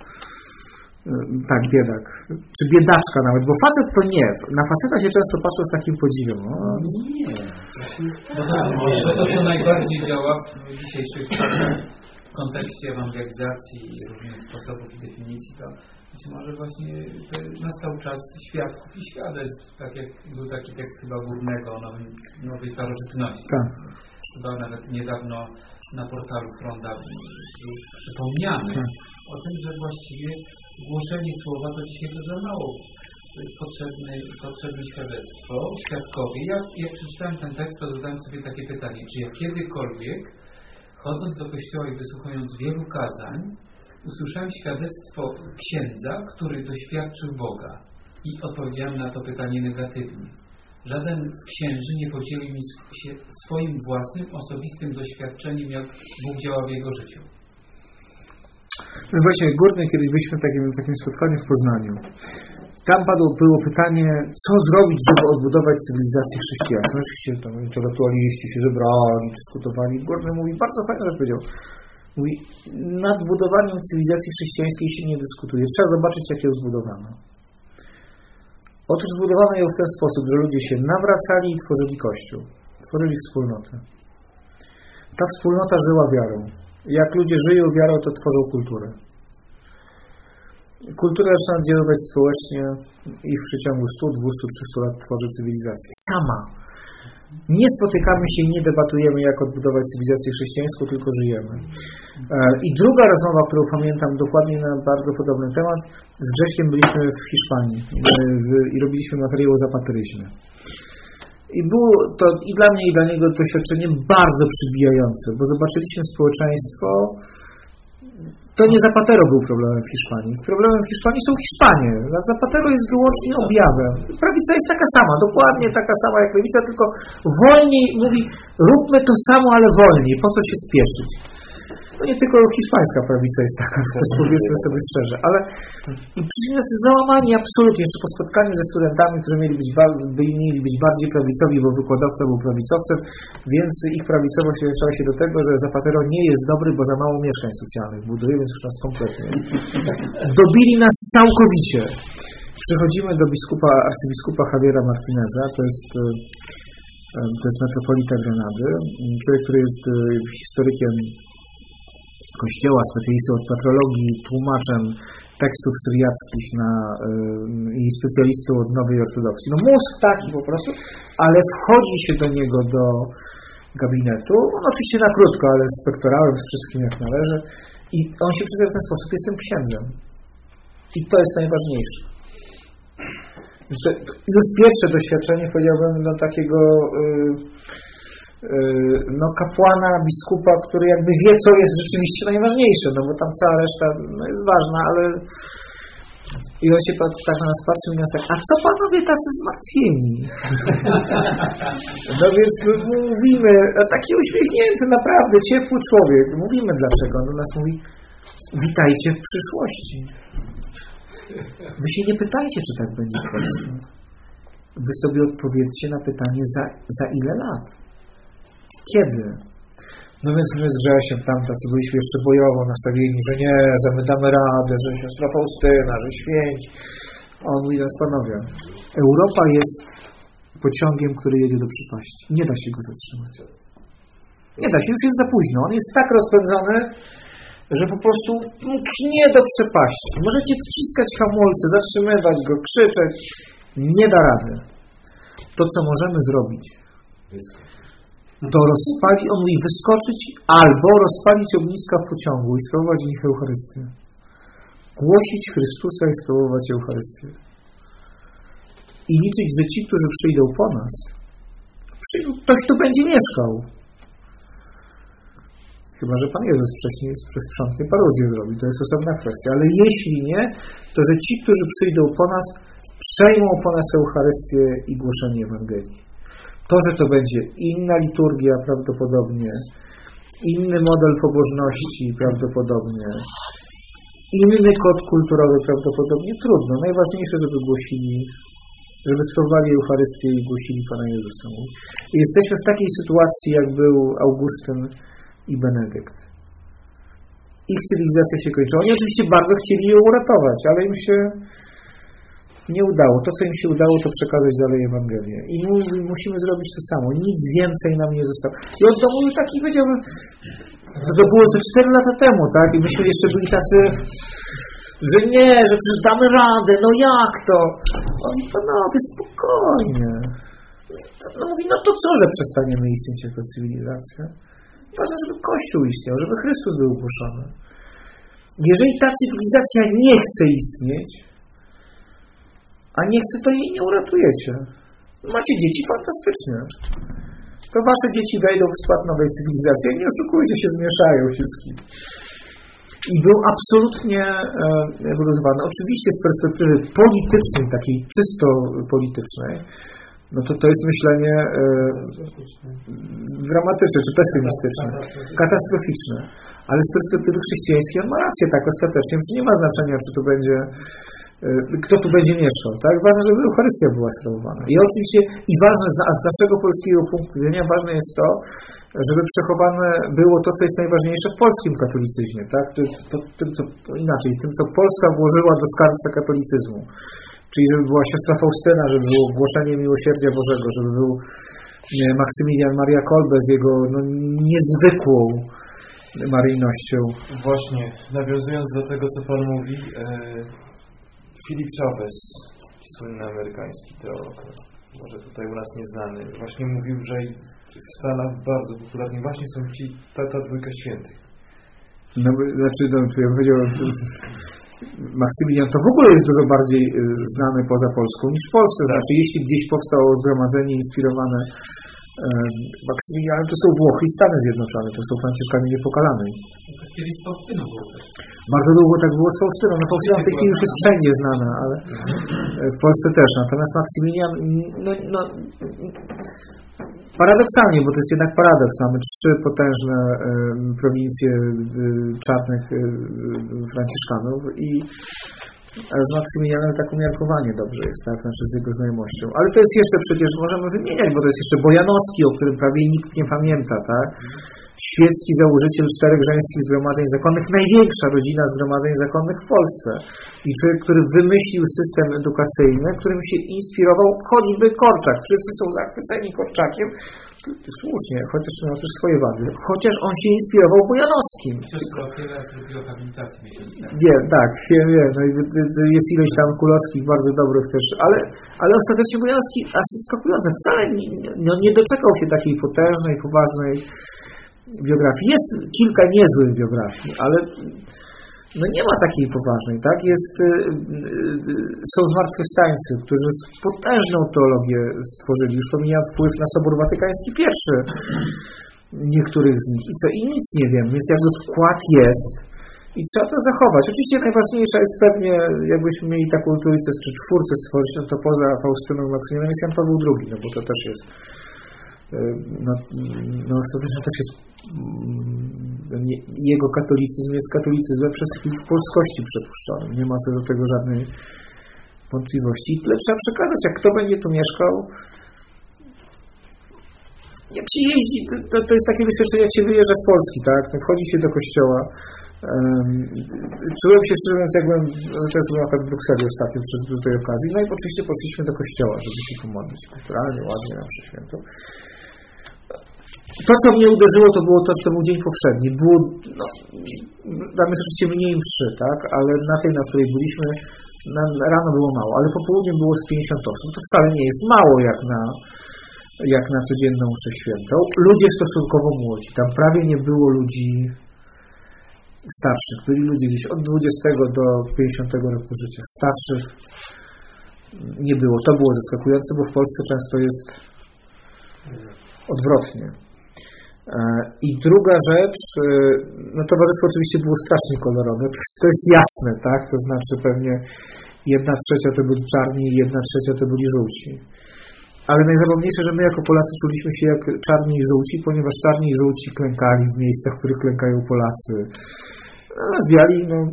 tak biedak. Czy biedaczka nawet, bo facet to nie. Na faceta się często patrzą z takim podziwem. Nie. To najbardziej działa w dzisiejszych w kontekście ewangelizacji i różnych sposobów i definicji, to być może właśnie nastał czas świadków i świadectw, tak jak był taki tekst chyba Górnego o nowej starożytności. Tak. Chyba nawet niedawno na portalu Fronda był przypomniany o tym, że właściwie głoszenie słowa to dzisiaj to za mało. Potrzebne świadectwo, świadkowie. Jak przeczytałem ten tekst, to zadałem sobie takie pytanie, czy ja kiedykolwiek, chodząc do kościoła i wysłuchując wielu kazań, usłyszałem świadectwo księdza, który doświadczył Boga. I odpowiedziałem na to pytanie negatywnie. Żaden z księży nie podzielił mi się swoim własnym, osobistym doświadczeniem, jak Bóg działa w jego życiu. No właśnie, Górny, kiedyś byliśmy w takim spotkaniu w Poznaniu. Tam było pytanie, co zrobić, żeby odbudować cywilizację chrześcijańską. Oczywiście tam intelektualiści się zebrali, dyskutowali. Górny mówi, bardzo fajnie rzecz powiedział. Mówi, nad budowaniem cywilizacji chrześcijańskiej się nie dyskutuje. Trzeba zobaczyć, jak ją zbudowano. Otóż zbudowano ją w ten sposób, że ludzie się nawracali i tworzyli Kościół. Tworzyli wspólnotę. Ta wspólnota żyła wiarą. Jak ludzie żyją wiarą, to tworzą kulturę. Kultura zaczyna oddziaływać społecznie i w przeciągu 100, 200, 300 lat tworzy cywilizację. Sama. Nie spotykamy się i nie debatujemy, jak odbudować cywilizację chrześcijańską, tylko żyjemy. I druga rozmowa, którą pamiętam dokładnie na bardzo podobny temat, z Grześkiem byliśmy w Hiszpanii i robiliśmy materiał o zapateryzmie. I było to i dla mnie, i dla niego doświadczenie bardzo przybijające, bo zobaczyliśmy społeczeństwo, to nie Zapatero był problemem w Hiszpanii. Problemem w Hiszpanii są Hiszpanie. Zapatero jest wyłącznie objawem. Prawica jest taka sama, dokładnie taka sama jak lewica, tylko wolniej mówi, róbmy to samo, ale wolniej, po co się spieszyć. No nie tylko hiszpańska prawica jest taka, też powiedzmy sobie szczerze, ale i przeciwnicy załamani absolutnie, jeszcze po spotkaniu ze studentami, którzy mieli być bardziej prawicowi, bo wykładowca był prawicowcem, więc ich prawicowość ograniczała się do tego, że Zapatero nie jest dobry, bo za mało mieszkań socjalnych buduje, więc już nas kompletnie. Dobili nas całkowicie. Przechodzimy do arcybiskupa Javiera Martineza, to jest metropolita Grenady, człowiek, który jest historykiem Kościoła, specjalistą od patrologii, tłumaczem tekstów syriackich i specjalistą od Nowej Ortodoksji. No mózg taki po prostu, ale wchodzi się do niego do gabinetu, on oczywiście na krótko, ale z spektorałem, z wszystkim jak należy i on się przedstawia w ten sposób, jestem księdzem. I to jest najważniejsze. Już pierwsze doświadczenie, powiedziałbym, takiego kapłana, biskupa, który jakby wie, co jest rzeczywiście najważniejsze, no bo tam cała reszta jest ważna, ale i on się tak na nas patrzył i nas tak, a co panowie tacy zmartwieni? No więc mówimy, taki uśmiechnięty, naprawdę ciepły człowiek, mówimy dlaczego, on do nas mówi, witajcie w przyszłości. Wy się nie pytajcie, czy tak będzie w Polsce. Wy sobie odpowiedzcie na pytanie za ile lat. Kiedy? No więc my z Grzesiem tam tacy byliśmy jeszcze bojowo nastawieni, że nie, że my damy radę, że siostra Faustyna, że święć. A on mówi, panowie, Europa jest pociągiem, który jedzie do przepaści. Nie da się go zatrzymać. Nie da się, już jest za późno. On jest tak rozpędzony, że po prostu mknie do przepaści. Możecie wciskać hamulce, zatrzymywać go, krzyczeć. Nie da rady. To, co możemy zrobić, to on mówi wyskoczyć albo rozpalić ogniska w pociągu i sprawować w nich Eucharystię. Głosić Chrystusa i sprawować Eucharystię. I liczyć, że ci, którzy przyjdą po nas, ktoś tu będzie mieszkał. Chyba że Pan Jezus wcześniej sprzątnie paruzję zrobi, to jest osobna kwestia. Ale jeśli nie, to że ci, którzy przyjdą po nas, przejmą po nas Eucharystię i głoszenie Ewangelii. To, że to będzie inna liturgia prawdopodobnie, inny model pobożności prawdopodobnie, inny kod kulturowy prawdopodobnie, trudno. Najważniejsze, żeby głosili, żeby sprawowali Eucharystię i głosili Pana Jezusa. I jesteśmy w takiej sytuacji, jak był Augustyn i Benedykt. Ich cywilizacja się kończy. Oni oczywiście bardzo chcieli ją uratować, ale im się nie udało. To, co im się udało, to przekazać dalej Ewangelię. I musimy zrobić to samo. Nic więcej nam nie zostało. I on to mówił taki, powiedziałbym, to było ze 4 lata temu, tak? I myśmy jeszcze byli tacy, że nie, że przecież damy radę, no jak to? On mówi, panowie, spokojnie. No mówi, no to co, że przestaniemy istnieć jako cywilizacja? Ważne, żeby Kościół istniał, żeby Chrystus był głoszony. Jeżeli ta cywilizacja nie chce istnieć, a nie chce, to jej nie uratujecie. Macie dzieci, fantastycznie. To wasze dzieci wejdą w skład nowej cywilizacji. Nie oszukujcie się, zmieszają wszystkim. I był absolutnie wyluzowany. Oczywiście z perspektywy politycznej, takiej czysto politycznej, no to jest myślenie dramatyczne, czy pesymistyczne, katastroficzne. Ale z perspektywy chrześcijańskiej on ma rację, tak ostatecznie, że nie ma znaczenia, czy to będzie, kto tu będzie mieszkał, tak? Ważne, żeby Eucharystia była sprawowana. I oczywiście, ważne, a z naszego polskiego punktu widzenia, ważne jest to, żeby przechowane było to, co jest najważniejsze w polskim katolicyzmie, tak? Tym, co Polska włożyła do skarbca katolicyzmu. Czyli żeby była siostra Faustyna, żeby było głoszenie miłosierdzia Bożego, żeby był Maksymilian Maria Kolbe z jego niezwykłą maryjnością. Właśnie, nawiązując do tego, co Pan mówi, Philip Chavez, słynny amerykański teolog, może tutaj u nas nieznany, właśnie mówił, że w Stanach bardzo popularni właśnie są ta dwójka świętych. No, znaczy, ja bym powiedział, Maksymilian to w ogóle jest dużo bardziej znany poza Polską niż w Polsce. Znaczy, jeśli gdzieś powstało zgromadzenie inspirowane Maksymilianem to są Włochy i Stany Zjednoczone, to są Franciszkanie Niepokalani. Kiedyś z Faustyną było też. Bardzo długo tak było z Faustyną. No Faustyna w tej chwili już jest wszędzie znana, ale w Polsce też. Natomiast Maksymilian, paradoksalnie, bo to jest jednak paradoks. Mamy 3 potężne prowincje czarnych franciszkanów i z Maksymilianem tak umiarkowanie dobrze jest, tak? Znaczy z jego znajomością. Ale to jest jeszcze przecież, możemy wymieniać, bo to jest jeszcze Bojanowski, o którym prawie nikt nie pamięta, tak? Świecki założyciel 4 żeńskich zgromadzeń zakonnych, największa rodzina zgromadzeń zakonnych w Polsce. I człowiek, który wymyślił system edukacyjny, którym się inspirował choćby Korczak. Wszyscy są zachwyceni Korczakiem, słusznie, chociaż miał też swoje wady. Chociaż on się inspirował Bojanowskim. Wiem, tak, wiem. No i jest ileś tam Kulowskich bardzo dobrych też, ale ostatecznie Bojanowski, aż zaskakujące, wcale nie doczekał się takiej potężnej, poważnej biografii. Jest kilka niezłych biografii, ale nie ma takiej poważnej, tak? Są zmartwychwstańcy, którzy potężną teologię stworzyli. Już pomijam wpływ na Sobór Watykański I niektórych z nich. I nic nie wiem, więc jakby wkład jest i trzeba to zachować. Oczywiście najważniejsza jest pewnie, jakbyśmy mieli taką trójcę czy 4 stworzyć, no to poza Faustyną i Maksymilianem jest Jan Paweł II, no bo to też jest ostatecznie też jest jego katolicyzm jest katolicyzmem przez chwilę w polskości przepuszczonym. Nie ma co do tego żadnej wątpliwości. I tyle trzeba przekazać, jak kto będzie tu mieszkał. Jak się jeździ, to jest takie doświadczenie, jak się wyjeżdża z Polski, tak? Wchodzi się do kościoła. Czułem się, szczerze mówiąc, jak byłem, teraz byłem akurat w Brukseli ostatnio przy tej okazji, no i oczywiście poszliśmy do kościoła, żeby się pomodlić kulturalnie, ładnie na mszę świętą. To, co mnie uderzyło, to było to, że to był dzień poprzedni. Było, tam jest oczywiście mniej mszy, tak? Ale na tej, na której byliśmy, rano było mało, ale po południu było z 50 osób. To wcale nie jest mało jak na codzienną mszę świętą. Ludzie stosunkowo młodzi. Tam prawie nie było ludzi starszych. Byli ludzie gdzieś od 20 do 50 roku życia. Starszych nie było. To było zaskakujące, bo w Polsce często jest odwrotnie. I druga rzecz, towarzystwo oczywiście było strasznie kolorowe, to jest jasne, tak? To znaczy pewnie 1/3 to byli czarni i 1/3 to byli żółci. Ale najzabawniejsze, że my jako Polacy czuliśmy się jak czarni i żółci, ponieważ czarni i żółci klękali w miejscach, w których klękają Polacy. Natomiast biali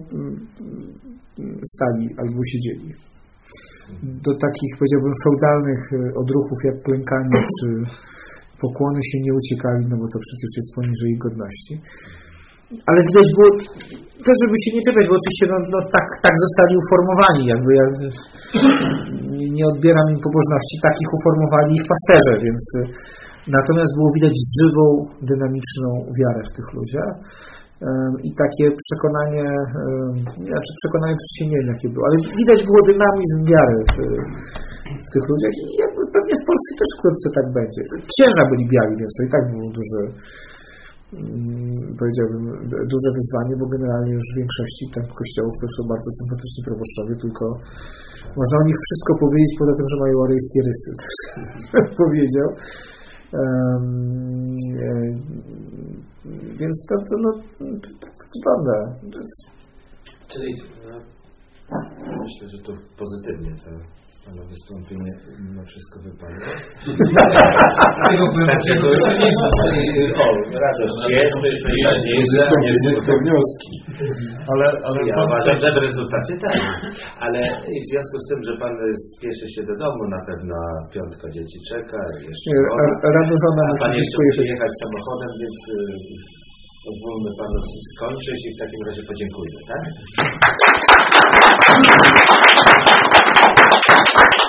stali albo siedzieli. Do takich, powiedziałbym, feudalnych odruchów jak klękanie czy pokłony się nie uciekali, no bo to przecież jest poniżej ich godności. Ale widać było, też żeby się nie czepiać, bo oczywiście tak zostali uformowani, jakby ja nie odbieram im pobożności, takich uformowali ich pasterze, więc natomiast było widać żywą, dynamiczną wiarę w tych ludziach i takie przekonanie, przekonanie to się nie wiem jakie było, ale widać było dynamizm wiary w tych ludziach i jakby pewnie w Polsce też wkrótce tak będzie. Księża byli biali, więc to i tak było powiedziałbym, duże wyzwanie, bo generalnie już w większości tak kościołów to są bardzo sympatyczni proboszczowie, tylko można o nich wszystko powiedzieć, poza tym, że mają arejskie rysy, powiedział. Więc to wygląda. Czyli myślę, że to pozytywnie to Pana wystąpienie mimo wszystko wypadło. Radość jest, to jest najważniejsze, to wnioski. Ale ja uważam, że w rezultacie tak. Ale w związku z tym, że Pan spieszy się do domu, na pewno 5 dzieci czeka, jeszcze Pan jeszcze musi jechać samochodem, więc pozwólmy Panu skończyć i w takim razie podziękujmy, tak?